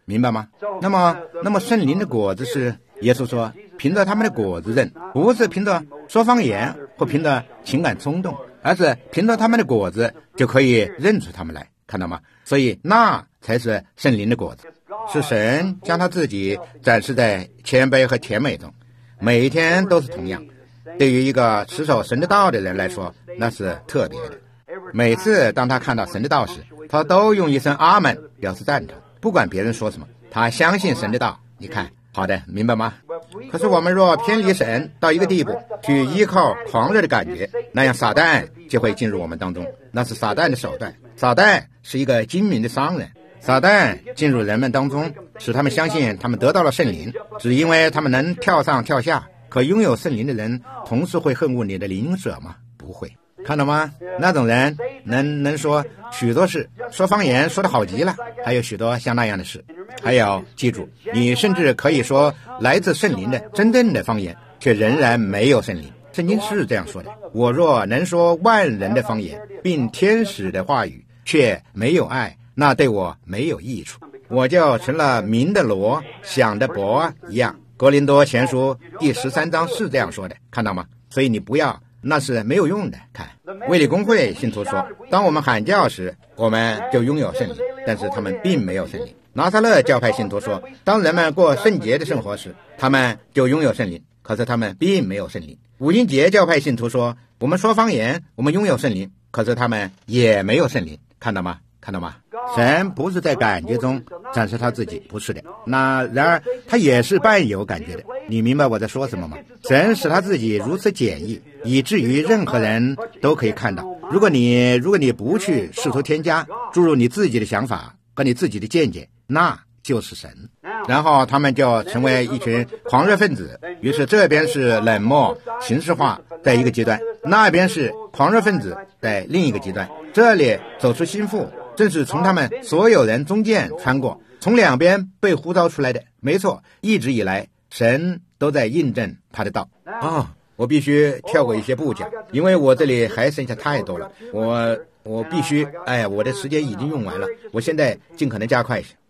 明白吗？那么圣灵的果子是，耶稣说凭着他们的果子认，不是凭着说方言或凭着情感冲动，而是凭着他们的果子就可以认出他们来，看到吗？所以那才是圣灵的果子，是神将他自己展示在谦卑和甜美中，每一天都是同样。对于一个持守神的道的人来说，那是特别的。每次当他看到神的道时，他都用一声阿门表示赞同，不管别人说什么，他相信神的道。你看，好的，明白吗？可是我们若偏离神到一个地步，去依靠狂热的感觉，那样撒旦就会进入我们当中，那是撒旦的手段。撒旦是一个精明的商人，撒旦进入人们当中，使他们相信他们得到了圣灵，只因为他们能跳上跳下。可拥有圣灵的人同时会恨恶你的邻舍吗？不会。看到吗？那种人能说许多事，说方言说得好极了，还有许多像那样的事。还有记住，你甚至可以说来自圣灵的真正的方言，却仍然没有圣灵。圣经是这样说的，我若能说万人的方言并天使的话语，却没有爱，那对我没有益处，我就成了鸣的锣响的钹一样。哥林多前书第13章是这样说的，看到吗？所以你不要，那是没有用的。看卫理公会信徒说，当我们喊叫时，我们就拥有圣灵，但是他们并没有圣灵。拿撒勒教派信徒说，当人们过圣洁的生活时，他们就拥有圣灵，可是他们并没有圣灵。五旬节教派信徒说，我们说方言，我们拥有圣灵，可是他们也没有圣灵。看到吗？看到吗？神不是在感觉中展示他自己，不是的。那然而他也是伴有感觉的。你明白我在说什么吗？神使他自己如此简易，以至于任何人都可以看到。如果你不去试图添加注入你自己的想法和你自己的见解，那就是神。然后他们就成为一群狂热分子，于是这边是冷漠形式化在一个极端，那边是狂热分子在另一个极端。这里走出心腹，正是从他们所有人中间穿过，从两边被呼召出来的。没错，一直以来神都在印证他的道。我必须跳过一些步讲，因为我这里还剩下太多了，我必须我的时间已经用完了，我现在尽可能加快一些。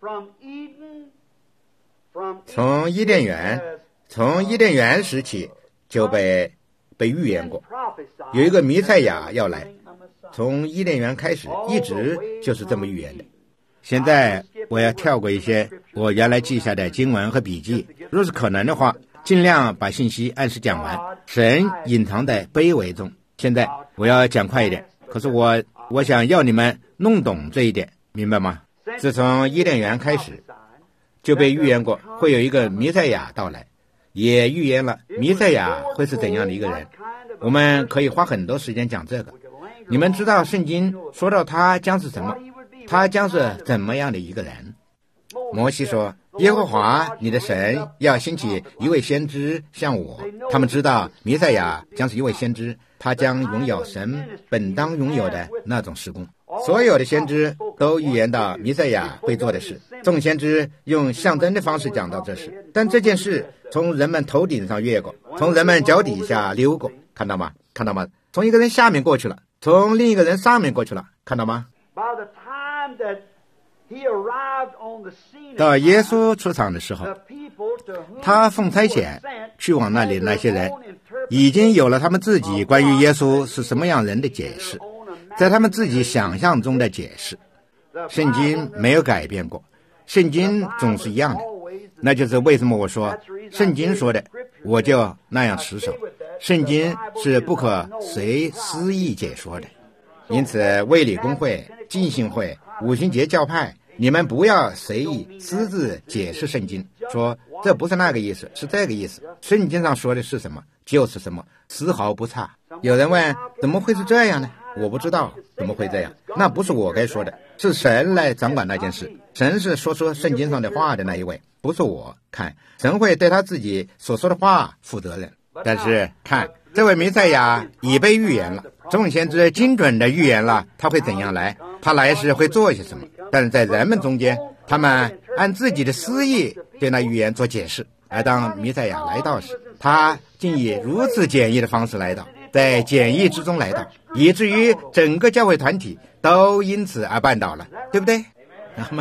从伊甸园时起就被预言过，有一个弥赛亚要来，从伊甸园开始一直就是这么预言的。现在我要跳过一些我原来记下的经文和笔记，若是可能的话，尽量把信息按时讲完。神隐藏在卑微中。现在我要讲快一点，可是我想要你们弄懂这一点，明白吗？自从伊甸园开始就被预言过会有一个弥赛亚到来，也预言了弥赛亚会是怎样的一个人。我们可以花很多时间讲这个。你们知道圣经说到他将是什么，他将是怎么样的一个人。摩西说，耶和华你的神要兴起一位先知像我。他们知道弥赛亚将是一位先知，他将拥有神本当拥有的那种事工。所有的先知都预言到弥赛亚会做的事，众先知用象征的方式讲到这事，但这件事从人们头顶上越过，从人们脚底下溜过，看到吗？看到吗？从一个人下面过去了，从另一个人上面过去了，看到吗？到耶稣出场的时候，他奉差遣去往那里，那些人已经有了他们自己关于耶稣是什么样人的解释，在他们自己想象中的解释。圣经没有改变过，圣经总是一样的。那就是为什么我说圣经说的我就那样持守，圣经是不可随私意解说的。因此卫理公会、浸信会、五旬节教派，你们不要随意私自解释圣经，说这不是那个意思，是这个意思，圣经上说的是什么就是什么，丝毫不差。有人问怎么会是这样呢？我不知道怎么会这样，那不是我该说的，是神来掌管那件事。神是说出圣经上的话的那一位，不是我。看，神会对他自己所说的话负责任。但是看，这位弥赛亚已被预言了，众先知精准的预言了他会怎样来，他来时会做些什么。但是在人们中间，他们按自己的私意对那预言做解释，而当弥赛亚来到时，他竟以如此简易的方式来到，在简易之中来到，以至于整个教会团体都因此而绊倒了，对不对？那么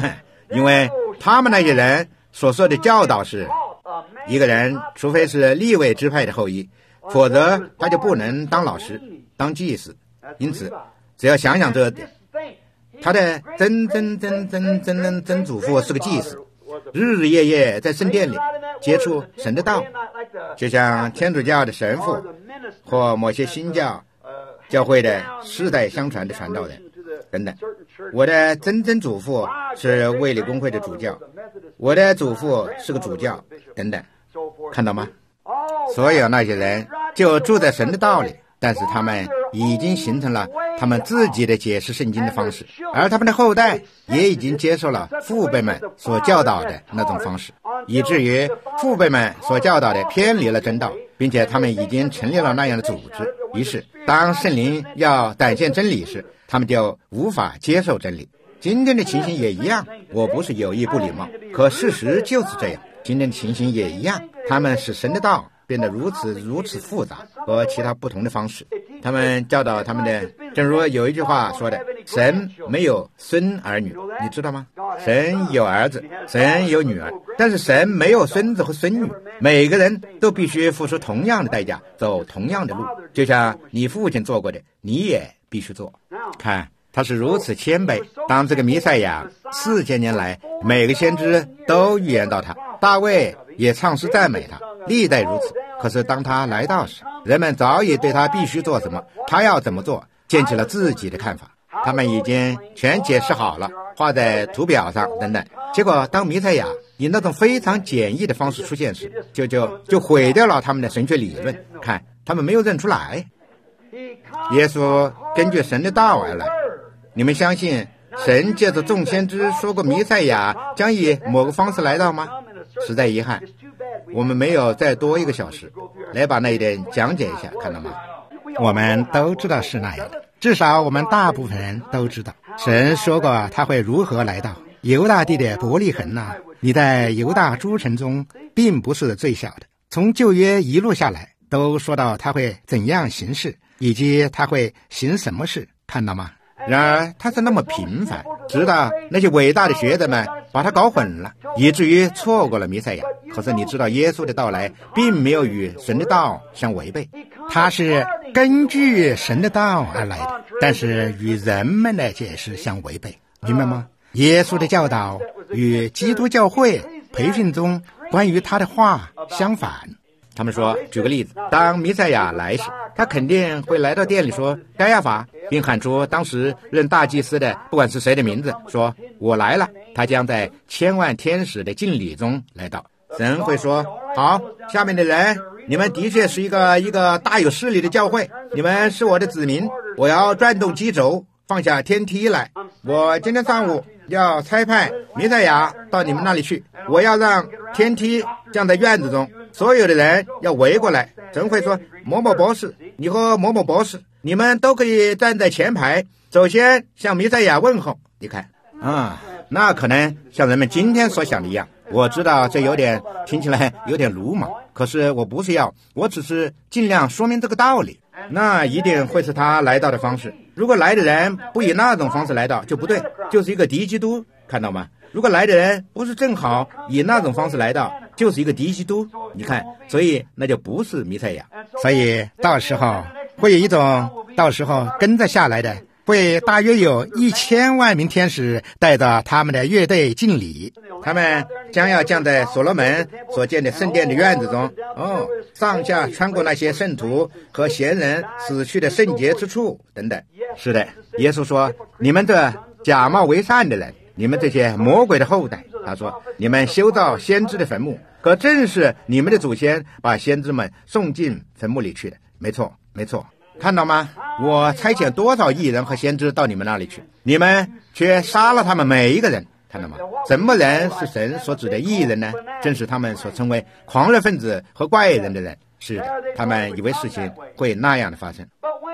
因为他们那些人所说的教导是，一个人除非是利未支派的后裔，否则他就不能当老师、当祭司。因此，只要想想这点，他的曾祖父是个祭司，日日夜夜在圣殿里接触神的道，就像天主教的神父或某些新教会的世代相传的传道人等等。我的曾祖父是卫理公会的主教，我的祖父是个主教等等，看到吗？所有那些人就住在神的道里，但是他们已经形成了他们自己的解释圣经的方式，而他们的后代也已经接受了父辈们所教导的那种方式，以至于父辈们所教导的偏离了真道，并且他们已经成立了那样的组织。于是当圣灵要展现真理时，他们就无法接受真理。今天的情形也一样，我不是有意不礼貌，可事实就是这样。今天的情形也一样，他们使神的道变得如此复杂和其他不同的方式。他们教导他们的，正如有一句话说的，神没有孙儿女，你知道吗？神有儿子，神有女儿，但是神没有孙子和孙女。每个人都必须付出同样的代价，走同样的路，就像你父亲做过的，你也必须做。看他是如此谦卑。当这个弥赛亚4000年来，每个先知都预言到他，大卫也唱诗赞美他，历代如此。可是当他来到时，人们早已对他必须做什么，他要怎么做，建起了自己的看法。他们已经全解释好了，画在图表上等等。结果当弥赛亚以那种非常简易的方式出现时，就毁掉了他们的神学理论。看，他们没有认出来，耶稣根据神的道而来。你们相信神借着众先知说过弥赛亚将以某个方式来到吗？实在遗憾，我们没有再多1个小时来把那一点讲解一下，看到吗？ 我们都知道是那样的，至少我们大部分人都知道，神说过他会如何来到。犹大地的伯利恒啊，你在犹大诸城中并不是最小的，从旧约一路下来都说到他会怎样行事，以及他会行什么事，看到吗？ 然而他是那么平凡，直到那些伟大的学者们把他搞混了，以至于错过了弥赛亚。可是你知道，耶稣的到来并没有与神的道相违背， 他是根据神的道而来的，但是与人们的解释相违背，明白吗？耶稣的教导与基督教会培训中关于他的话相反。 他们说，举个例子，当弥赛亚来时，他肯定会来到店里说该亚法，并喊出当时任大祭司的不管是谁的名字，说我来了。他将在千万天使的敬礼中来到。神会说，好，下面的人，你们的确是一个大有势力的教会，你们是我的子民，我要转动机轴，放下天梯来。我今天上午要差派弥赛亚到你们那里去，我要让天梯降在院子中，所有的人要围过来。神会说，某某博士，你和某某博士，你们都可以站在前排，首先向弥赛亚问候。你看那可能像人们今天所想的一样。我知道这听起来有点鲁莽，可是我只是尽量说明这个道理。那一定会是他来到的方式。如果来的人不以那种方式来到，就不对，就是一个敌基督，看到吗？如果来的人不是正好以那种方式来到，就是一个敌基督。你看，所以那就不是弥赛亚。 所以到时候会有一种，到时候跟着下来的，会大约有1000万名天使带着他们的乐队敬礼， 他们将要降在所罗门所建的圣殿的院子中，上下穿过那些圣徒和贤人死去的圣洁之处等等。是的，耶稣说，你们这假冒为善的人，你们这些魔鬼的后代，他说，你们修造先知的坟墓，可正是你们的祖先把先知们送进坟墓里去的。没错，看到吗？我差遣多少义人和先知到你们那里去，你们却杀了他们每一个人，看到吗？什么人是神所指的义人呢？正是他们所称为狂热分子和怪人的人。是的，他们以为事情会那样的发生。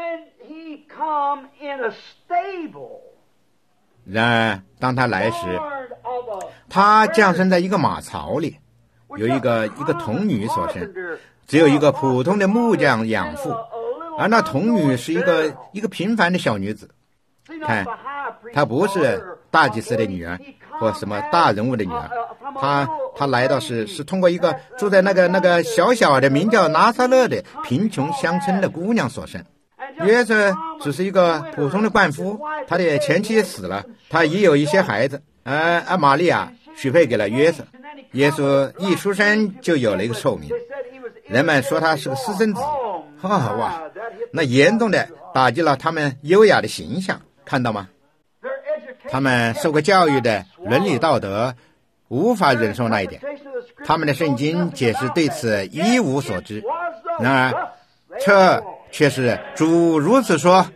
然而当他来时，他降生在一个马槽里，由一个童女所生，只有一个普通的木匠养父，而那童女是一个平凡的小女子。看，她不是大祭司的女儿， 或什么大人物的女儿，他来到是通过一个住在那个小小的名叫拿撒勒的贫穷乡村的姑娘所生。约瑟只是一个普通的灌夫，他的前妻死了，他已有一些孩子，玛利亚许配给了约瑟。耶稣一出生就有了一个寿命，人们说他是个私生子。哇，那严重的打击了他们优雅的形象，看到吗？他们受过教育的伦理道德无法忍受那一点，他们的圣经解释对此一无所知。然而这却是主如此说。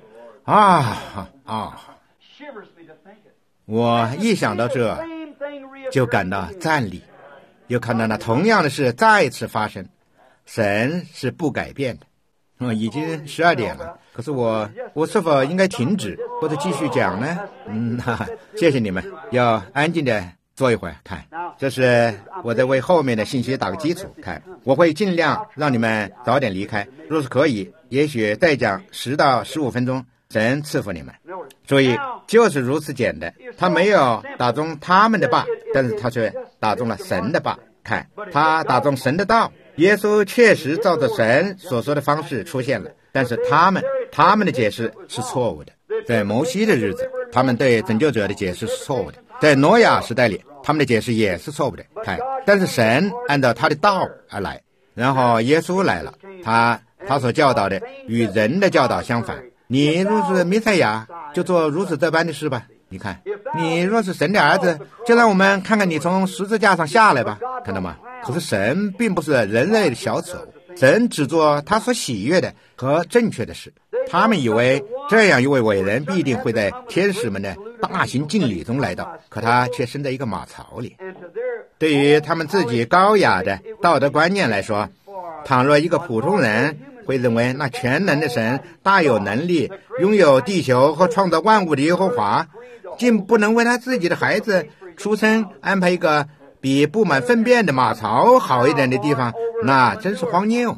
我一想到这就感到赞礼，又看到那同样的事再次发生。神是不改变的。已经12点了，可是我是否应该停止或者继续讲呢？谢谢你们，要安静的坐一会儿。看，这是我在为后面的信息打个基础。看，我会尽量让你们早点离开，若是可以，也许再讲10到15分钟，神赐福你们。所以就是如此简单，他没有打中他们的靶，但是他却打中了神的靶。看，他打中神的道。耶稣确实照着神所说的方式出现了，但是他们的解释是错误的。在摩西的日子，他们对拯救者的解释是错误的；在挪亚时代里，他们的解释也是错误的。看，但是神按照他的道而来，然后耶稣来了，他所教导的与人的教导相反。你若是弥赛亚，就做如此这般的事吧。你看，你若是神的儿子，就让我们看看你从十字架上下来吧。看到吗？可是神并不是人类的小丑，神只做他所喜悦的和正确的事。他们以为这样一位伟人必定会在天使们的大型敬礼中来到，可他却生在一个马槽里。对于他们自己高雅的道德观念来说，倘若一个普通人会认为那全能的神大有能力，拥有地球和创造万物的耶和华，竟不能为他自己的孩子出生安排一个比布满粪便的马槽好一点的地方，那真是荒谬。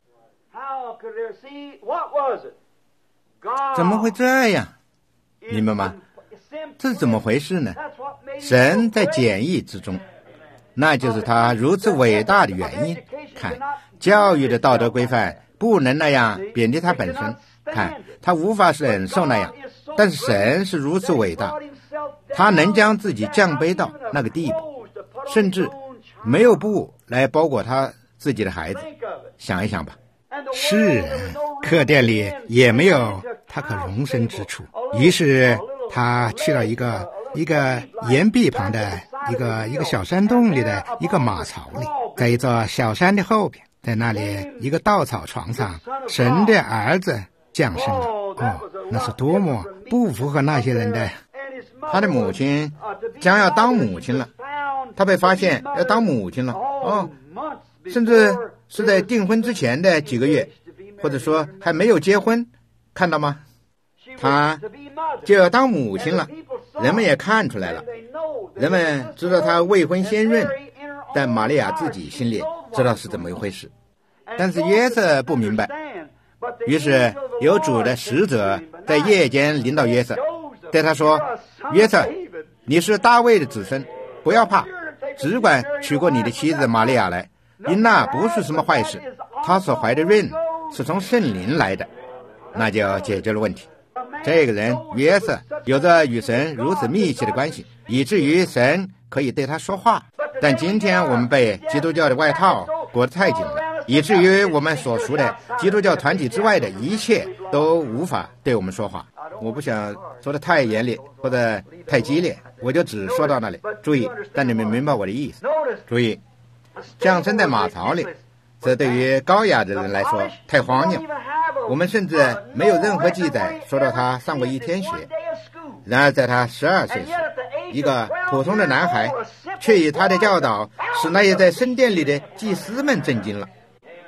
怎么会这样？明白吗？这是怎么回事呢？神在简易之中，那就是他如此伟大的原因。看，教育的道德规范不能那样贬低他本身，看，他无法忍受那样，但是神是如此伟大，他能将自己降卑到那个地步，甚至没有布来包裹他自己的孩子。想一想吧。 是，客店里也没有他可容身之处，于是他去了一个岩壁旁的一个小山洞里的一个马槽里，在一座小山的后边，在那里一个稻草床上，神的儿子降生了。那是多么不符合那些人的。 他的母亲将要当母亲了，他被发现要当母亲了，甚至是在订婚之前的几个月，或者说还没有结婚，看到吗？他就要当母亲了，人们也看出来了，人们知道他未婚先孕，但玛利亚自己心里知道是怎么一回事，但是约瑟不明白。于是有主的使者在夜间临到约瑟，对他说：约瑟，你是大卫的子孙，不要怕，只管娶过你的妻子玛利亚来，因那不是什么坏事，她所怀的孕是从圣灵来的。那就解决了问题。这个人约瑟有着与神如此密切的关系，以至于神可以对他说话。但今天我们被基督教的外套裹得太紧了，以至于我们所属的基督教团体之外的一切都无法对我们说话。我不想说的太严厉或者太激烈，我就只说到那里。注意，但你们明白我的意思。注意，降生在马槽里，这对于高雅的人来说太荒谬。我们甚至没有任何记载说到他上过一天学。然而在他12岁时，一个普通的男孩却以他的教导使那些在圣殿里的祭司们震惊了。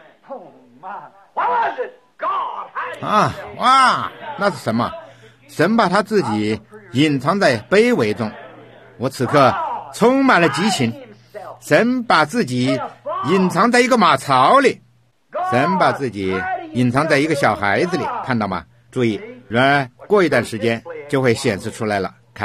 那是什么？神把他自己隐藏在卑微中。我此刻充满了激情。神把自己隐藏在一个马槽里，神把自己隐藏在一个小孩子里，看到吗？注意，然而过一段时间就会显示出来了。看，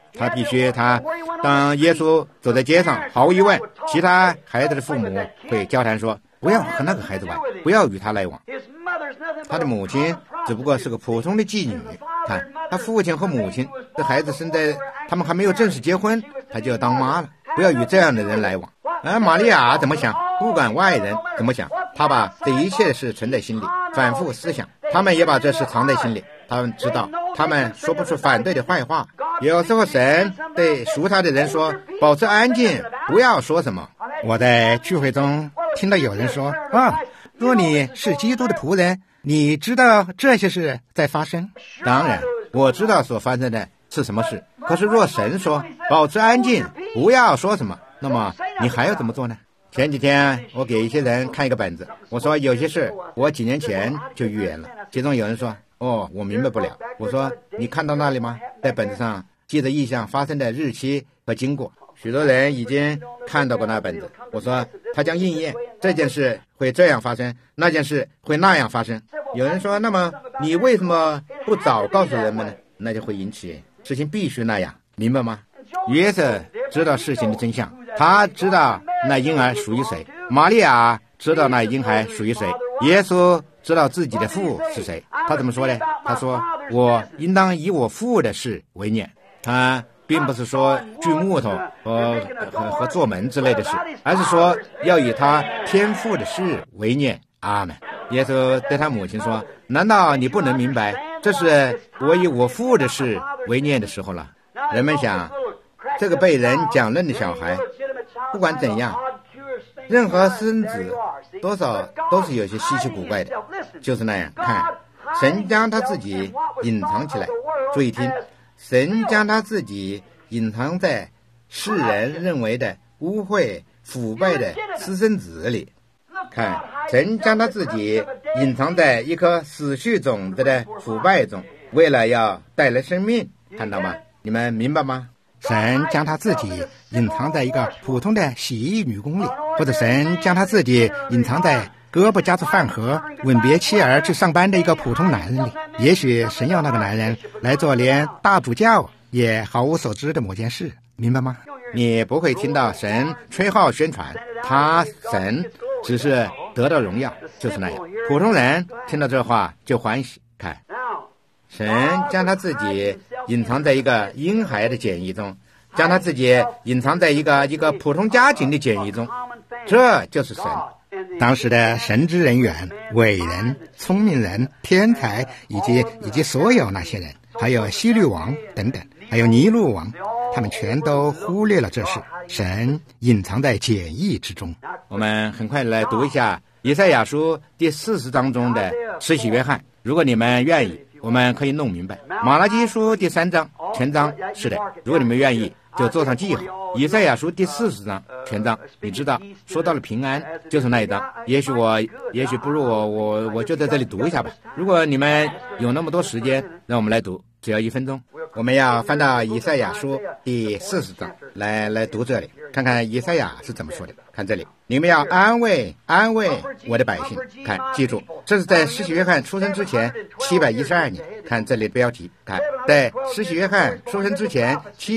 他必须当耶稣走在街上，毫无疑问，其他孩子的父母会交谈说，不要和那个孩子玩，不要与他来往。他的母亲只不过是个普通的妓女，看他父亲和母亲，这孩子生在他们还没有正式结婚，他就要当妈了，不要与这样的人来往。玛利亚怎么想？不管外人怎么想，他把这一切事存在心里，反复思想。他们也把这事藏在心里，他们知道，他们说不出反对的坏话。有时候神对属他的人说，保持安静，不要说什么。 我在聚会中听到有人说，若你是基督的仆人，你知道这些事在发生。 当然我知道所发生的是什么事，可是若神说保持安静，不要说什么，那么你还要怎么做呢？前几天我给一些人看一个本子，我说有些事我几年前就预言了。其中有人说，我明白不了。我说你看到那里吗？在本子上记着异象发生的日期和经过。许多人已经看到过那本子。我说它将应验，这件事会这样发生，那件事会那样发生。有人说，那么你为什么不早告诉人们呢？那就会引起事情必须那样，明白吗？约瑟知道事情的真相，他知道那婴儿属于谁，玛利亚知道那婴孩属于谁，耶稣知道自己的父是谁。他怎么说呢？他说，我应当以我父的事为念。他并不是说锯木头和做门之类的事，而是说要以他天父的事为念。阿们。耶稣对他母亲说，难道你不能明白，这是我以我父的事为念的时候了？人们想，这个被人讲论的小孩，不管怎样，任何私生子多少都是有些稀奇古怪的，就是那样。看，神将他自己隐藏起来，注意听，神将他自己隐藏在世人认为的污秽腐败的私生子里。看，神将他自己隐藏在一颗死去种子的腐败中，为了要带来生命。看到吗？你们明白吗？ 神将他自己隐藏在一个普通的洗衣女工里，或者神将他自己隐藏在胳膊夹着饭盒吻别妻儿去上班的一个普通男人里。也许神要那个男人来做连大主教也毫无所知的某件事，明白吗？ 你不会听到神吹号宣传，神只是得到荣耀，就是那样。普通人听到这话就欢喜。看，神将他自己隐藏在一个婴孩的检疫中，将他自己隐藏在一个普通家庭的检疫中，这就是神。 当时的神职人员、伟人、聪明人、天才以及所有那些人，还有希律王等等，还有尼禄王，他们全都忽略了这事。神隐藏在检疫之中。 我们很快来读一下以赛亚书第40章中的施洗约翰，如果你们愿意，我们可以弄明白。马拉基书第3章全章，是的，如果你们愿意就做上记号。以赛亚书第40章全章，你知道说到了平安就是那一章。也许不如我就在这里读一下吧。如果你们有那么多时间，让我们来读，只要1分钟。我们要翻到以赛亚书第40章来读这里，看看以赛亚是怎么说的。看这里，你们要安慰我的百姓。看，记住，这是在施洗约翰出生之前712年。看这里的标题，看，在施洗约翰出生之前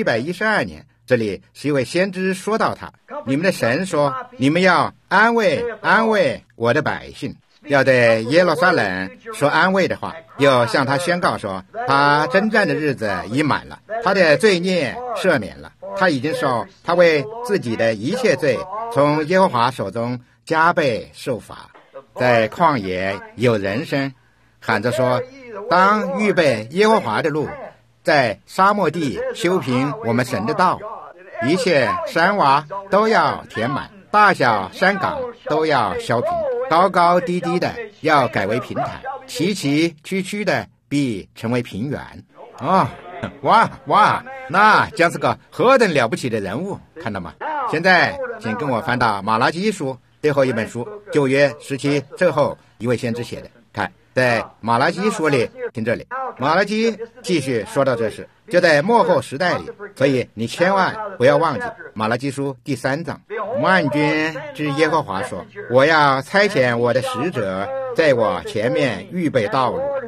712年，这里是一位先知说到他，你们的神说，你们要安慰我的百姓，要对耶路撒冷说安慰的话，又向他宣告说，他征战的日子已满了，他的罪孽赦免了，他已经受他为自己的一切罪从耶和华手中加倍受罚。在旷野有人声喊着说，当预备耶和华的路，在沙漠地修平我们神的道，一切山洼都要填满，大小山岗都要削平，高高低低的要改为平坦，崎崎岖岖的必成为平原。哇，那将是个何等了不起的人物，看到吗？现在请跟我翻到马拉基书最后一本书，旧约时期最后一位先知写的。看，在马拉基书里，听这里，马拉基继续说到这事，就在末后时代里，所以你千万不要忘记马拉基书第3章，万军之耶和华说，我要差遣我的使者在我前面预备道路，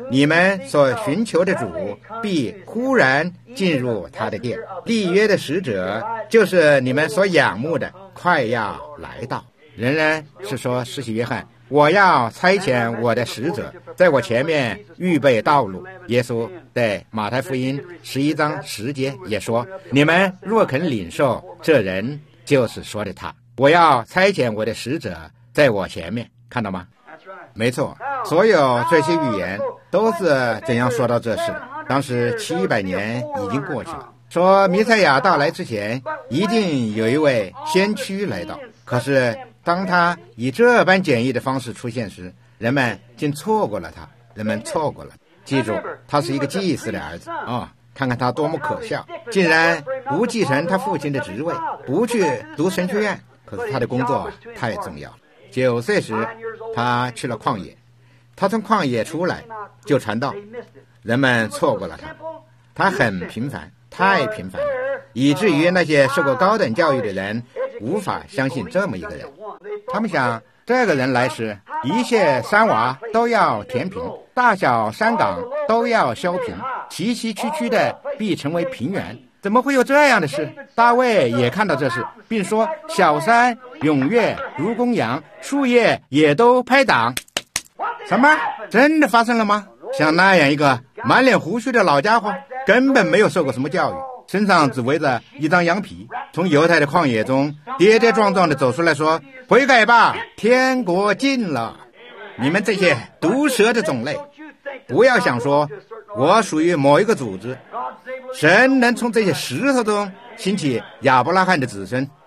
你们所寻求的主必忽然进入他的殿，立约的使者就是你们所仰慕的，快要来到。仍然是说施洗约翰，我要差遣我的使者在我前面预备道路。耶稣在马太福音11章10节也说，你们若肯领受，这人就是说的他，我要差遣我的使者在我前面。看到吗？没错，所有这些预言都是怎样说到这事。当时700年已经过去了，说弥赛亚到来之前一定有一位先驱来到，可是当他以这般简易的方式出现时，人们竟错过了他，人们错过了。记住，他是一个祭司的儿子看看他多么可笑，竟然不继承他父亲的职位，不去读神学院。可是他的工作太重要了。9岁时他去了旷野，他从旷野出来就传道，人们错过了他。他很平凡，太平凡了，以至于那些受过高等教育的人无法相信这么一个人。他们想，这个人来时，一切山洼都要填平，大小山岗都要削平，崎崎岖岖的必成为平原。怎么会有这样的事？大卫也看到这事，并说，小山踊跃如公羊，树叶也都拍掌。什么？真的发生了吗？像那样一个满脸胡须的老家伙，根本没有受过什么教育，身上只围着一张羊皮，从犹太的旷野中跌跌撞撞地走出来说，悔改吧，天国近了。你们这些毒蛇的种类，不要想说我属于某一个组织，神能从这些石头中兴起亚伯拉罕的子孙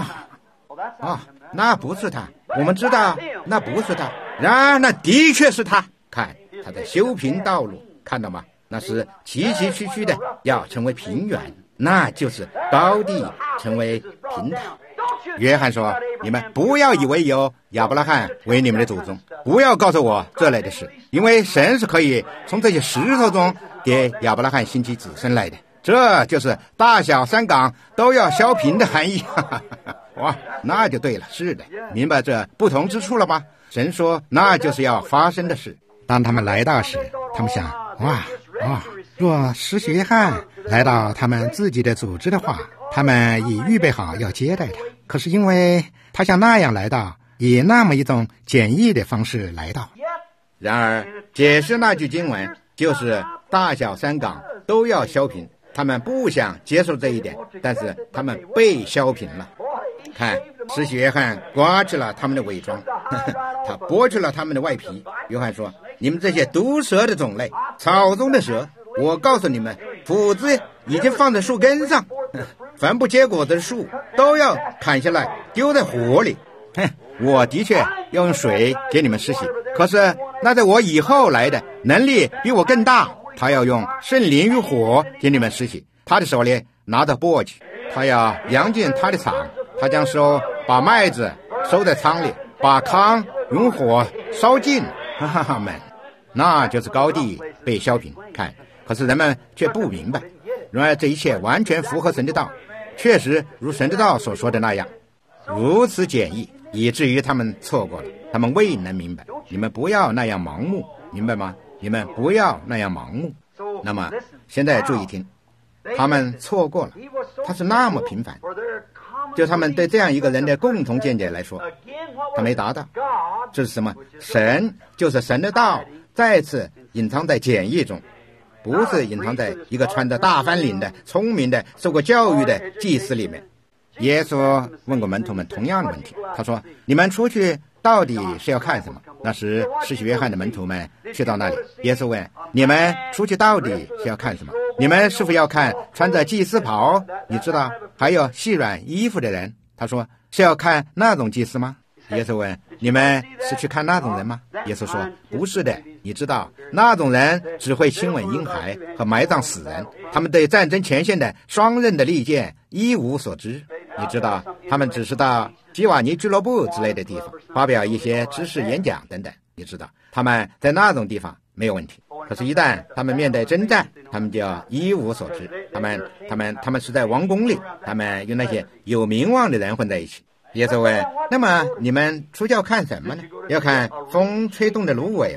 那不是他，我们知道那不是他，然而那的确是他。看他在修平道路，看到吗？那是崎崎岖岖的要成为平原，那就是高地成为平坦。约翰说，你们不要以为有亚伯拉罕为你们的祖宗，不要告诉我这类的事，因为神是可以从这些石头中给亚伯拉罕兴起子孙来的。这就是大小山岗都要削平的含义。哇，那就对了，是的，明白这不同之处了吗？神说那就是要发生的事。 当他们来到时，他们想，若施洗约翰来到他们自己的组织的话，他们已预备好要接待他。可是因为他像那样来到，以那么一种简易的方式来到。 然而解释那句经文就是大小山岗都要削平，他们不想接受这一点，但是他们被削平了。看，施洗约翰刮去了他们的伪装，他剥去了他们的外皮。约翰说，你们这些毒蛇的种类，草中的蛇，我告诉你们，斧子已经放在树根上，凡不结果子的树都要砍下来丢在火里。我的确要用水给你们施洗，可是那在我以后来的能力比我更大，他要用圣灵与火给你们施洗。他的手里拿着簸箕，他要扬进他的场，他将把麦子收在仓里，把糠用火烧尽。们，那就是高地被削平。看，可是人们却不明白，然而这一切完全符合神的道，确实如神的道所说的那样，如此简易，以至于他们错过了，他们未能明白。你们不要那样盲目，明白吗？你们不要那样盲目。那么现在注意听，他们错过了，他是那么平凡，就他们对这样一个人的共同见解来说，他没达到。这是什么？神就是神的道再次隐藏在简易中，不是隐藏在一个穿着大翻领的聪明的受过教育的祭司里面。耶稣问过门徒们同样的问题，他说，你们出去到底是要看什么？那时施洗约翰的门徒们去到那里，耶稣问，你们出去到底是要看什么？你们是否要看穿着祭司袍，你知道还有细软衣服的人？他说，是要看那种祭司吗？耶稣问，你们是去看那种人吗？耶稣说，不是的，你知道那种人只会亲吻婴孩和埋葬死人，他们对战争前线的双刃的利剑一无所知。你知道他们只是到基瓦尼俱乐部之类的地方发表一些知识演讲等等，你知道他们在那种地方没有问题，可是一旦他们面对征战，他们就一无所知。他们是在王宫里，他们与那些有名望的人混在一起。耶稣问，那么你们出教看什么呢？要看风吹动的芦苇吗？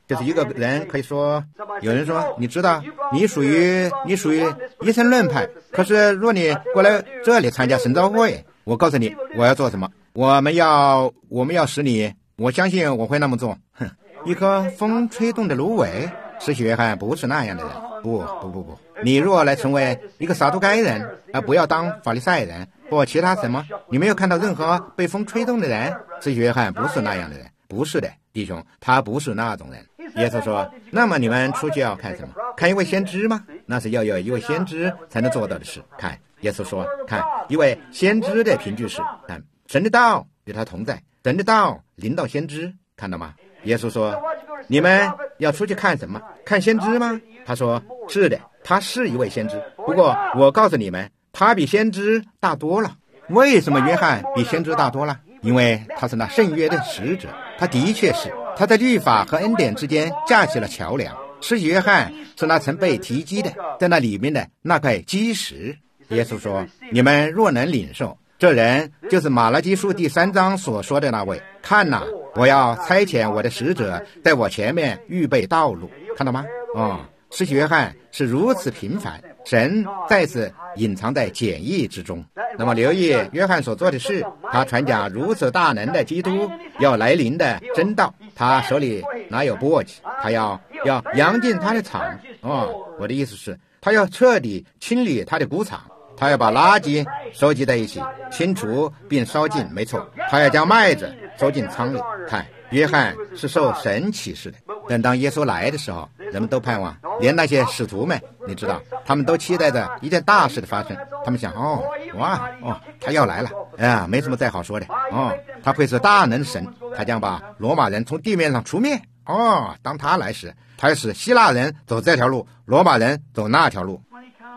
就是一个人可以说，有人说，你知道，你属于一神论派，可是若你过来这里参加神召会，我告诉你我要做什么，我们要使你，我相信我会那么做。哼，一颗风吹动的芦苇，施洗约翰不是那样的人。不，你若来成为一个撒都该人，而不要当法利赛人或其他什么，你没有看到任何被风吹动的人。施洗约翰不是那样的人，不是的，弟兄，他不是那种人。耶稣说，那么你们出去要看什么？看一位先知吗？那是要有一位先知才能做到的事。看，耶稣说，看一位先知的凭据是，看神的道与他同在，神的道临到先知，看到吗？耶稣说，你们要出去看什么？看先知吗？他说，是的，他是一位先知，不过我告诉你们，他比先知大多了。为什么约翰比先知大多了？因为他是那圣约的使者，他的确是，他在律法和恩典之间架起了桥梁。施洗约翰是那曾被提及的，在那里面的那块基石。耶稣说，你们若能领受，这人就是马拉基书第3章所说的那位。看哪，我要差遣我的使者在我前面预备道路。看到吗？施洗约翰是如此平凡，神再次隐藏在简易之中。那么留意约翰所做的事，他传讲如此大能的基督要来临的真道，他手里哪有簸箕？他要扬进他的场。我的意思是，他要彻底清理他的谷场，他要把垃圾收集在一起，清除并烧尽，没错，他要将麦子收进仓里。看，约翰是受神启示的，但当耶稣来的时候，人们都盼望，连那些使徒们，你知道，他们都期待着一件大事的发生。他们想，他要来了，没什么再好说的。他会是大能神，他将把罗马人从地面上除灭。当他来时，他使希腊人走这条路，罗马人走那条路。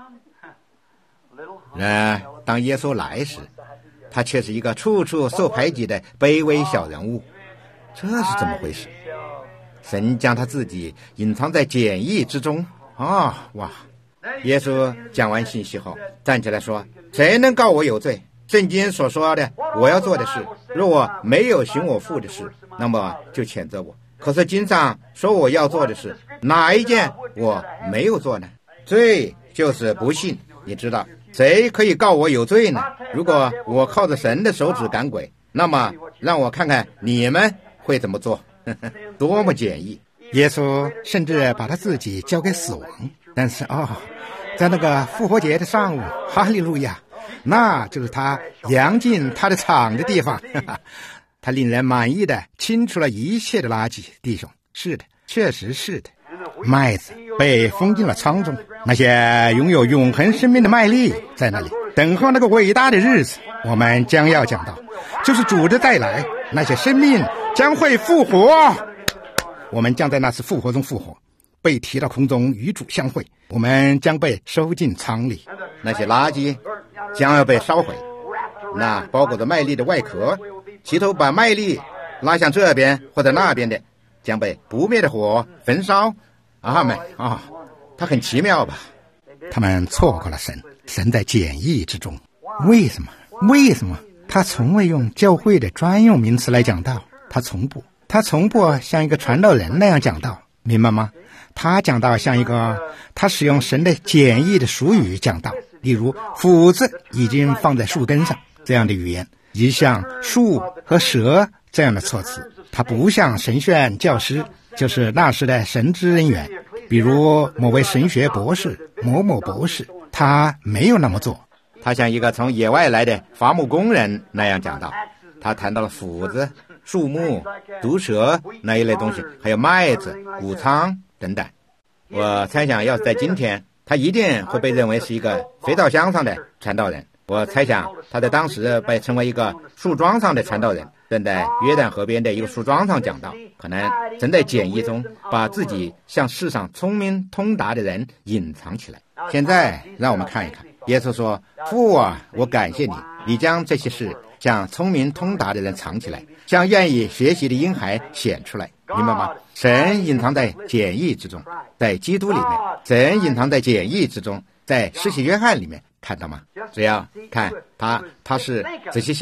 当耶稣来时，他却是一个处处受排挤的卑微小人物。这是怎么回事？神将他自己隐藏在简易之中。耶稣讲完信息后，站起来说，谁能告我有罪？圣经所说的我要做的事，若我没有行我父的事，那么就谴责我。可是经上说我要做的事，哪一件我没有做呢？罪就是不信。你知道谁可以告我有罪呢？如果我靠着神的手指赶鬼，那么让我看看你们会怎么做。多么简易。 耶稣甚至把他自己交给死亡，但是在那个复活节的上午，哈利路亚，那就是他扬进他的场的地方。他令人满意的清除了一切的垃圾。弟兄，是的，确实是的，麦子被封进了仓中，那些拥有永恒生命的麦粒在那里等候那个伟大的日子。我们将要讲到，就是主的再来，那些生命将会复活，我们将在那次复活中复活，被提到空中与主相会，我们将被收进仓里， 那些垃圾将要被烧毁，那包裹着麦粒的外壳，企图把麦粒拉向这边或者那边的，将被不灭的火焚烧。他很奇妙吧？ 他们错过了神在简易之中。为什么他从未用教会的专用名词来讲道？他从不像一个传道人那样讲道，明白吗？他讲道像他使用神的简易的俗语讲道，例如斧子已经放在树根上这样的语言，以像树和蛇这样的措辞。他不像神学教师，就是那时的神职人员，比如某位神学博士、某某博士，他没有那么做。 他像一个从野外来的伐木工人那样讲道。他谈到了斧子、树木、毒蛇那一类东西，还有麦子、谷仓等等。我猜想要是在今天，他一定会被认为是一个肥皂箱上的传道人。我猜想他在当时被称为一个树桩上的传道人，正在约旦河边的一个树桩上讲道，可能正在简易中把自己向世上聪明通达的人隐藏起来。现在让我们看一看，耶稣说，父啊，我感谢你，你将这些事向聪明通达的人藏起来，向愿意学习的婴孩显出来，明白吗？神隐藏在简易之中，在基督里面，神隐藏在简易之中，在施洗约翰里面，看到吗？只要看他是仔细想一想，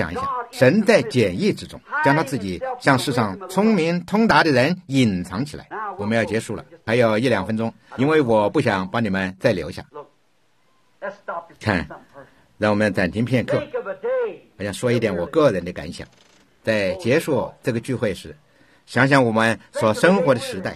神在简易之中将他自己向世上聪明通达的人隐藏起来。我们要结束了，还有1-2分钟，因为我不想把你们再留下。看，让我们暂停片刻，我想说一点我个人的感想。在结束这个聚会时，想想我们所生活的时代，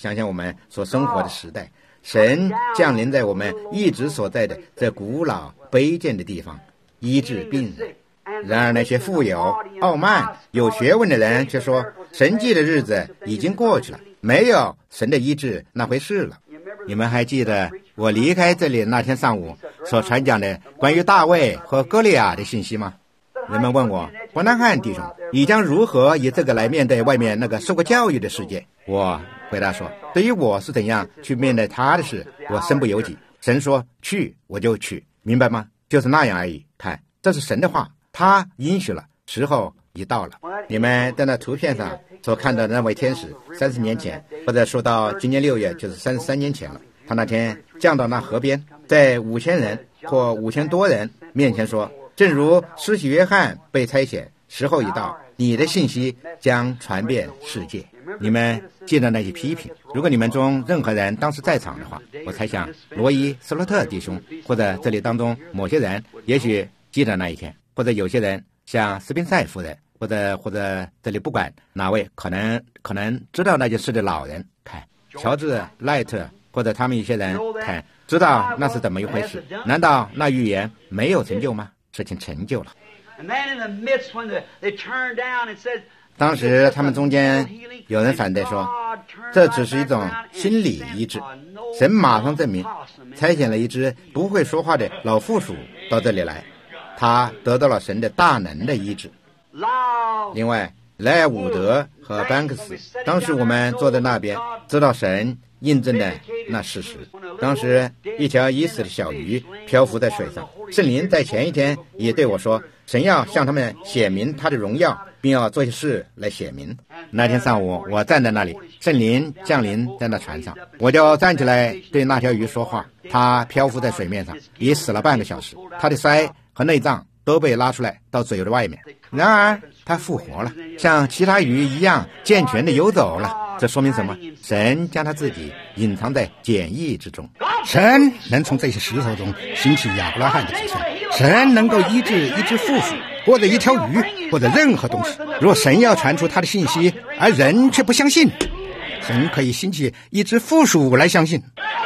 神降临在我们一直所在的这古老卑贱的地方，医治病人。然而那些富有、傲慢、有学问的人却说，神迹的日子已经过去了，没有神的医治那回事了。你们还记得我离开这里那天上午所传讲的关于大卫和歌利亚的信息吗？人们问我，伯南汉弟兄，你将如何以这个来面对外面那个受过教育的世界？我回答说，对于我是怎样去面对他的事，我身不由己。神说去，我就去，明白吗？就是那样而已。看，这是神的话，他应许了，时候已到了。你们在那图片上所看到的那位天使，30年前，或者说到今年6月，就是33年前了。他那天降到那河边，在5000人或5000多人面前说，正如施洗约翰被差遣，时候已到，你的信息将传遍世界。你们记得那些批评，如果你们中任何人当时在场的话，我猜想罗伊·斯洛特弟兄或者这里当中某些人也许记得那一天，或者有些人像斯宾塞夫人，或者这里不管哪位可能知道那件事的老人，看乔治·赖特或者他们一些人，看知道那是怎么一回事。难道那预言没有成就吗？事情成就了。当时他们中间有人反对说，这只是一种心理医治。神马上证明，差遣了一只不会说话的老负鼠到这里来，他得到了神的大能的医治。另外，莱尔伍德和班克斯，当时我们坐在那边，知道神印证的那事实。当时一条已死的小鱼漂浮在水上，圣灵在前一天也对我说，神要向他们显明他的荣耀，并要做些事来显明。那天上午我站在那里，圣灵降临在那船上，我就站起来对那条鱼说话。它漂浮在水面上，已死了半个小时，它的鳃和内脏都被拉出来到嘴的外面。然而它复活了，像其他鱼一样健全地游走了。这说明什么？神将他自己隐藏在简易之中。 神能从这些石头中兴起亚伯拉罕的子孙，神能够医治一只负鼠，或者一条鱼，或者任何东西。若神要传出他的信息，而人却不相信，神可以兴起一只负鼠来相信。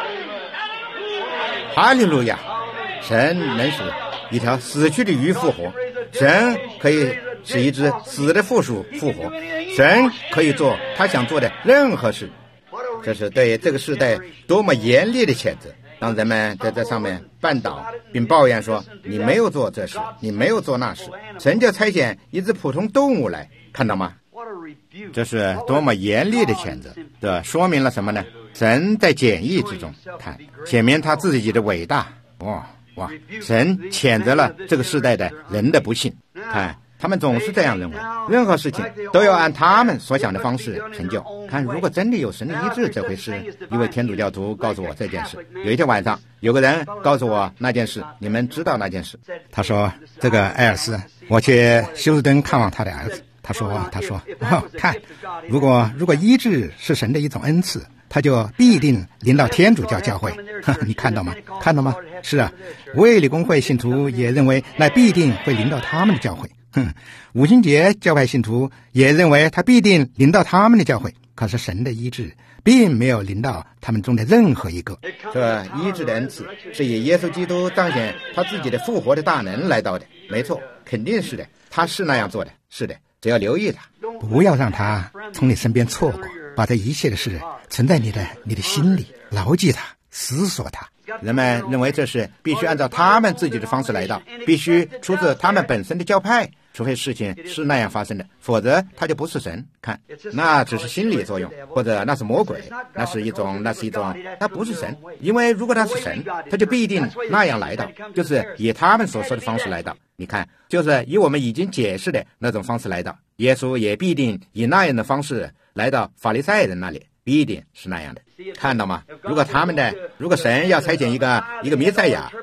哈利路亚！神能使一条死去的鱼复活，神可以使一只死的负鼠复活，神可以做他想做的任何事。这是对这个时代多么严厉的谴责。当人们在这上面绊倒并抱怨说，你没有做这事，你没有做那事，神就差遣一只普通动物来，看到吗？这是多么严厉的谴责。这说明了什么呢？神在简易之中，看显明他自己的伟大。哇！神谴责了这个时代的人的不幸。看，他们总是这样认为，任何事情都要按他们所想的方式成就。看，如果真的有神的医治这回事，一位天主教徒告诉我这件事。有一天晚上，有个人告诉我那件事，你们知道那件事？ 他说，这个艾尔斯，我去休斯敦看望他的儿子。他说，看，如果医治是神的一种恩赐，他就必定临到天主教教会。你看到吗？是啊，卫理公会信徒也认为那必定会临到他们的教会。五旬节教派信徒也认为他必定临到他们的教会。可是神的医治并没有临到他们中的任何一个。 这医治的恩赐是以耶稣基督彰显他自己的复活的大能来到的。没错，肯定是的，他是那样做的。是的，只要留意他， 不要让他从你身边错过，把这一切的事存在你的心里，牢记他，思索他。 人们认为这是必须按照他们自己的方式来到，必须出自他们本身的教派，除非事情是那样发生的，否则他就不是神。看，那只是心理作用，或者那是魔鬼，那是一种，他不是神。因为如果他是神，他就必定那样来到，就是以他们所说的方式来到。你看，就是以我们已经解释的那种方式来到。耶稣也必定以那样的方式来到法利赛人那里，必定是那样的。看到吗？如果神要差遣一个弥赛亚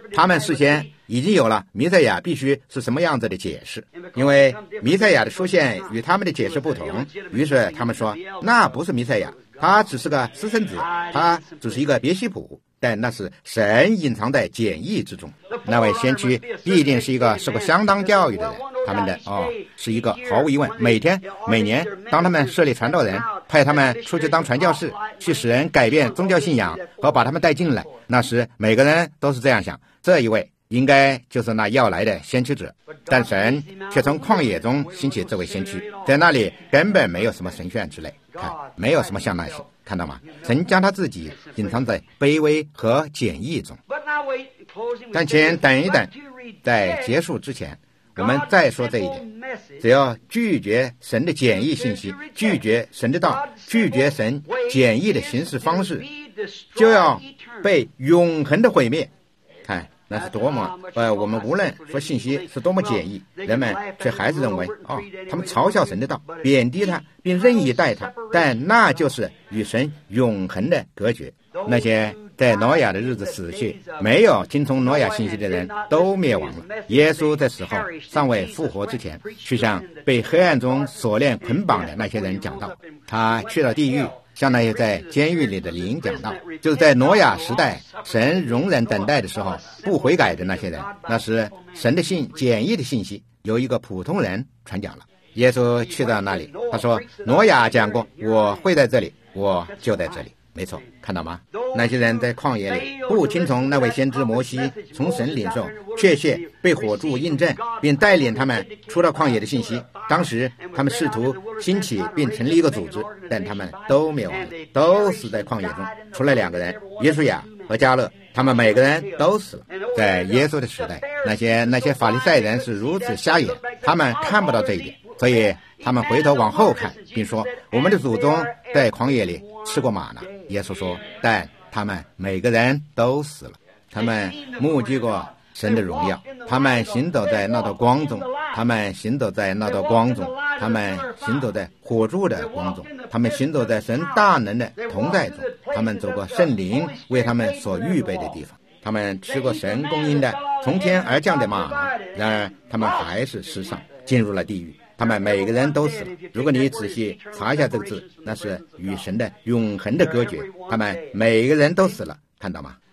他们事先已经有了弥赛亚必须是什么样子的解释，因为弥赛亚的出现与他们的解释不同，于是他们说那不是弥赛亚，他只是个私生子，他只是一个别西卜，但那是神隐藏在简易之中。那位先驱必定是一个受过相当教育的人，他们的是一个毫无疑问，每年当他们设立传道人，派他们出去当传教士，去使人改变宗教信仰和把他们带进来，那时每个人都是这样想，这一位应该就是那要来的先驱者。但神却从旷野中兴起这位先驱，在那里根本没有什么神炫之类，看没有什么相当性，看到吗？神将他自己隐藏在卑微和简易中。但请等一等，在结束之前我们再说这一点，只要拒绝神的简易信息，拒绝神的道，拒绝神简易的行事方式，就要被永恒的毁灭。看那是多么我们无论说信息是多么简易，人们却还是认为他们嘲笑神的道，贬低他并任意待他，但那就是与神永恒的隔绝。那些在挪亚的日子死去没有听从挪亚信息的人都灭亡了。耶稣在死后尚未复活之前，去向被黑暗中锁链捆绑的那些人讲道，他去了地狱，向那些在监狱里的灵讲道，就是在挪亚时代神容忍等待的时候不悔改的那些人，那时神的简易的信息由一个普通人传讲了。耶稣去到那里，他说挪亚讲过我会在这里，我就在这里。没错，看到吗？那些人在旷野里不听从那位先知摩西从神领受确切被火柱印证并带领他们出到旷野的信息，当时他们试图兴起并成立一个组织，但他们都灭亡了，都死在旷野中，除了2个人，约书亚和迦勒，他们每个人都死了。在耶稣的时代，那些法利赛人是如此瞎眼，他们看不到这一点，所以他们回头往后看，并说我们的祖宗在旷野里吃过玛呢。耶稣说但他们每个人都死了，他们目击过神的荣耀，他们行走在那道光中，他们行走在那道光中，他们行走在火柱的光中，他们行走在神大能的同在中，他们走过圣灵为他们所预备的地方，他们吃过神供应的从天而降的玛纳，然而他们还是失丧，进入了地狱。他们每个人都死了。如果你仔细查一下这个字，那是与神的永恒的隔绝。他们每个人都死了，看到吗？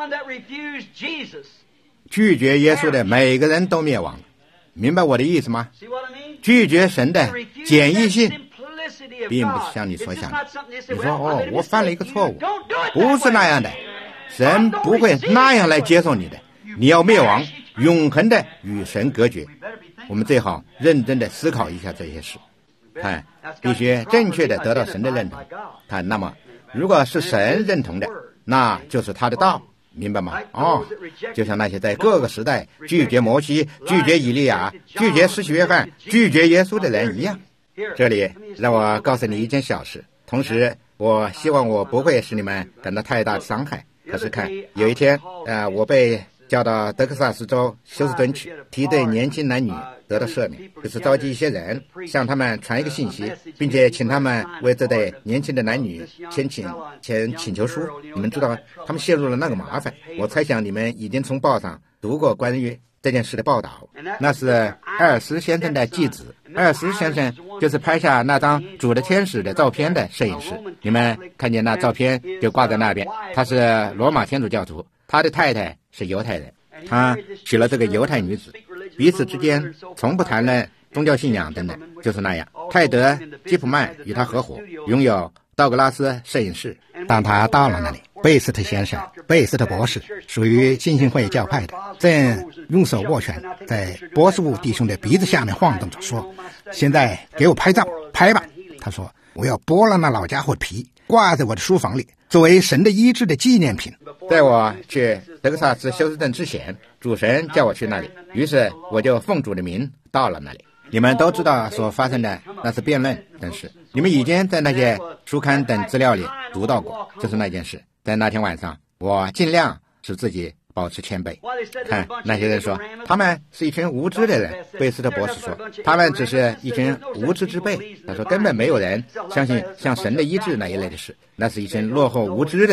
拒绝耶稣的每个人都灭亡了，明白我的意思吗？拒绝神的简易性并不像你所想的。你说我犯了一个错误，不是那样的，神不会那样来接受你的，你要灭亡，永恒的与神隔绝。我们最好认真的思考一下这些事，看必须正确的得到神的认同。看那么如果是神认同的，那就是他的道，明白吗？就像那些在各个时代拒绝摩西、拒绝以利亚、拒绝施洗约翰、拒绝耶稣的人一样。这里让我告诉你一件小事，同时我希望我不会使你们感到太大的伤害。可是看有一天我被叫到德克萨斯州休斯顿去，提对年轻男女得到赦免，就是召集一些人向他们传一个信息，并且请他们为这对年轻的男女签请求书。你们知道他们陷入了那个麻烦，我猜想你们已经从报上读过关于这件事的报道。那是艾尔斯先生的继子，艾尔斯先生就是拍下那张主的天使的照片的摄影师，你们看见那照片就挂在那边。他是罗马天主教徒，他的太太是犹太人，他娶了这个犹太女子，彼此之间从不谈论宗教信仰等等，就是那样。泰德·基普曼与他合伙，拥有道格拉斯摄影室。 当他到了那里，贝斯特先生、贝斯特博士属于浸信会教派的，正用手握拳，在波斯伍弟兄的鼻子下面晃动着，说：“现在给我拍照，拍吧。”他说：“我要剥了那老家伙的皮，挂在我的书房里，作为神的医治的纪念品。” 在我去德克萨斯休斯顿之前，主神叫我去那里，于是我就奉主的名到了那里。你们都知道所发生的那次辩论，但是你们已经在那些书刊等资料里读到过，就是那件事。在那天晚上，我尽量使自己保持谦卑。看那些人说他们是一群无知的人，贝斯特博士说他们只是一群无知之辈。他说根本没有人相信像神的医治那一类的事，那是一群落后无知的人。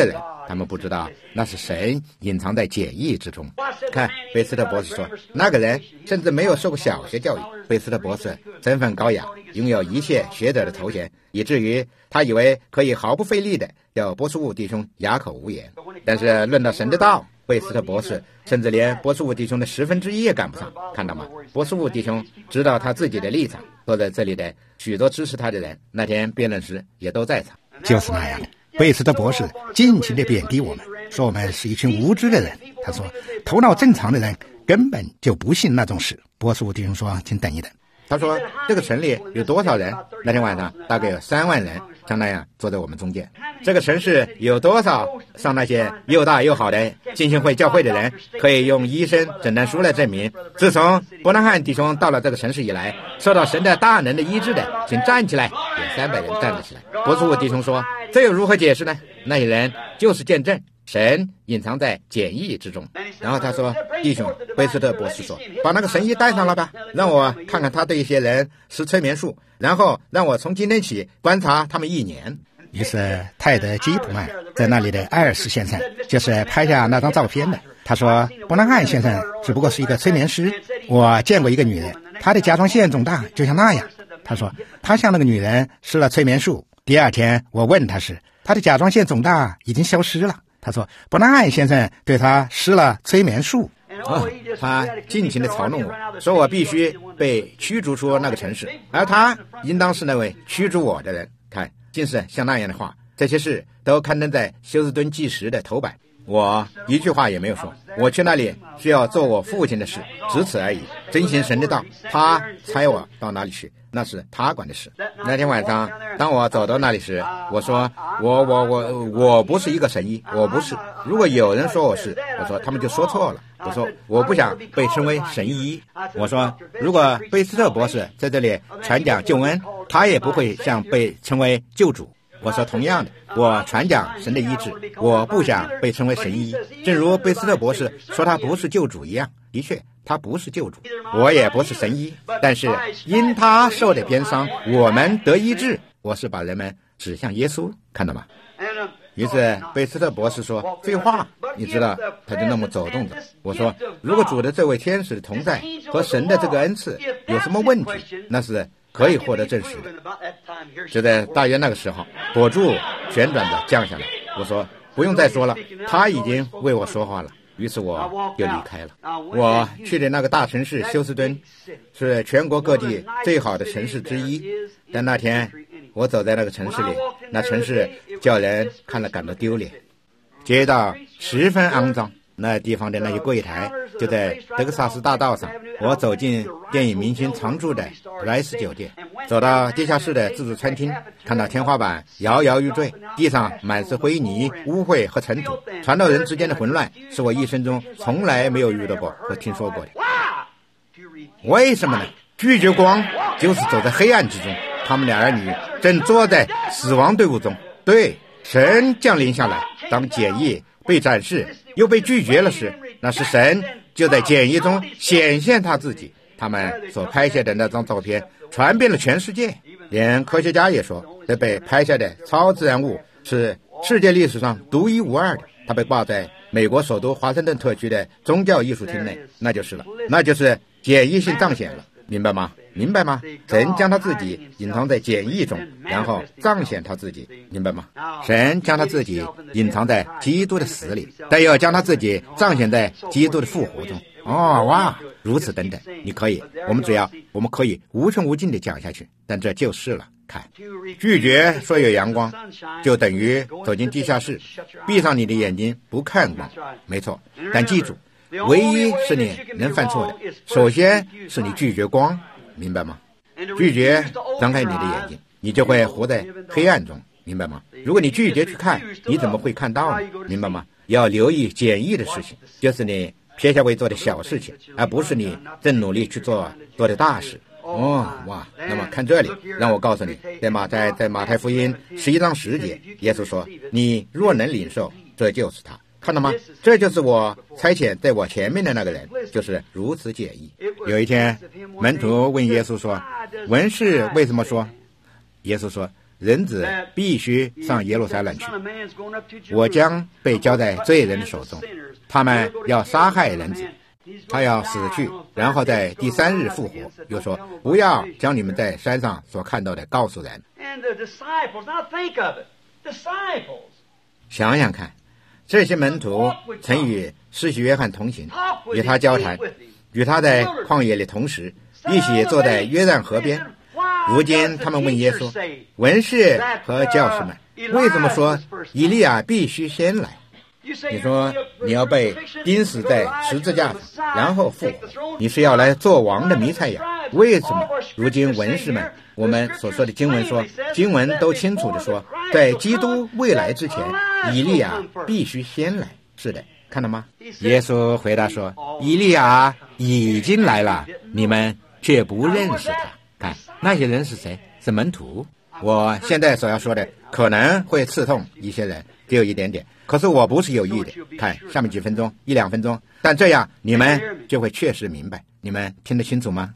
他们不知道那是神隐藏在简易之中。看，贝斯特博士说，那个人甚至没有受过小学教育。贝斯特博士身份高雅，拥有一切学者的头衔，以至于他以为可以毫不费力地叫波斯沃弟兄哑口无言。但是论到神的道，贝斯特博士甚至连波斯沃弟兄的1/10也赶不上。看到吗？波斯沃弟兄知道他自己的立场，坐在这里的许多支持他的人，那天辩论时也都在场。 就是那样的，贝斯特博士尽情地贬低我们，说我们是一群无知的人。他说头脑正常的人根本就不信那种事。波斯沃弟兄说，请等一等。 他说这个城里有多少人？那天晚上大概有3万人像那样坐在我们中间。这个城市有多少像那些又大又好的浸信会教会的人，可以用医生诊断书来证明，自从伯南汉弟兄到了这个城市以来，受到神的大能的医治的，请站起来。有300人站了起来。波斯沃弟兄说，这又如何解释呢？那些人就是见证神隐藏在简易之中。然后他说，弟兄，贝斯特博士说，把那个神医带上了吧，让我看看他对一些人施催眠术，然后让我从今天起观察他们1年。 于是泰德基普曼在那里的艾尔斯先生就是拍下那张照片的。他说伯南汉先生只不过是一个催眠师，我见过一个女人，她的甲状腺肿大就像那样。他说他向那个女人施了催眠术，第2天我问他时，她的甲状腺肿大已经消失了。他说伯南汉先生对他施了催眠术。 他尽情地嘲弄我，说我必须被驱逐出那个城市，而他应当是那位驱逐我的人。看，竟是像那样的话，这些事都刊登在休斯敦纪实的头版。我一句话也没有说，我去那里需要做我父亲的事，只此而已，遵行神的道。他差我到哪里去，那是他管的事。那天晚上当我走到那里时，我说我不是一个神医，我不是。如果有人说我是，我说他们就说错了。我说我不想被称为神医。我说如果贝斯特博士在这里传讲救恩，他也不会像被称为救主。我说同样的，我传讲神的医治，我不想被称为神医，正如贝斯特博士说他不是救主一样。的确他不是救主，我也不是神医，但是因他受的鞭伤，我们得医治。我是把人们指向耶稣，看到吗？于是贝斯特博士说，废话，你知道，他就那么走动着。我说如果主的这位天使的同在和神的这个恩赐有什么问题，那是可以获得证实的。就在大约那个时候，火柱旋转着降下来。我说不用再说了，他已经为我说话了。于是我就离开了。我去的那个大城市休斯敦是全国各地最好的城市之一，但那天我走在那个城市里，那城市叫人看了感到丢脸，街道十分肮脏，那地方的那些柜台就在德克萨斯大道上。我走进电影明星常住的莱斯酒店，走到地下室的自助餐厅，看到天花板摇摇欲坠，地上满是灰泥、污秽和尘土，传道人之间的混乱是我一生中从来没有遇到过和听说过的。为什么呢？拒绝光就是走在黑暗之中，他们的儿女正坐在死亡队伍中。对，神降临下来，当简易被展示又被拒绝了时，那是神就在简易中显现他自己。他们所拍下的那张照片传遍了全世界，连科学家也说这被拍下的超自然物是世界历史上独一无二的。它被挂在美国首都华盛顿特区的宗教艺术厅内，那就是了，那就是简易性彰显了，明白吗？明白吗？神将他自己隐藏在简易中，然后彰显他自己，明白吗？神将他自己隐藏在基督的死里，但又将他自己彰显在基督的复活中。哇，如此等等，我们可以无穷无尽地讲下去，但这就是了。看，拒绝说有阳光，就等于走进地下室，闭上你的眼睛不看光，没错。但记住，唯一是你能犯错的，首先是你拒绝光，明白吗？拒绝张开你的眼睛，你就会活在黑暗中，明白吗？如果你拒绝去看，你怎么会看到呢？明白吗？要留意简易的事情，就是你撇下未做的小事情，而不是你正努力去做的大事。哇，那么看这里，让我告诉你，在马太福音11章10节，耶稣说，你若能领受，这就是他。看到吗？这就是我差遣在我前面的那个人，就是如此简易。有一天门徒问耶稣说，文士为什么说？耶稣说， 人子必须上耶路撒冷去，我将被交在罪人的手中，他们要杀害人子，他要死去，然后在第3日复活。又说，不要将你们在山上所看到的告诉人。想想看，这些门徒曾与施洗约翰同行，与他交谈，与他在旷野里同时，一起坐在约旦河边。如今他们问耶稣，文士和教师们为什么说以利亚必须先来？你说你要被钉死在十字架上，然后复活，你是要来做王的弥赛亚。为什么如今文士们，我们所说的经文说，经文都清楚地说，在基督未来之前，以利亚必须先来。是的，看到吗？耶稣回答说，以利亚已经来了，你们却不认识他。看那些人是谁？是门徒。我现在所要说的可能会刺痛一些人，只有一点点，可是我不是有意的。看下面几分钟，1-2分钟，但这样你们就会确实明白。你们听得清楚吗？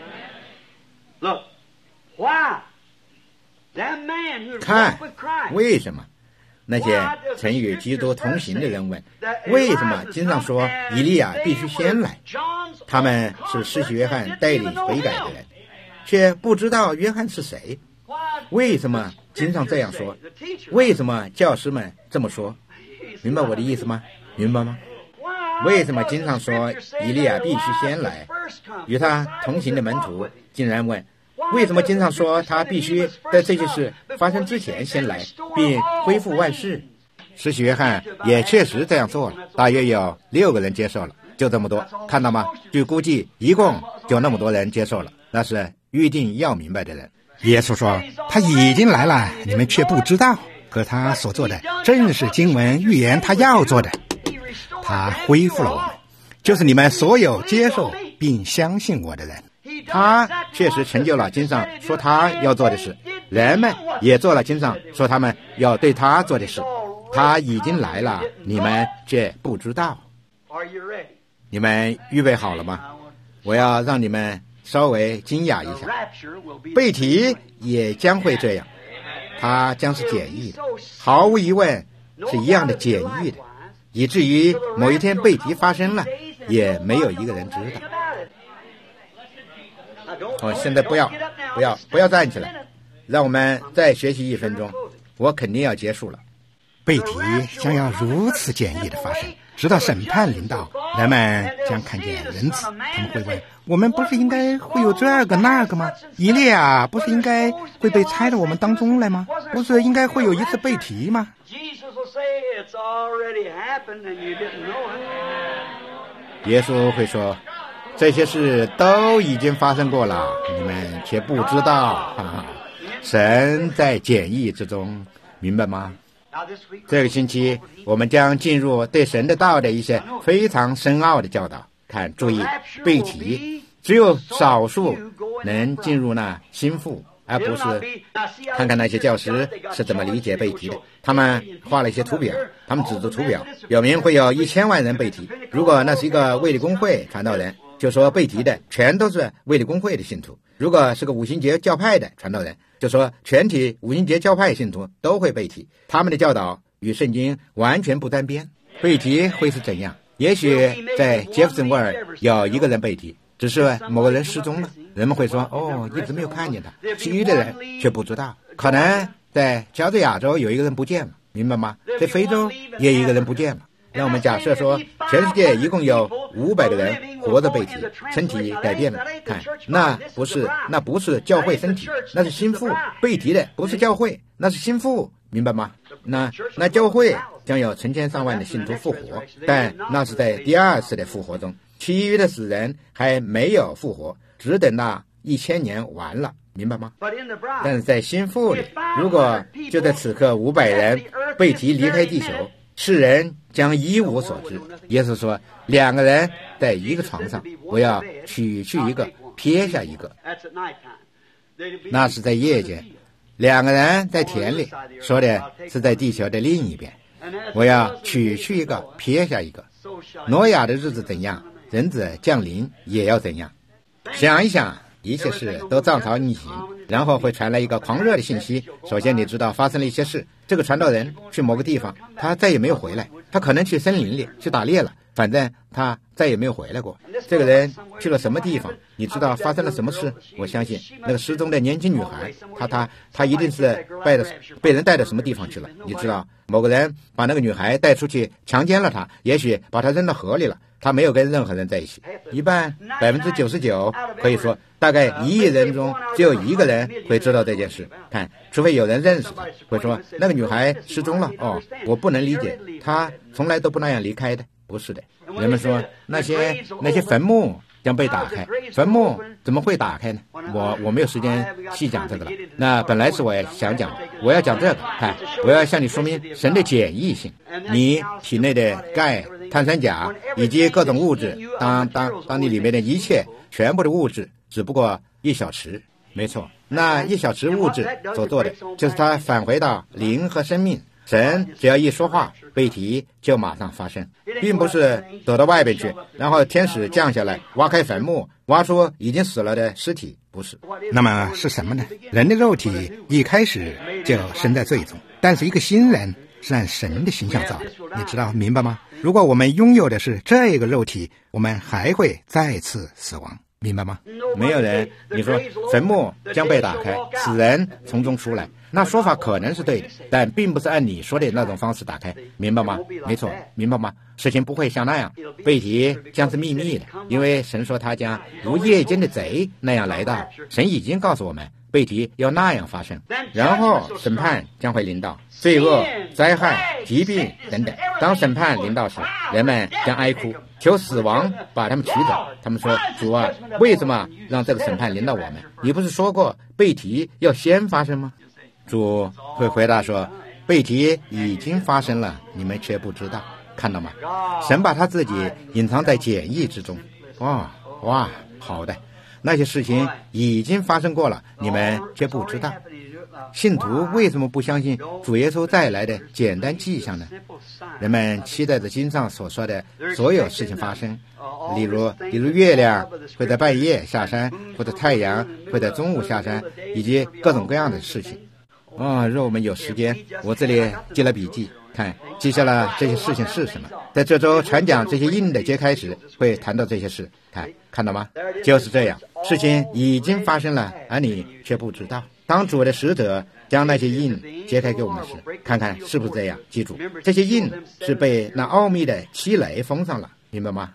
Look, why? That man who 看 walked with Christ. 为什么那些曾与基督同行的人问，为什么经上说以利亚必须先来？他们是施洗约翰带领悔改的人，却不知道约翰是谁。为什么经上这样说？为什么教师们这么说？明白我的意思吗？明白吗？为什么经上说以利亚必须先来？与他同行的门徒竟然问，为什么经上说他必须在这些事发生之前先来，并恢复万事？施洗约翰也确实这样做了，大约有6个人接受了，就这么多，看到吗？据估计一共就那么多人接受了，那是预定要明白的人。 耶稣说，他已经来了，你们却不知道，可他所做的正是经文预言他要做的。他恢复了我们，就是你们所有接受并相信我的人。 他确实成就了经上说他要做的事，人们也做了经上说他们要对他做的事。他已经来了，你们却不知道。你们预备好了吗？我要让你们稍微惊讶一下，背题也将会这样，它将是简易的，毫无疑问是一样的简易的，以至于某一天背题发生了，也没有一个人知道。现在不要站起来，让我们再学习1分钟，我肯定要结束了。 背题将要如此简易的发生，直到审判临到，人们将看见人子，他们会问，我们不是应该会有这个那个吗？以利亚不是应该会被差到我们当中来吗？不是应该会有一次背题吗？ 耶稣会说，这些事都已经发生过了，你们却不知道。神在简易之中，明白吗？这个星期我们将进入对神的道的一些非常深奥的教导。看，注意背题，只有少数能进入那心腹，而不是看看那些教师是怎么理解背题的。他们画了一些图表，他们指着图表表明会有1000万人背题。如果那是一个卫理公会传道人，就说背题的全都是卫理公会的信徒；如果是个五旬节教派的传道人，就说全体五旬节教派信徒都会背题。他们的教导与圣经完全不沾边。背题会是怎样？也许在杰弗森沃尔有一个人背题，只是某个人失踪了，人们会说，一直没有看见他，其余的人却不知道。可能在乔治亚州有一个人不见了，明白吗？在非洲也有一个人不见了。让我们假设说，全世界一共有500个人活着背题，身体改变了。看，那不是教会身体，那是心腹。背题的不是教会，那是心腹，明白吗？那教会将有成千上万的信徒复活，但那是在第2次的复活中，其余的死人还没有复活，只等那1000年完了，明白吗？但是在心腹里，如果就在此刻500人背题离开地球，世人将一无所知。耶稣说，2个人在一个床上，我要取去一个，撇下一个。那是在夜间。2个人在田里，说的是在地球的另一边，我要取去一个，撇下一个。挪亚的日子怎样，人子降临也要怎样。想一想，一切事都照常运行， 然后会传来一个狂热的信息。首先你知道发生了一些事，这个传道人去某个地方，他再也没有回来，他可能去森林里去打猎了，反正他再也没有回来过。这个人去了什么地方，你知道发生了什么事？我相信那个失踪的年轻女孩，她一定是被人带到什么地方去了。你知道某个人把那个女孩带出去强奸了她，也许把她扔到河里了，她没有跟任何人在一起。一半99%可以说大概1亿人中只有1个人会知道这件事。看，除非有人认识她，会说那个女孩失踪了，我不能理解，她从来都不那样离开的。不是的，人们说那些坟墓将被打开，坟墓怎么会打开呢？我没有时间细讲这个了。那本来是我想讲，我要讲这个，看，我要向你说明神的简易性。你体内的钙、碳酸钾以及各种物质，当你里面的一切全部的物质，只不过1小时，没错，那1小时物质所做的，就是它返回到灵和生命。神只要一说话，被提就马上发生，并不是躲到外边去，然后天使降下来挖开坟墓，挖出已经死了的尸体，不是。 那么是什么呢？人的肉体一开始就生在罪中，但是一个新人是按神的形象造的，你知道明白吗？如果我们拥有的是这个肉体，我们还会再次死亡，明白吗？ 没有人，你说坟墓将被打开，死人从中出来，那说法可能是对的，但并不是按你说的那种方式打开，明白吗？没错，明白吗？事情不会像那样，被提将是秘密的，因为神说他将如夜间的贼那样来到，神已经告诉我们被提要那样发生，然后审判将会临到，罪恶、灾害、疾病等等。当审判临到时，人们将哀哭，求死亡把他们取走。他们说，主啊，为什么让这个审判临到我们？你不是说过被提要先发生吗？主会回答说，被提已经发生了，你们却不知道，看到吗？神把他自己隐藏在简易之中。哇，好的，那些事情已经发生过了，你们却不知道。信徒为什么不相信主耶稣再来的简单迹象呢？人们期待着经上所说的所有事情发生，例如月亮会在半夜下山，或者太阳会在中午下山，以及各种各样的事情。若我们有时间，我这里记了笔记，看记下了这些事情是什么。在这周传讲这些印的揭开时，会谈到这些事。看到吗？就是这样，事情已经发生了，而你却不知道。当主的使者将那些印揭开给我们时，看看是不是这样。记住，这些印是被那奥秘的漆垒封上了，明白吗？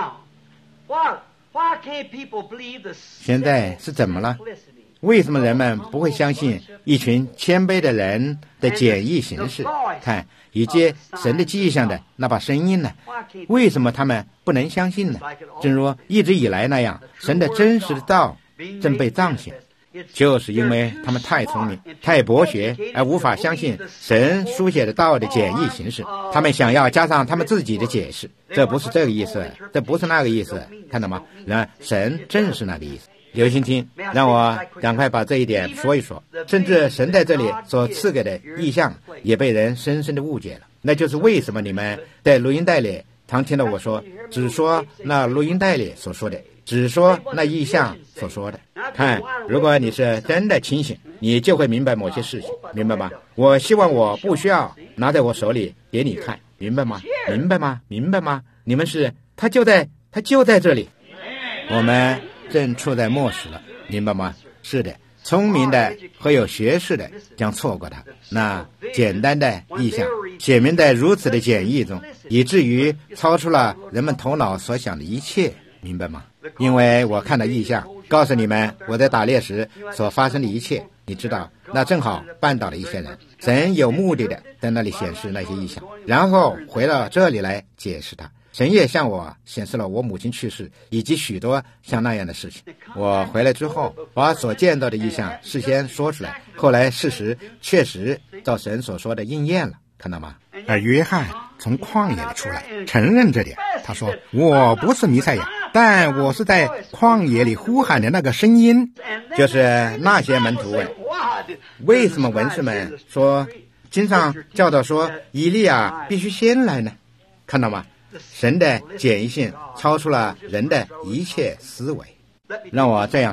现在是怎么了？为什么人们不会相信一群谦卑的人的简易形式？看，以及神的迹象的那把声音呢？为什么他们不能相信呢？正如一直以来那样，神的真实的道正被彰显，就是因为他们太聪明、太博学，而无法相信神书写的道的简易形式。他们想要加上他们自己的解释，这不是这个意思，这不是那个意思，看到吗？然而神正是那个意思。留心听，让我赶快把这一点说一说。甚至神在这里所赐给的意象也被人深深的误解了，那就是为什么你们在录音带里常听到我说，只说那录音带里所说的，只说那意象所说的。看，如果你是真的清醒，你就会明白某些事情，明白吗？我希望我不需要拿在我手里给你看，明白吗？明白吗？明白吗？你们是，他就在这里。我们正处在末时了，明白吗？是的，聪明的和有学识的将错过它。那简单的意象写明在如此的简易中，以至于超出了人们头脑所想的一切，明白吗？因为我看到意象，告诉你们我在打猎时所发生的一切，你知道，那正好绊倒了一些人。神有目的的在那里显示那些意象，然后回到这里来解释它。神也向我显示了我母亲去世以及许多像那样的事情。我回来之后把所见到的意象事先说出来，后来事实确实照神所说的应验了，看到吗？ 而约翰从旷野里出来承认这点，他说，我不是弥赛亚，但我是在旷野里呼喊的那个声音。 就是那些门徒问，为什么文士们说经上教导说以利亚必须先来呢？看到吗？神的简易性超出了人的一切思维。让我这样说，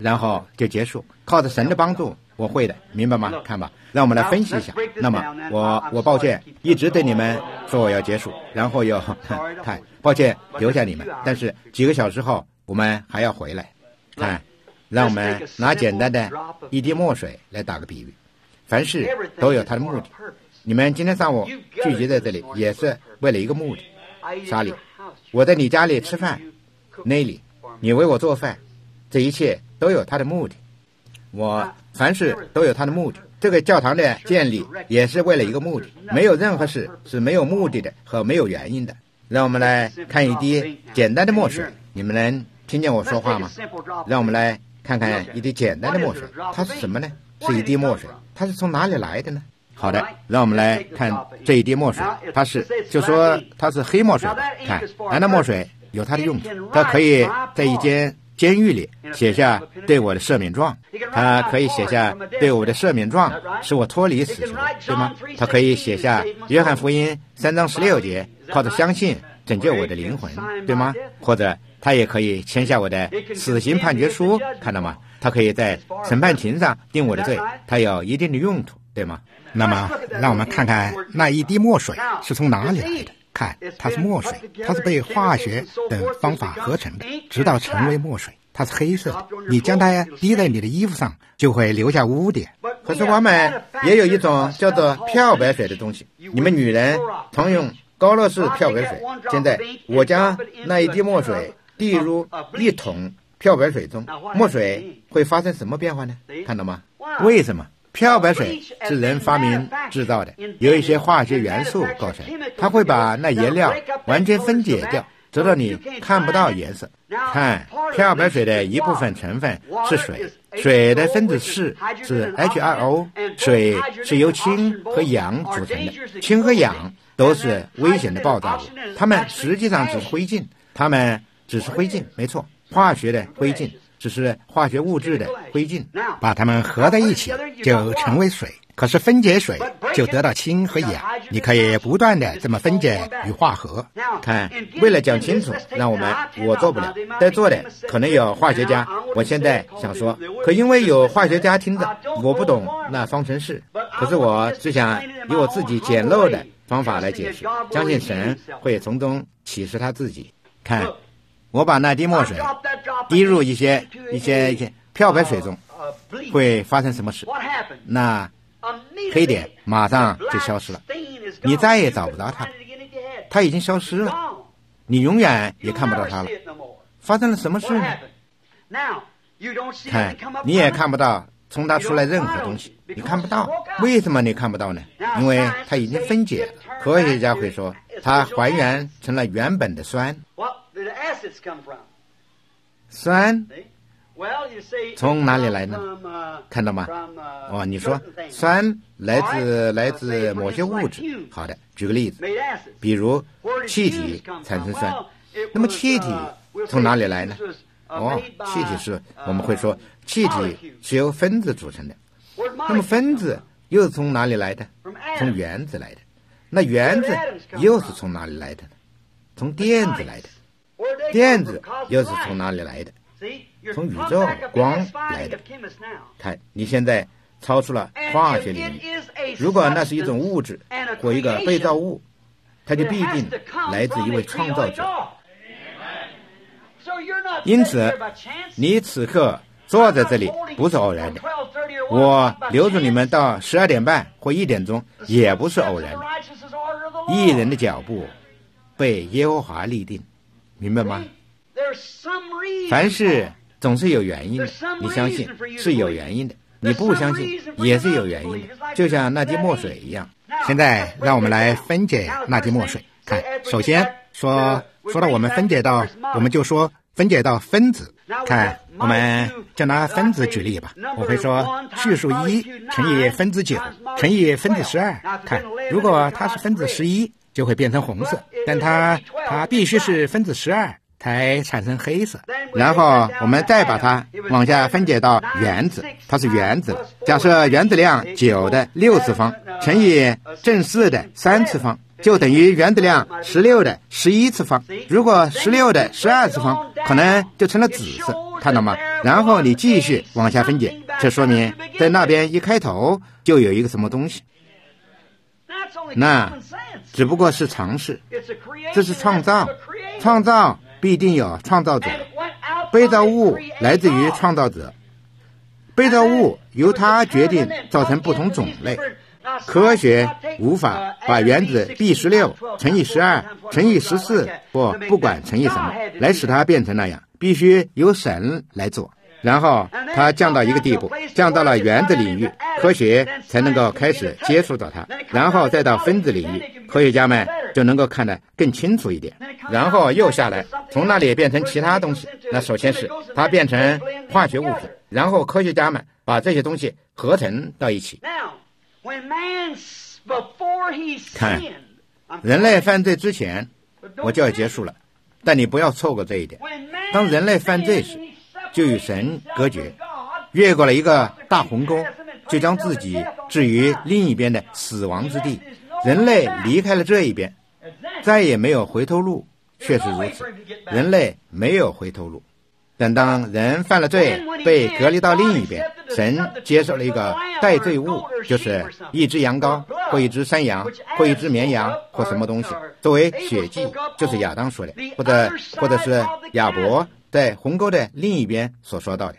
然后就结束。靠着神的帮助，我会的，明白吗？看吧，让我们来分析一下。那么我抱歉，一直对你们说我要结束，然后又看，抱歉留下你们，但是几个小时后我们还要回来。看，让我们拿简单的一滴墨水来打个比喻，凡事都有它的目的。你们今天上午聚集在这里，也是为了一个目的。莎莉，我在你家里吃饭，内里，你为我做饭，这一切都有它的目的。我凡事都有它的目的。这个教堂的建立也是为了一个目的，没有任何事是没有目的的和没有原因的。让我们来看一滴简单的墨水，你们能听见我说话吗？让我们来看看一滴简单的墨水，它是什么呢？是一滴墨水，它是从哪里来的呢？好的，让我们来看这一滴墨水，就说它是黑墨水。看，蓝的墨水有它的用途，它可以在一间监狱里写下对我的赦免状，它可以写下对我的赦免状，使我脱离死囚，对吗？它可以写下约翰福音3章16节，靠着相信拯救我的灵魂，对吗？或者它也可以签下我的死刑判决书，看到吗？它可以在审判庭上定我的罪，它有一定的用途，对吗？ 那么让我们看看那一滴墨水是从哪里来的。看，它是墨水，它是被化学等方法合成的，直到成为墨水。它是黑色的，你将它滴在你的衣服上，就会留下污点。 可是我们也有一种叫做漂白水的东西，你们女人常用高乐士漂白水。现在我将那一滴墨水滴入1桶漂白水中，墨水会发生什么变化呢？看到吗？为什么？漂白水是人发明制造的，有一些化学元素构成，它会把那颜料完全分解掉，直到你看不到颜色。看，漂白水的一部分成分是水，水的分子式是 H2O， 水是由氢和氧组成的，氢和氧都是危险的爆炸物，它们实际上只是灰烬，没错，化学的灰烬，只是化学物质的灰烬， 把它们合在一起就成为水。可是分解水就得到氢和氧，你可以不断的这么分解与化合。 看，为了讲清楚，让我做不了，在座的可能有化学家，我现在想说，可因为有化学家听着，我不懂那方程式，可是我只想以我自己简陋的方法来解释，相信神会从中启示他自己。看，我把那滴墨水滴入一些漂白水中，会发生什么事？那黑点马上就消失了，你再也找不到它，它已经消失了，你永远也看不到它了。发生了什么事呢？看，你也看不到从它出来任何东西，你看不到。为什么你看不到呢？因为它已经分解了。科学家会说，它还原成了原本的酸。酸从哪里来呢？看到吗？你说酸来自某些物质。好的，举个例子，比如气体产生酸，那么气体从哪里来呢？气体是我们会说气体是由分子组成的，那么分子又是从哪里来的？从原子来的。那原子又是从哪里来的呢？从电子来的。电子又是从哪里来的？从宇宙光来的。看，你现在超出了化学领域。如果那是一种物质或一个被造物，它就必定来自一位创造者。因此你此刻坐在这里不是偶然的，我留住你们到12点半或1点钟也不是偶然的。义人的脚步被耶和华立定，明白吗？凡事总是有原因的，你相信是有原因的，你不相信也是有原因的，就像那滴墨水一样。 现在让我们来分解那滴墨水。看，首先说到我们分解到，我们就说分解到分子。看，我们就拿分子举例吧。我会说序数1乘以分子9乘以分子12。看，如果它是分子11就会变成红色，但它必须是分子12才产生黑色。然后我们再把它往下分解到原子，它是原子。假设原子量9的6次方乘以正4的3次方，就等于原子量16的11次方。如果16的12次方，可能就成了紫色。 看到吗？然后你继续往下分解，这说明在那边一开头就有一个什么东西，那只不过是常识，这是创造，创造必定有创造者，被造物来自于创造者，被造物由他决定造成不同种类。科学无法把原子 B16 乘以12乘以14或不管乘以什么来使它变成那样，必须由神来做。然后它降到一个地步，降到了原子领域，科学才能够开始接触到它，然后再到分子领域，科学家们就能够看得更清楚一点，然后又下来，从那里变成其他东西。那首先是它变成化学物品，然后科学家们把这些东西合成到一起。看，人类犯罪之前我就要结束了，但你不要错过这一点。当人类犯罪时，就与神隔绝，越过了一个大鸿沟，就将自己置于另一边的死亡之地。人类离开了这一边，再也没有回头路。确实如此，人类没有回头路。但当人犯了罪，被隔离到另一边，神接受了一个代罪物，就是一只羊羔或一只山羊或一只绵羊或什么东西作为血祭，就是亚当说的，或者是亚伯在鸿沟的另一边所说到的。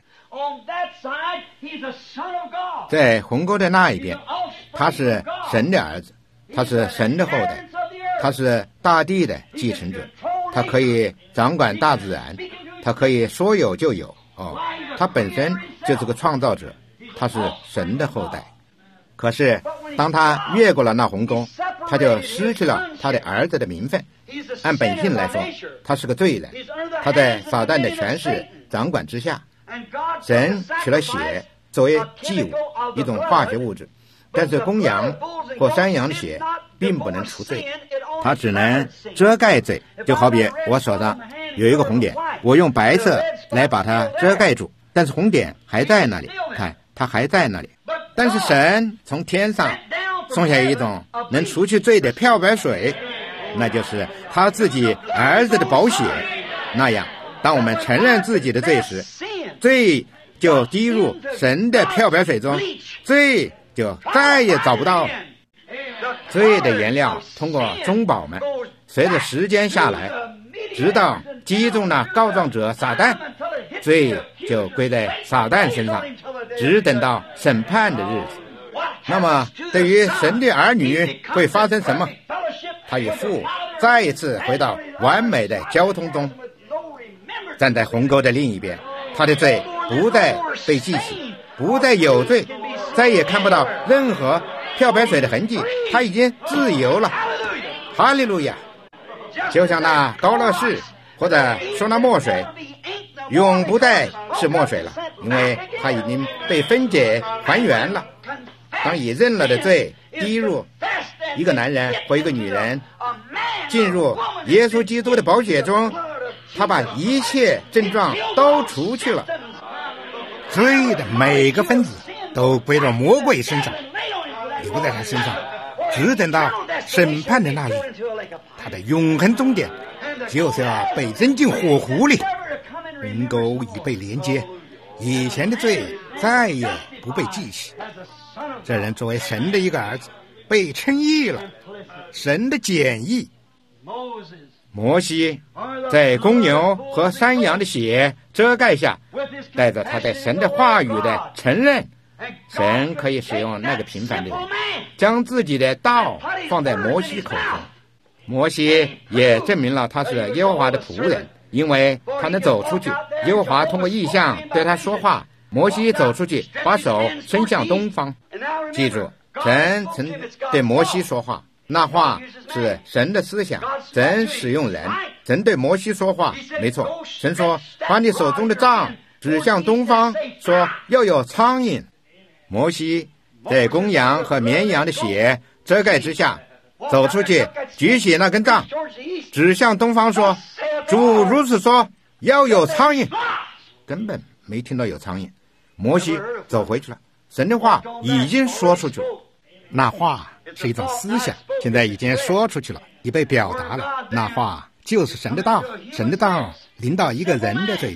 在鸿沟的那一边，他是神的儿子，他是神的后代，他是大地的继承者，他可以掌管大自然，他可以说有就有。他本身就是个创造者，他是神的后代。可是当他越过了那鸿沟，他就失去了他的儿子的名分。按本性来说，他是个罪人，他在撒旦的权势掌管之下。神取了血作为祭物，一种化学物质，但是公羊或山羊的血并不能除罪，它只能遮盖罪。就好比我手上有一个红点，我用白色来把它遮盖住，但是红点还在那里，看，它还在那里。但是神从天上送下一种能除去罪的漂白水，那就是他自己儿子的宝血。那样当我们承认自己的罪时，罪就滴入神的漂白水中，罪就再也找不到了。罪的原料通过中保们随着时间下来，直到击中了告状者撒旦，罪就归在撒旦身上，只等到审判的日子。那么对于神的儿女会发生什么？他与父再一次回到完美的交通中，站在鸿沟的另一边，他的罪不再被记起，不再有罪，再也看不到任何漂白水的痕迹，他已经自由了。哈利路亚！就像那高乐士或者说那墨水，永不再是墨水了，因为它已经被分解还原了。当已认了的罪滴入一个男人或一个女人，进入耶稣基督的宝血中，他把一切症状都除去了。 罪的每个分子都归到魔鬼身上，留在他身上，只等到审判的那日。他的永恒终点就是要被扔进火湖里。鸿沟已被连接，以前的罪再也不被记起。这人作为神的一个儿子，被称义了，神的简易。 摩西在公牛和山羊的血遮盖下，带着他对神的话语的承认，神可以使用那个平凡的人，将自己的道放在摩西口中。摩西也证明了他是耶和华的仆人，因为他能走出去，耶和华通过异象对他说话。摩西走出去，把手伸向东方。记住，神曾对摩西说话，那话是神的思想，神使用人，神对摩西说话，没错。神说，把你手中的杖指向东方，说要有苍蝇。摩西在公羊和绵羊的血遮盖之下走出去，举起那根杖指向东方，说，主如此说，要有苍蝇。根本没听到有苍蝇。摩西走回去了，神的话已经说出去了。 那话是一种思想，现在已经说出去了，已被表达了。那话就是神的道，神的道临到一个人的嘴唇，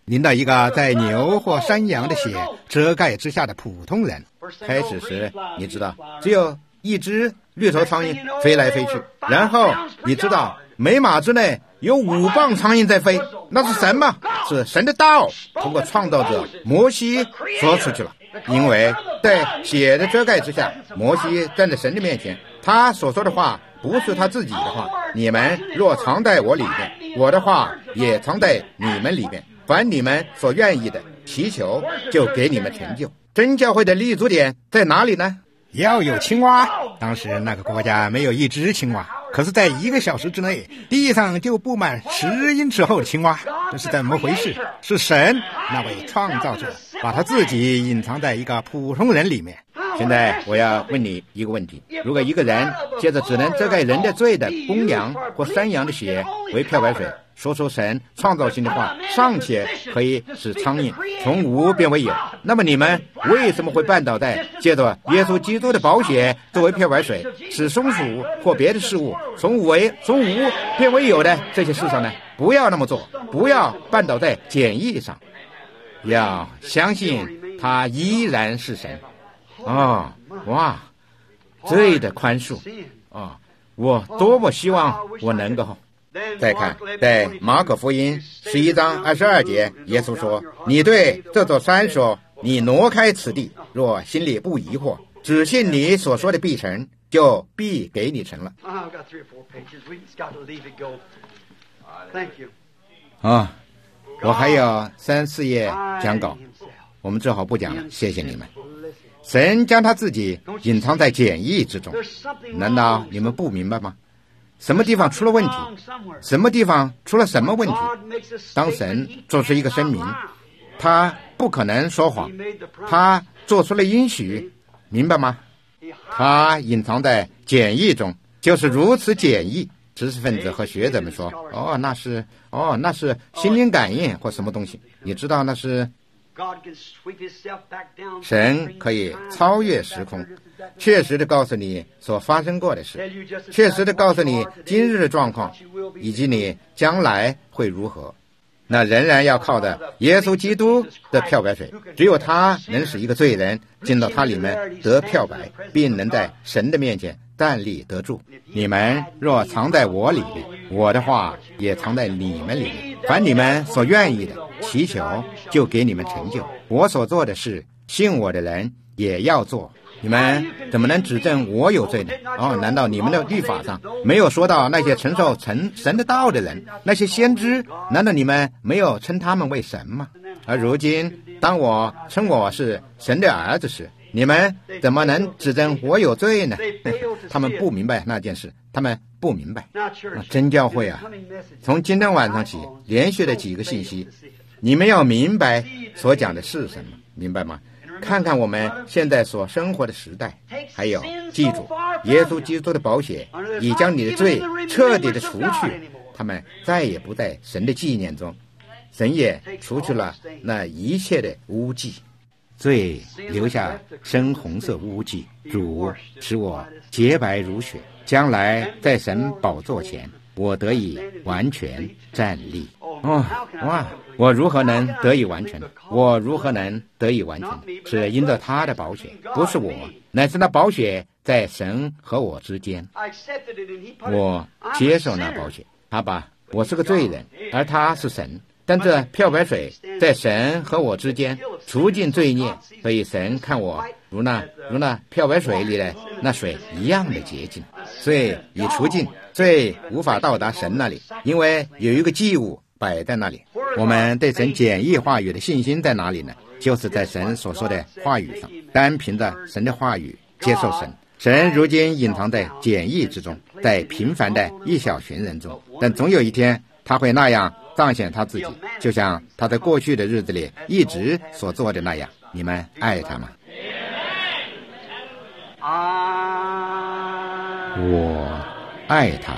临到一个在牛或山羊的血遮盖之下的普通人。 开始时你知道只有一只绿头苍蝇飞来飞去，然后你知道每码之内有5磅苍蝇在飞，那是神吗？是神的道通过创造者摩西说出去了。因为在血的遮盖之下，摩西站在神的面前，他所说的话不是他自己的话。你们若藏在我里面，我的话也藏在你们里面，凡你们所愿意的祈求，就给你们成就。真教会的立足点在哪里呢？ 要有青蛙。当时那个国家没有一只青蛙，可是在1个小时之内，地上就布满10英尺厚的青蛙。这是怎么回事？是神那位创造者把他自己隐藏在一个普通人里面。 现在我要问你一个问题，如果一个人借着只能遮盖人的罪的公羊或山羊的血为漂白水，说出神创造性的话，尚且可以使苍蝇从无变为有，那么你们为什么会绊倒在借着耶稣基督的宝血作为漂白水，使松鼠或别的事物从无变为有的这些事上呢？不要那么做，不要绊倒在简易上，要相信他依然是神。哇，罪的宽恕我多么希望我能够。再看在马可福音11章22节，耶稣说，你对这座山说，你挪开此地，若心里不疑惑，只信你所说的必成，就必给你成了。我还有3、4页讲稿，我们只好不讲了，谢谢你们。神将他自己隐藏在简易之中，难道你们不明白吗？什么地方出了问题？什么地方出了什么问题？当神做出一个声明，他不可能说谎，他做出了应许，明白吗？他隐藏在简易中，就是如此简易。知识分子和学者们说，那是心灵感应或什么东西，你知道那是神可以超越时空，确实地告诉你所发生过的事，确实地告诉你今日的状况，以及你将来会如何。那仍然要靠的耶稣基督的漂白水，只有他能使一个罪人进到他里面得漂白，并能在神的面前站立得住。你们若藏在我里面，我的话也藏在你们里面，凡你们所愿意的祈求，就给你们成就。我所做的事，信我的人也要做。你们怎么能指证我有罪呢？难道你们的律法上没有说到那些承受神的道的人，那些先知，难道你们没有称他们为神吗？而如今当我称我是神的儿子时，你们怎么能指证我有罪呢？他们不明白那件事，他们不明白。真教会从今天晚上起连续的几个信息，你们要明白所讲的是什么，明白吗？看看我们现在所生活的时代，还有记住耶稣基督的宝血已将你的罪彻底的除去，他们再也不在神的纪念中，神也除去了那一切的污迹，罪留下深红色污迹，主使我洁白如雪，将来在神宝座前我得以完全站立。我如何能得以完成？我如何能得以完成？是因着他的宝血，不是我，乃是那宝血在神和我之间。我接受那宝血，他把我是个罪人，而他是神，但这漂白水在神和我之间除尽罪孽，所以神看我如那漂白水里的那水一样的洁净。罪已除尽，罪无法到达神那里，因为有一个祭物摆在那里。我们对神简易话语的信心在哪里呢？就是在神所说的话语上，单凭着神的话语接受神。神如今隐藏在简易之中，在平凡的一小群人中，但总有一天他会那样彰显他自己，就像他在过去的日子里一直所做的那样。你们爱他吗？我爱他，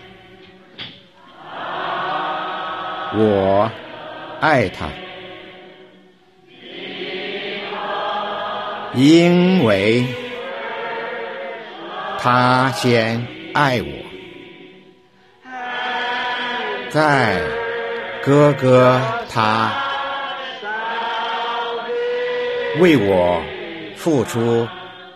我爱他，因为他先爱我。在哥哥他为我付出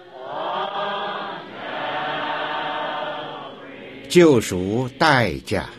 救赎代价。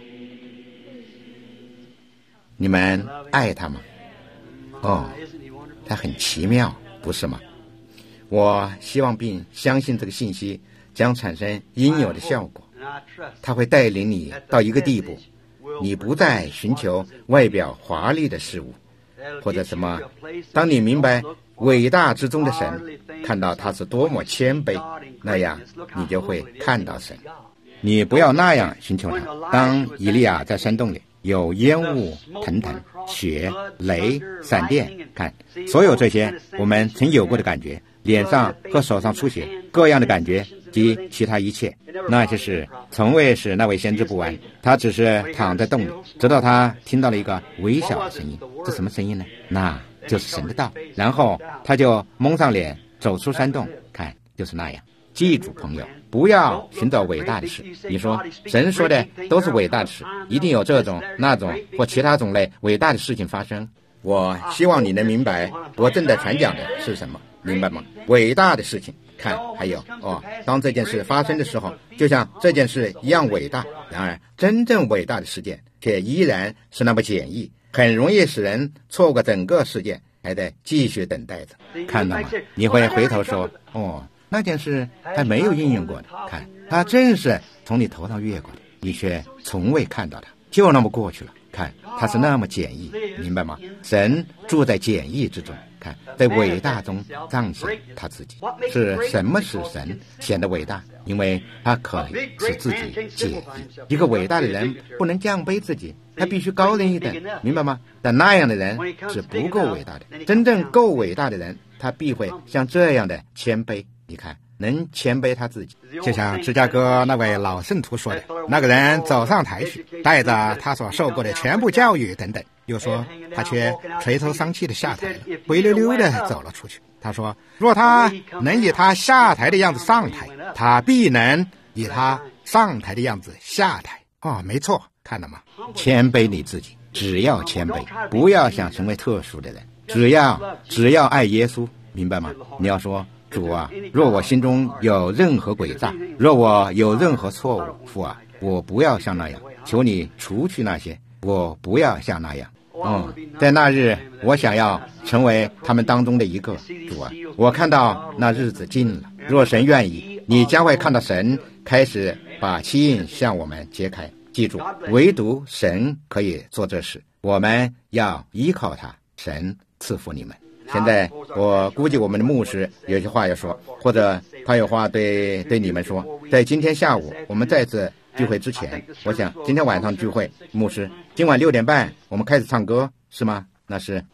你们爱他吗？哦，他很奇妙，不是吗？我希望并相信这个信息将产生应有的效果，它会带领你到一个地步，你不再寻求外表华丽的事物或者什么。当你明白伟大之中的神，看到他是多么谦卑，那样你就会看到神。你不要那样寻求他。当以利亚在山洞里，有烟雾腾腾，雪、雷、闪电，看，所有这些我们曾有过的感觉，脸上和手上出血，各样的感觉及其他一切，那些事从未使那位先知不安。他只是躺在洞里，直到他听到了一个微小的声音。这什么声音呢？那就是神的道。然后他就蒙上脸走出山洞，看，就是那样。记住，朋友，不要寻找伟大的事。你说神说的都是伟大的事，一定有这种那种或其他种类伟大的事情发生。我希望你能明白我正在传讲的是什么，明白吗？伟大的事情。看，还有当这件事发生的时候，就像这件事一样伟大。然而真正伟大的事件却依然是那么简易，很容易使人错过整个事件，还得继续等待着。看到吗？你会回头说，那件事还没有应用过的，看，它正是从你头上越过的，你却从未看到它，就那么过去了。看，它是那么简易，明白吗？神住在简易之中，看，在伟大中彰显他自己。是什么使神显得伟大？因为他可以使自己简易。一个伟大的人不能降卑自己，他必须高人一等，明白吗？但那样的人是不够伟大的。真正够伟大的人，他必会像这样的谦卑。你看，能谦卑他自己， 就像芝加哥那位老圣徒说的，那个人走上台去，带着他所受过的全部教育等等，又说他却垂头丧气的下台了，灰溜溜的走了出去。他说，若他能以他下台的样子上台，他必能以他上台的样子下台。没错，看到吗？ 谦卑你自己，只要谦卑，不要想成为特殊的人，只要爱耶稣，明白吗？你要说，主啊，若我心中有任何诡诈，若我有任何错误，父啊，我不要像那样，求你除去那些，我不要像那样。在那日，我想要成为他们当中的一个。主啊，我看到那日子近了，若神愿意，你将会看到神开始把漆印向我们揭开。记住，唯独神可以做这事，我们要依靠他，神赐福你们。现在我估计我们的牧师有些话要说，或者他有话对你们说。在今天下午我们再次聚会之前，我想今天晚上聚会，牧师，今晚6点半我们开始唱歌，是吗？那是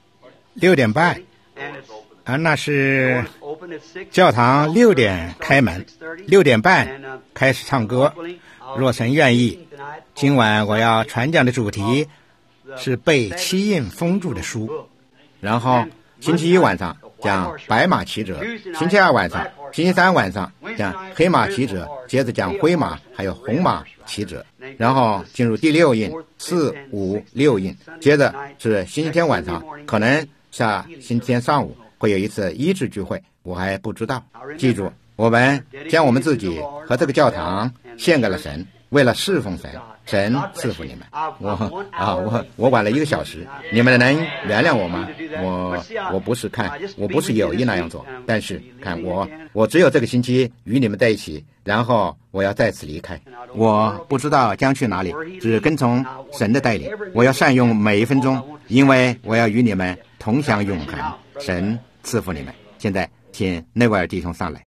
6点半那是教堂6点开门，6点半开始唱歌。若神愿意，今晚我要传讲的主题是被漆印封住的书。 然后星期一晚上讲白马骑者，星期二晚上、星期三晚上讲黑马骑者，接着讲灰马还有红马骑者，然后进入第6印，4、5、6印，接着是星期天晚上，可能下星期天上午会有一次医治聚会，我还不知道。记住，我们将我们自己和这个教堂献给了神，为了侍奉神，神赐福你们。我晚了1个小时，你们能原谅我吗？我不是有意那样做，但是看我只有这个星期与你们在一起，然后我要再次离开，我不知道将去哪里，只跟从神的带领。我要善用每1分钟，因为我要与你们同享永恒。神赐福你们。现在请内维尔弟兄上来。